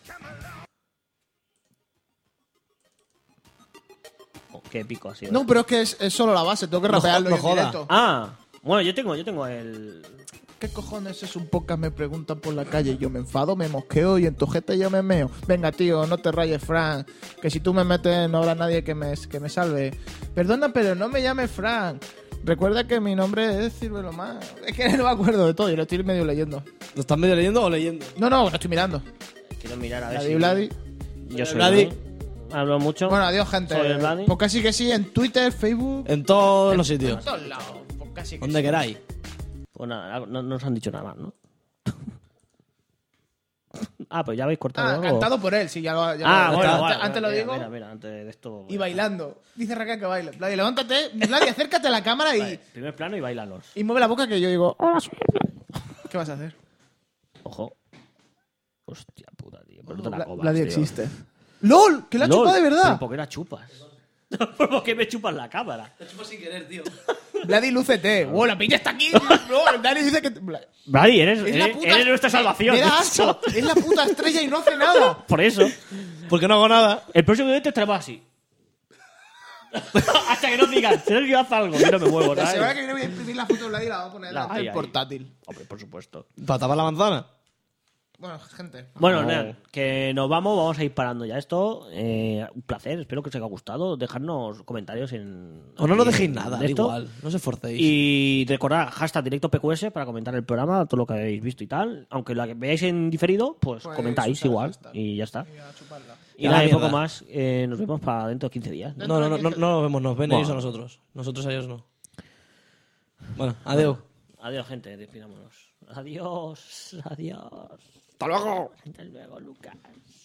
Oh, qué épico ha sido. No, pero es que es, es solo la base. Tengo que No rapearlo jo- no en joda. directo. Ah, bueno, yo tengo, yo tengo el. ¿Qué cojones es un podcast? Me preguntan por la calle. Yo me enfado, me mosqueo y en tu jeta yo me meo. Venga, tío, no te rayes, Frank. Que si tú me metes no habrá nadie que me, que me salve. Perdona, pero no me llames Frank. Recuerda que mi nombre es Círvelo Más. Es que no me acuerdo de todo y lo estoy medio leyendo. ¿Lo estás medio leyendo o leyendo? No, no, lo estoy mirando. Quiero mirar a ver Vladi, si. Vladi. Yo soy Vladi. Vladi. Hablo mucho. Bueno, adiós, gente. Soy el Vladi. Pues casi que sí, en Twitter, Facebook. En todos los En sitios. todos lados. Pues casi que Donde sí. queráis. Pues nada, no, no nos han dicho nada más, ¿no? Ah, pues ya habéis cortado Ah, algo. cantado por él, sí, ya lo. Ya Ah, lo- bueno, antes, vale, antes lo mira, digo. Mira, mira, antes de esto. Y bailando. Dice Raquel que baile. Vladi, levántate. Vladi, acércate a la cámara y, Vale, primer plano y bailalos. y mueve la boca que yo digo. "Hola, soy Vladi". ¿Qué vas a hacer? Ojo. Hostia puta, tío. Pero no te la Vla- comas, Vladi tío. existe. ¡LOL! ¡Que la LOL, chupa de ¿Pero verdad! por qué la chupas? ¿Por qué me chupas la cámara? Lo chupo sin querer, tío. Vladi, lúcete. ¡Wow, la piña está aquí! No, Vladi dice que. Vla- Vladi, eres, Es la eres, puta- eres nuestra salvación. Me da asco. Es la puta estrella y no hace nada. Por eso. Porque no hago nada. El próximo video te estaremos así. Hasta que nos digan, Sergio, haz algo. Yo no me muevo, La ¿sabes? semana que viene voy a imprimir la foto de Vladi y la voy a poner La- delante ahí, del ahí. portátil. Hombre, por supuesto. ¿Para tapar la manzana? Bueno, gente. Bueno, No. Nean, que nos vamos, vamos a ir parando ya esto. Eh, un placer, espero que os haya gustado. Dejadnos comentarios en. O no nos aquí dejéis en- nada, de esto. igual. No os esforcéis. Y recordad, hashtag directo P Q S para comentar el programa, todo lo que habéis visto y tal. Aunque lo que veáis en diferido, pues, Pues comentáis usar el igual. hashtag. Y ya está. Y a chuparla. Y Y a nada, la y poco mierda. más. Eh, nos vemos para dentro de quince días. ¿no? No, no, no, no, no nos vemos, nos ven Buah. ellos a nosotros. Nosotros a ellos no. Bueno, adiós. Adiós, gente, despidámonos. Adiós, adiós. ¡Hasta luego! Hasta luego, Lucas.